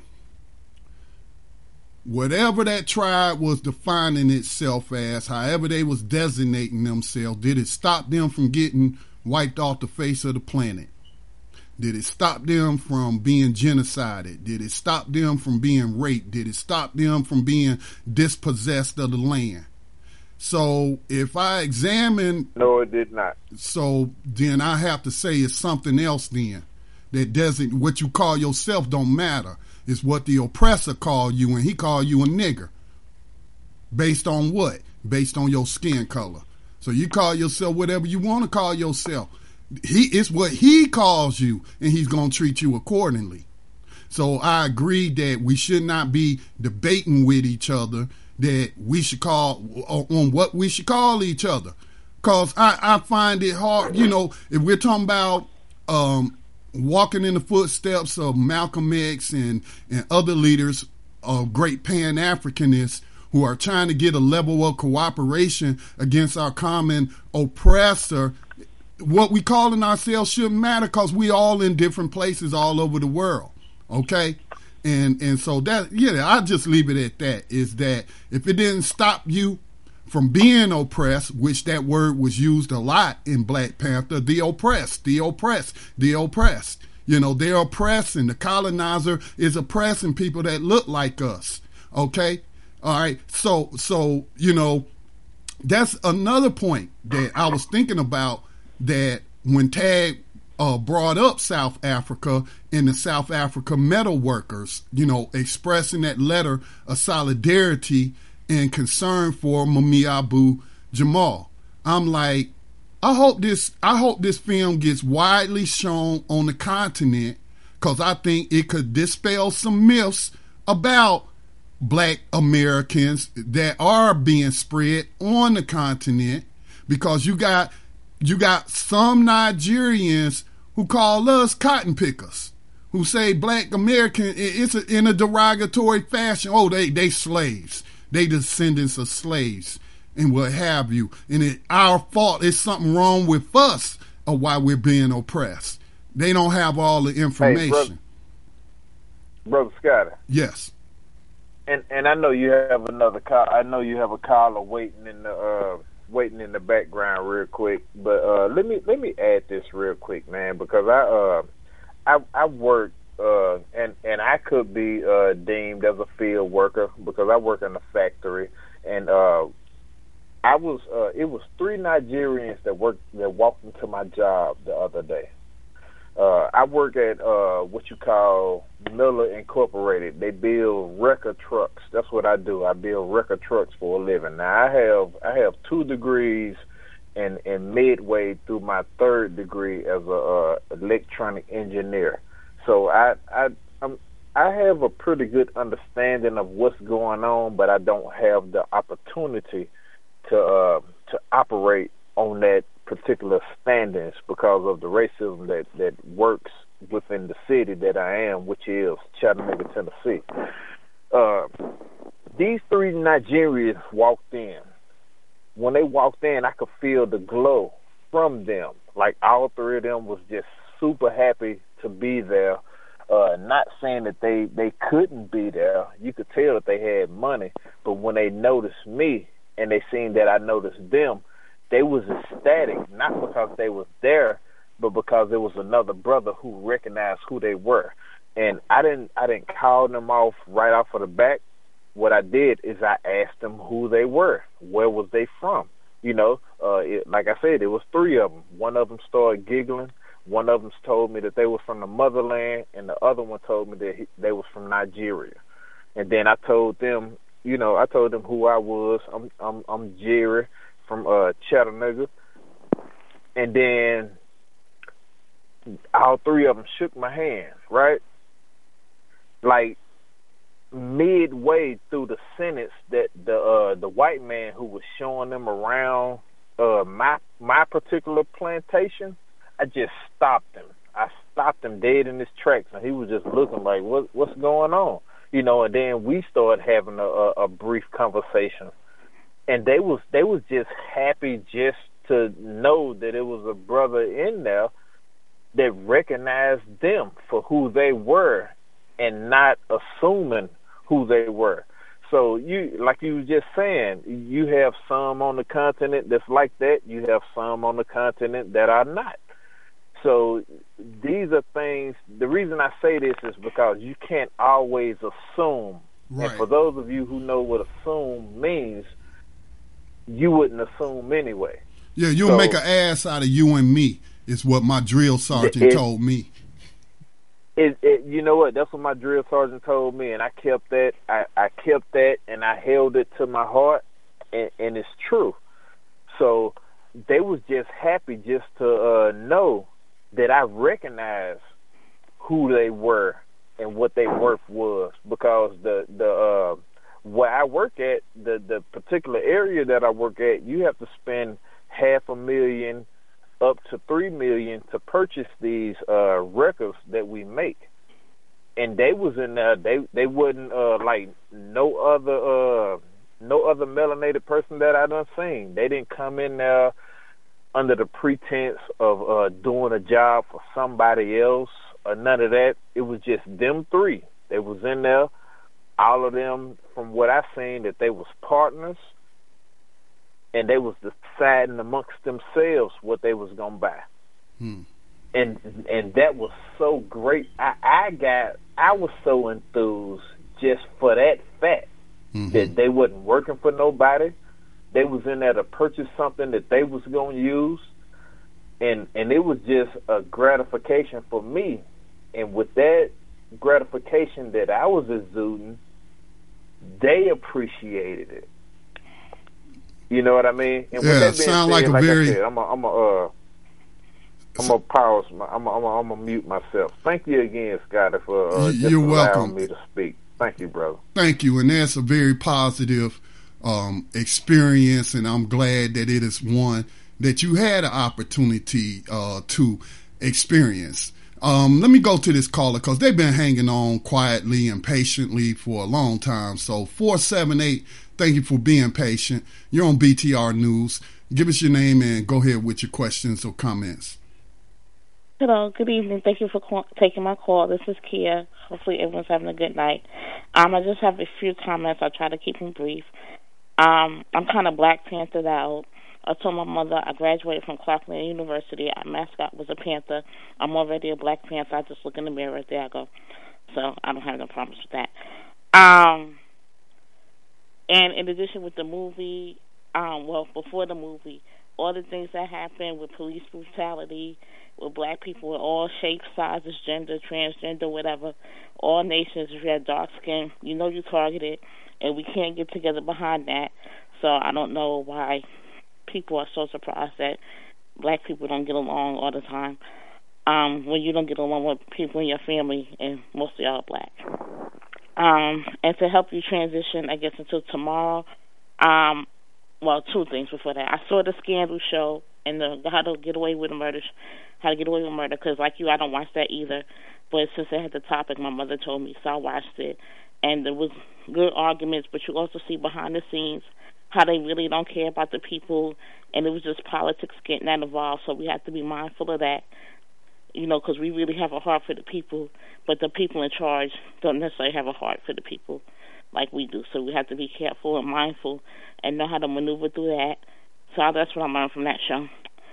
Whatever that tribe was defining itself as, however they was designating themselves, did it stop them from getting wiped off the face of the planet? Did it stop them from being genocided? Did it stop them from being raped? Did it stop them from being dispossessed of the land? So if I examine... No, it did not. So then I have to say it's something else then. That doesn't, what you call yourself don't matter. It's what the oppressor called you, and he called you a nigger. Based on what? Based on your skin color. So you call yourself whatever you want to call yourself. He It's what he calls you, and he's going to treat you accordingly. So I agree that we should not be debating with each other, that we should call on what we should call each other. Because I, I find it hard, you know, if we're talking about um, walking in the footsteps of Malcolm X and, and other leaders of great Pan-Africanists who are trying to get a level of cooperation against our common oppressor, what we calling ourselves shouldn't matter because we all in different places all over the world, okay? And and so that, yeah, I'll just leave it at that, is that if it didn't stop you from being oppressed, which that word was used a lot in Black Panther, the oppressed, the oppressed, the oppressed. You know, they're oppressing. The colonizer is oppressing people that look like us, okay? All right, so, so you know, that's another point that I was thinking about, that when Tag uh, brought up South Africa and the South Africa metal workers, you know, expressing that letter of solidarity and concern for Mumia Abu Jamal. I'm like, I hope this I hope this film gets widely shown on the continent, because I think it could dispel some myths about Black Americans that are being spread on the continent, because you got you got some Nigerians who call us cotton pickers, who say Black American, it's a, in a derogatory fashion. Oh, they they slaves. They descendants of slaves and what have you. And it our fault. It's something wrong with us of why we're being oppressed. They don't have all the information. Hey, brother, brother Scotty. Yes. And and I know you have another call. I know you have a caller waiting in the uh, waiting in the background real quick. But uh, let me let me add this real quick, man, because I uh I I work. Uh, and, and I could be uh, deemed as a field worker because I work in a factory, and uh, I was uh, it was three Nigerians that worked that walked into my job the other day. Uh, I work at uh, what you call Miller Incorporated. They build record trucks. That's what I do. I build record trucks for a living. Now I have I have two degrees, and, and midway through my third degree as a uh, electronic engineer. So I I I'm, I have a pretty good understanding of what's going on, but I don't have the opportunity to uh, to operate on that particular standings because of the racism that, that works within the city that I am, which is Chattanooga, Tennessee. Uh, these three Nigerians walked in. When they walked in, I could feel the glow from them. Like all three of them was just super happy to be there. Uh, not saying that they, they couldn't be there. You could tell that they had money, but when they noticed me and they seen that I noticed them, they was ecstatic, not because they was there, but because there was another brother who recognized who they were. And I didn't I didn't call them off right off of the back. What I did is I asked them who they were. Where was they from? You know, uh, it, like I said, it was three of them. One of them started giggling. One of them told me that they were from the motherland, and the other one told me that he, they was from Nigeria. And then I told them, you know, I told them who I was. I'm I'm, I'm Jerry from uh, Chattanooga. And then all three of them shook my hand, right? Like midway through the sentence, that the uh, the white man who was showing them around uh, my my particular plantation, I just stopped him. I stopped him dead in his tracks, and he was just looking like, "What what's going on?" You know. And then we started having a, a, a brief conversation, and they was they was just happy just to know that it was a brother in there that recognized them for who they were, and not assuming who they were. So you, like you were just saying, you have some on the continent that's like that. You have some on the continent that are not. So these are things, the reason I say this is because you can't always assume. Right. And for those of you who know what assume means, you wouldn't assume anyway. Yeah, you'll so, make an ass out of you and me, is what my drill sergeant it, told me. It, it, you know what? That's what my drill sergeant told me, and I kept that. I, I kept that, and I held it to my heart, and, and it's true. So they was just happy just to uh, know that I recognized who they were and what their worth was, because the the uh, where I work at, the the particular area that I work at, you have to spend half a million up to three million to purchase these uh, records that we make. And they was in there. They they wouldn't uh, like no other uh, no other melanated person that I done seen. They didn't come in there under the pretense of uh, doing a job for somebody else or none of that. It was just them three. They was in there. All of them, from what I seen, that they was partners, and they was deciding amongst themselves what they was gonna buy. Hmm. And and that was so great. I, I got I was so enthused just for that fact mm-hmm. that they wasn't working for nobody. They was in there to purchase something that they was gonna use, and and it was just a gratification for me. And with that gratification that I was exuding, they appreciated it. You know what I mean? And yeah, with that being sound said, like a like very. I said, I'm a, I'm a, uh, I'm gonna pause. My, I'm a, I'm a, I'm gonna mute myself. Thank you again, Scotty, for uh, just You're allowing welcome. me to speak. Thank you, brother. Thank you, and that's a very positive um, experience, and I'm glad that it is one that you had an opportunity uh, to experience. Um, let me go to this caller because they've been hanging on quietly and patiently for a long time. So four seven eight, thank you for being patient. You're on B T R News. Give us your name and go ahead with your questions or comments. Hello, good evening. Thank you for call- taking my call. This is Kia. Hopefully everyone's having a good night. Um, I just have a few comments. I'll try to keep them brief. Um, I'm kind of Black Panthered out. I told my mother I graduated from Clarkland University. Our mascot was a panther. I'm already a Black Panther. I just look in the mirror. There I go. So I don't have no problems with that. Um, and in addition with the movie, um, well, before the movie, all the things that happened with police brutality, with black people in all shapes, sizes, gender, transgender, whatever, all nations, if you have dark skin, you know you're targeted, and we can't get together behind that. So I don't know why people are so surprised that black people don't get along all the time um, when you don't get along with people in your family, and most of y'all are black. Um, and to help you transition, I guess, until tomorrow, um, well, two things before that. I saw the Scandal show and the How to Get Away with Murder, How to Get Away with Murder, because like you, I don't watch that either. But since they had the topic, my mother told me, so I watched it. And there was good arguments, but you also see behind the scenes how they really don't care about the people, and it was just politics getting that involved, so we have to be mindful of that, you know, because we really have a heart for the people, but the people in charge don't necessarily have a heart for the people like we do, so we have to be careful and mindful and know how to maneuver through that. So that's what I learned from that show.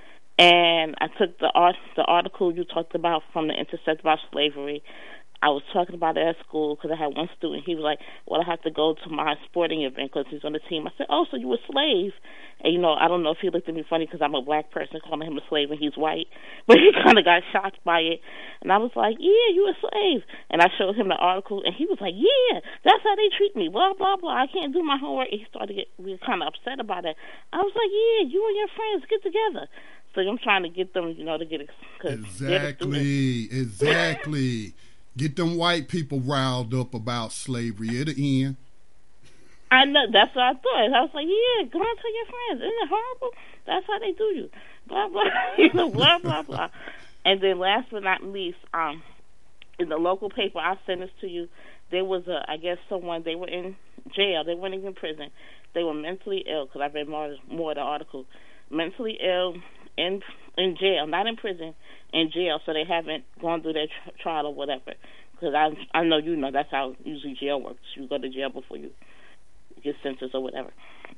And I took the art, the article you talked about from the Intercept about slavery. I was talking about it at school because I had one student. He was like, well, I have to go to my sporting event because he's on the team. I said, oh, so you were a slave. And, you know, I don't know if he looked at me funny because I'm a black person calling him a slave and he's white. But he kind of got shocked by it. And I was like, yeah, you a slave. And I showed him the article, and he was like, yeah, that's how they treat me, blah, blah, blah. I can't do my homework. And he started to get we were kind of upset about it. I was like, yeah, you and your friends get together. So I'm trying to get them, you know, to get it. Exactly, exactly. Get them white people riled up about slavery. It'll end. I know. That's what I thought. I was like, yeah, go and tell your friends. Isn't it horrible? That's how they do you. Blah, blah, you know, blah, blah, blah. And then last but not least, um, in the local paper, I'll send this to you, there was, a, I guess, someone, they were in jail. They weren't even in prison. They were mentally ill, because I read more, more of the article. Mentally ill in in jail, not in prison, in jail, so they haven't gone through their tr- trial or whatever. Because I I know you know that's how usually jail works. You go to jail before you get sentenced or whatever.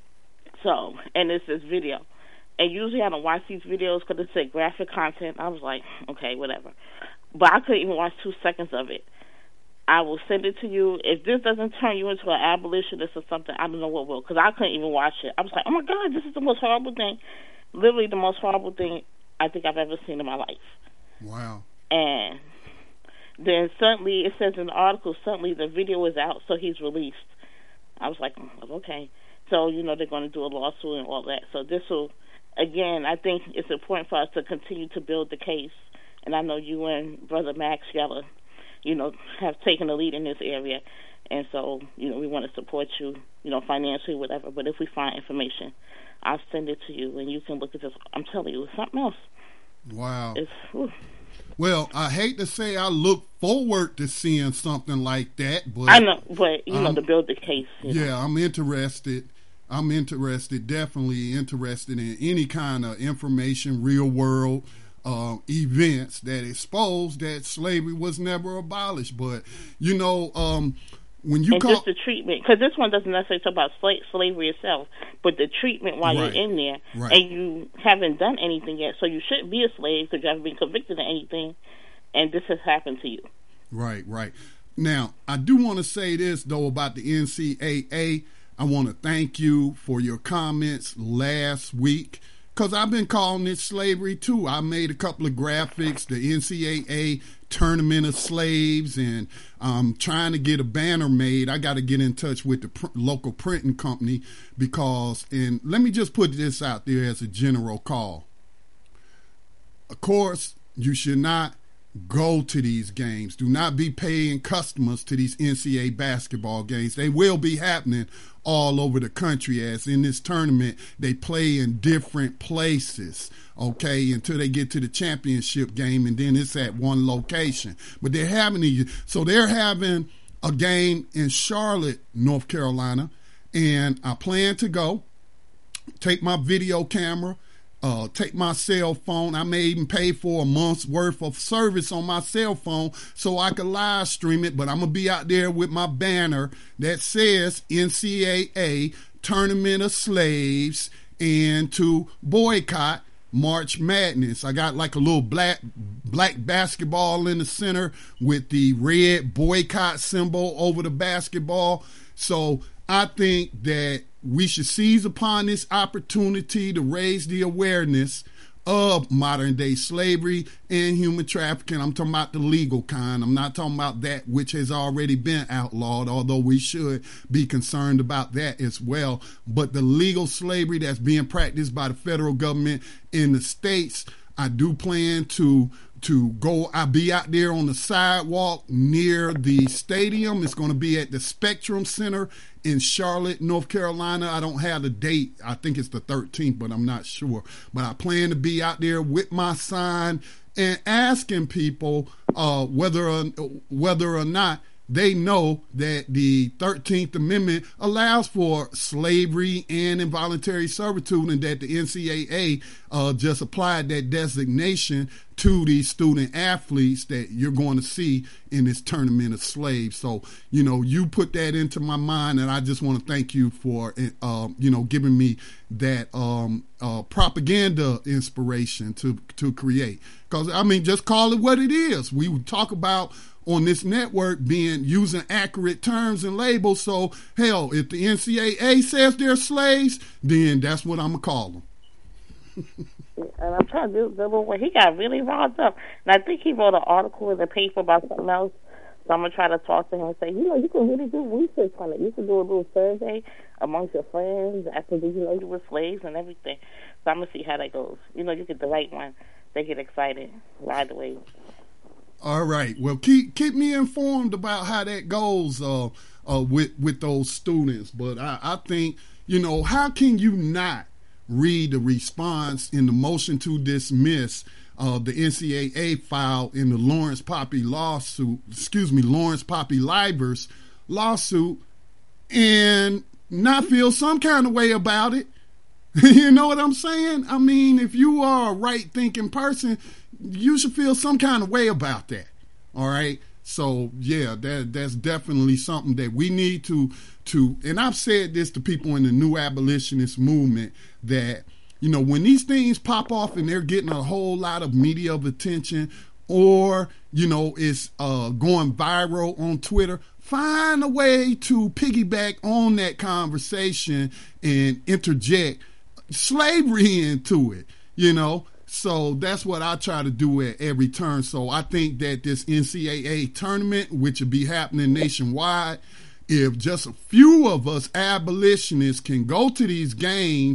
So, and it's this video. And usually I don't watch these videos because it said graphic content. I was like, okay, whatever. But I couldn't even watch two seconds of it. I will send it to you. If this doesn't turn you into an abolitionist or something, I don't know what will, because I couldn't even watch it. I was like, oh, my God, this is the most horrible thing. Literally the most horrible thing I think I've ever seen in my life. Wow. And then suddenly, it says in the article, suddenly the video is out, so he's released. I was like, okay. So, you know, they're going to do a lawsuit and all that. So this will, again, I think it's important for us to continue to build the case. And I know you and Brother Max, y'all are, you know, have taken the lead in this area. And so, you know, we want to support you, you know, financially, whatever. But if we find information, I'll send it to you, and you can look at this. I'm telling you, it's something else. Wow. It's, whew. Well, I hate to say I look forward to seeing something like that, but I know, but you um, know, to build the case. Yeah, know. I'm interested. I'm interested, definitely interested in any kind of information, real world uh, events that expose that slavery was never abolished. But you know, um, when you and call just the treatment, because this one doesn't necessarily talk about sla- slavery itself, but the treatment while right. you're in there, right. and you haven't done anything yet, so you shouldn't be a slave because you haven't been convicted of anything, and this has happened to you. Right, right. Now, I do want to say this though about the N C A A. I want to thank you for your comments last week, because I've been calling it slavery too. I made a couple of graphics, the N C A A Tournament of Slaves, and I'm trying to get a banner made. I got to get in touch with the pr- local printing company because, and let me just put this out there as a general call. Of course, you should not go to these games. Do not be paying customers to these N C A A basketball games. They will be happening all over the country, as in this tournament, they play in different places, okay, until they get to the championship game, and then it's at one location. But they're having these, so they're having a game in Charlotte, North Carolina, and I plan to go, take my video camera, Uh, take my cell phone. I may even pay for a month's worth of service on my cell phone so I can live stream it, but I'm going to be out there with my banner that says N C A A Tournament of Slaves and to boycott March Madness. I got like a little black black basketball in the center with the red boycott symbol over the basketball. So I think that we should seize upon this opportunity to raise the awareness of modern day slavery and human trafficking. I'm talking about the legal kind. I'm not talking about that which has already been outlawed, although we should be concerned about that as well. But the legal slavery that's being practiced by the federal government in the states, I do plan to to go. I'll be out there on the sidewalk near the stadium. It's going to be at the Spectrum Center in Charlotte, North Carolina. I don't have the date. I think it's the thirteenth, but I'm not sure. But I plan to be out there with my sign and asking people uh, whether or, whether or not they know that the thirteenth Amendment allows for slavery and involuntary servitude, and that the N C A A uh, just applied that designation to these student athletes that you're going to see in this tournament of slaves. So, you know, you put that into my mind, and I just want to thank you for, uh, you know, giving me that um, uh, propaganda inspiration to, to create. Because, I mean, just call it what it is. We talk about on this network being using accurate terms and labels. So, hell, if the N C A A says they're slaves, then that's what I'm going to call them. And I'm trying to do the little, he got really riled up. And I think he wrote an article in the paper about something else. So I'm going to try to talk to him and say, you know, you can really do research on it. You can do a little survey amongst your friends after you know you were slaves and everything. So I'm going to see how that goes. You know, you get the right one. They get excited right away. All right. Well, keep keep me informed about how that goes uh, uh, with with those students. But I, I think, you know, how can you not read the response in the motion to dismiss uh, the N C A A file in the Lawrence Poppy lawsuit? Excuse me, Lawrence Poppy Livers lawsuit, and not feel some kind of way about it? You know what I'm saying? I mean, if you are a right-thinking person, you should feel some kind of way about that. All right. So yeah, that that's definitely something that we need to to. And I've said this to people in the new abolitionist movement that, you know, when these things pop off and they're getting a whole lot of media attention, or, you know, it's uh, going viral on Twitter, find a way to piggyback on that conversation and interject slavery into it, you know. So that's what I try to do at every turn. So I think that this N C A A tournament, which will be happening nationwide, if just a few of us abolitionists can go to these games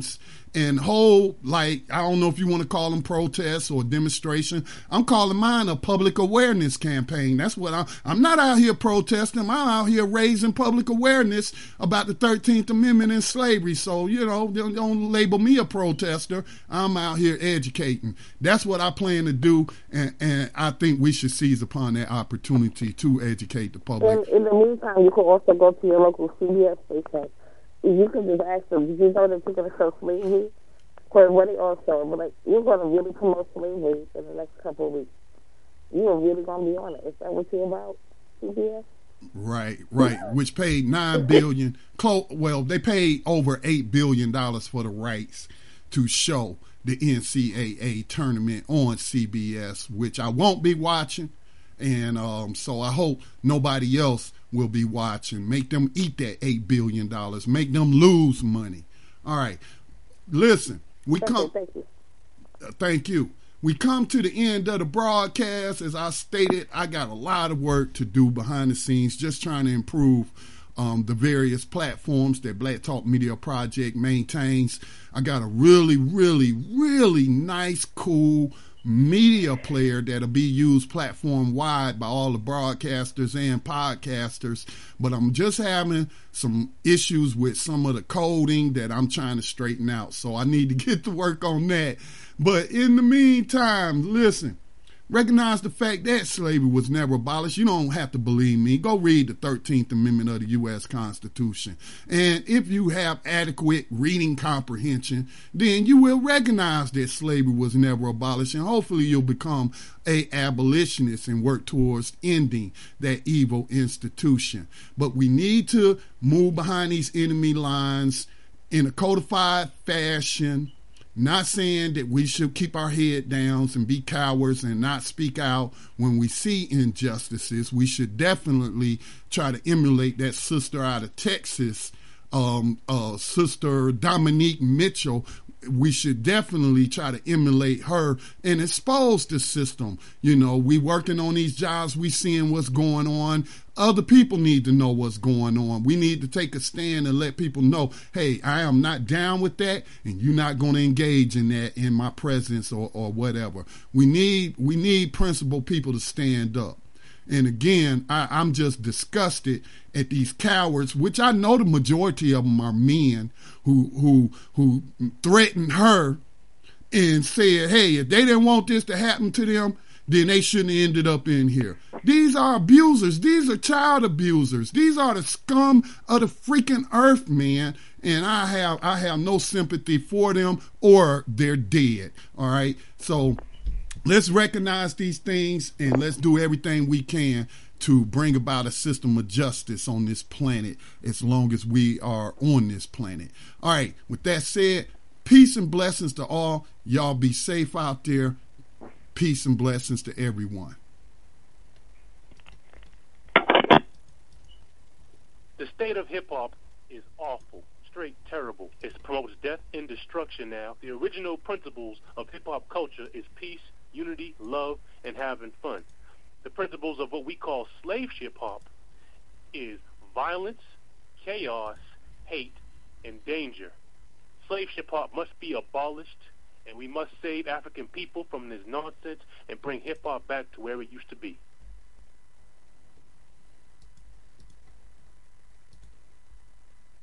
and hold, like, I don't know if you want to call them protests or demonstration. I'm calling mine a public awareness campaign. That's what I'm, I'm not out here protesting. I'm out here raising public awareness about the thirteenth Amendment and slavery. So, you know, don't, don't label me a protester. I'm out here educating. That's what I plan to do, and, and I think we should seize upon that opportunity to educate the public. In, in the meantime, you can also go to your local C B S station. You can just ask them, did you know that you're going to show slavery? Because what they all show, but like, you're going to really promote slavery in the next couple of weeks. You are really going to be on it. Is that what you're about, C B S? Right, right. Which paid nine billion. Close, well, they paid over eight billion dollars for the rights to show the N C double A tournament on C B S, which I won't be watching, and um, so I hope nobody else will be watching. Make them eat that eight billion dollars. Make them lose money. All right. Listen, we thank come. You, thank you. Uh, thank you. We come to the end of the broadcast. As I stated, I got a lot of work to do behind the scenes, just trying to improve um, the various platforms that Black Talk Media Project maintains. I got a really, really, really nice, cool media player that'll be used platform-wide by all the broadcasters and podcasters, but I'm just having some issues with some of the coding that I'm trying to straighten out, so I need to get to work on that. But in the meantime, listen, recognize the fact that slavery was never abolished. You don't have to believe me. Go read the thirteenth Amendment of the U S Constitution. And if you have adequate reading comprehension, then you will recognize that slavery was never abolished, and hopefully you'll become a abolitionist and work towards ending that evil institution. But we need to move behind these enemy lines in a codified fashion. Not saying that we should keep our head down and be cowards and not speak out when we see injustices. We should definitely try to emulate that sister out of Texas, um, uh, Sister Dominique Mitchell. We should definitely try to emulate her and expose the system. You know, we working on these jobs, we seeing what's going on. Other people need to know what's going on. We need to take a stand and let people know, hey, I am not down with that, and you're not going to engage in that in my presence or, or whatever. We need we need principled people to stand up. And again, I, I'm just disgusted at these cowards, which I know the majority of them are men who who who threatened her and said, hey, if they didn't want this to happen to them, then they shouldn't have ended up in here. These are abusers. These are child abusers. These are the scum of the freaking earth, man. And I have I have no sympathy for them, or they're dead. All right. So let's recognize these things and let's do everything we can to bring about a system of justice on this planet as long as we are on this planet. All right. With that said, peace and blessings to all. Y'all be safe out there. Peace and blessings to everyone. The state of hip-hop is awful, straight terrible. It promotes death and destruction now. The original principles of hip-hop culture is peace, unity, love, and having fun. The principles of what we call slave hip-hop is violence, chaos, hate, and danger. Slave hip-hop must be abolished, and we must save African people from this nonsense and bring hip-hop back to where it used to be.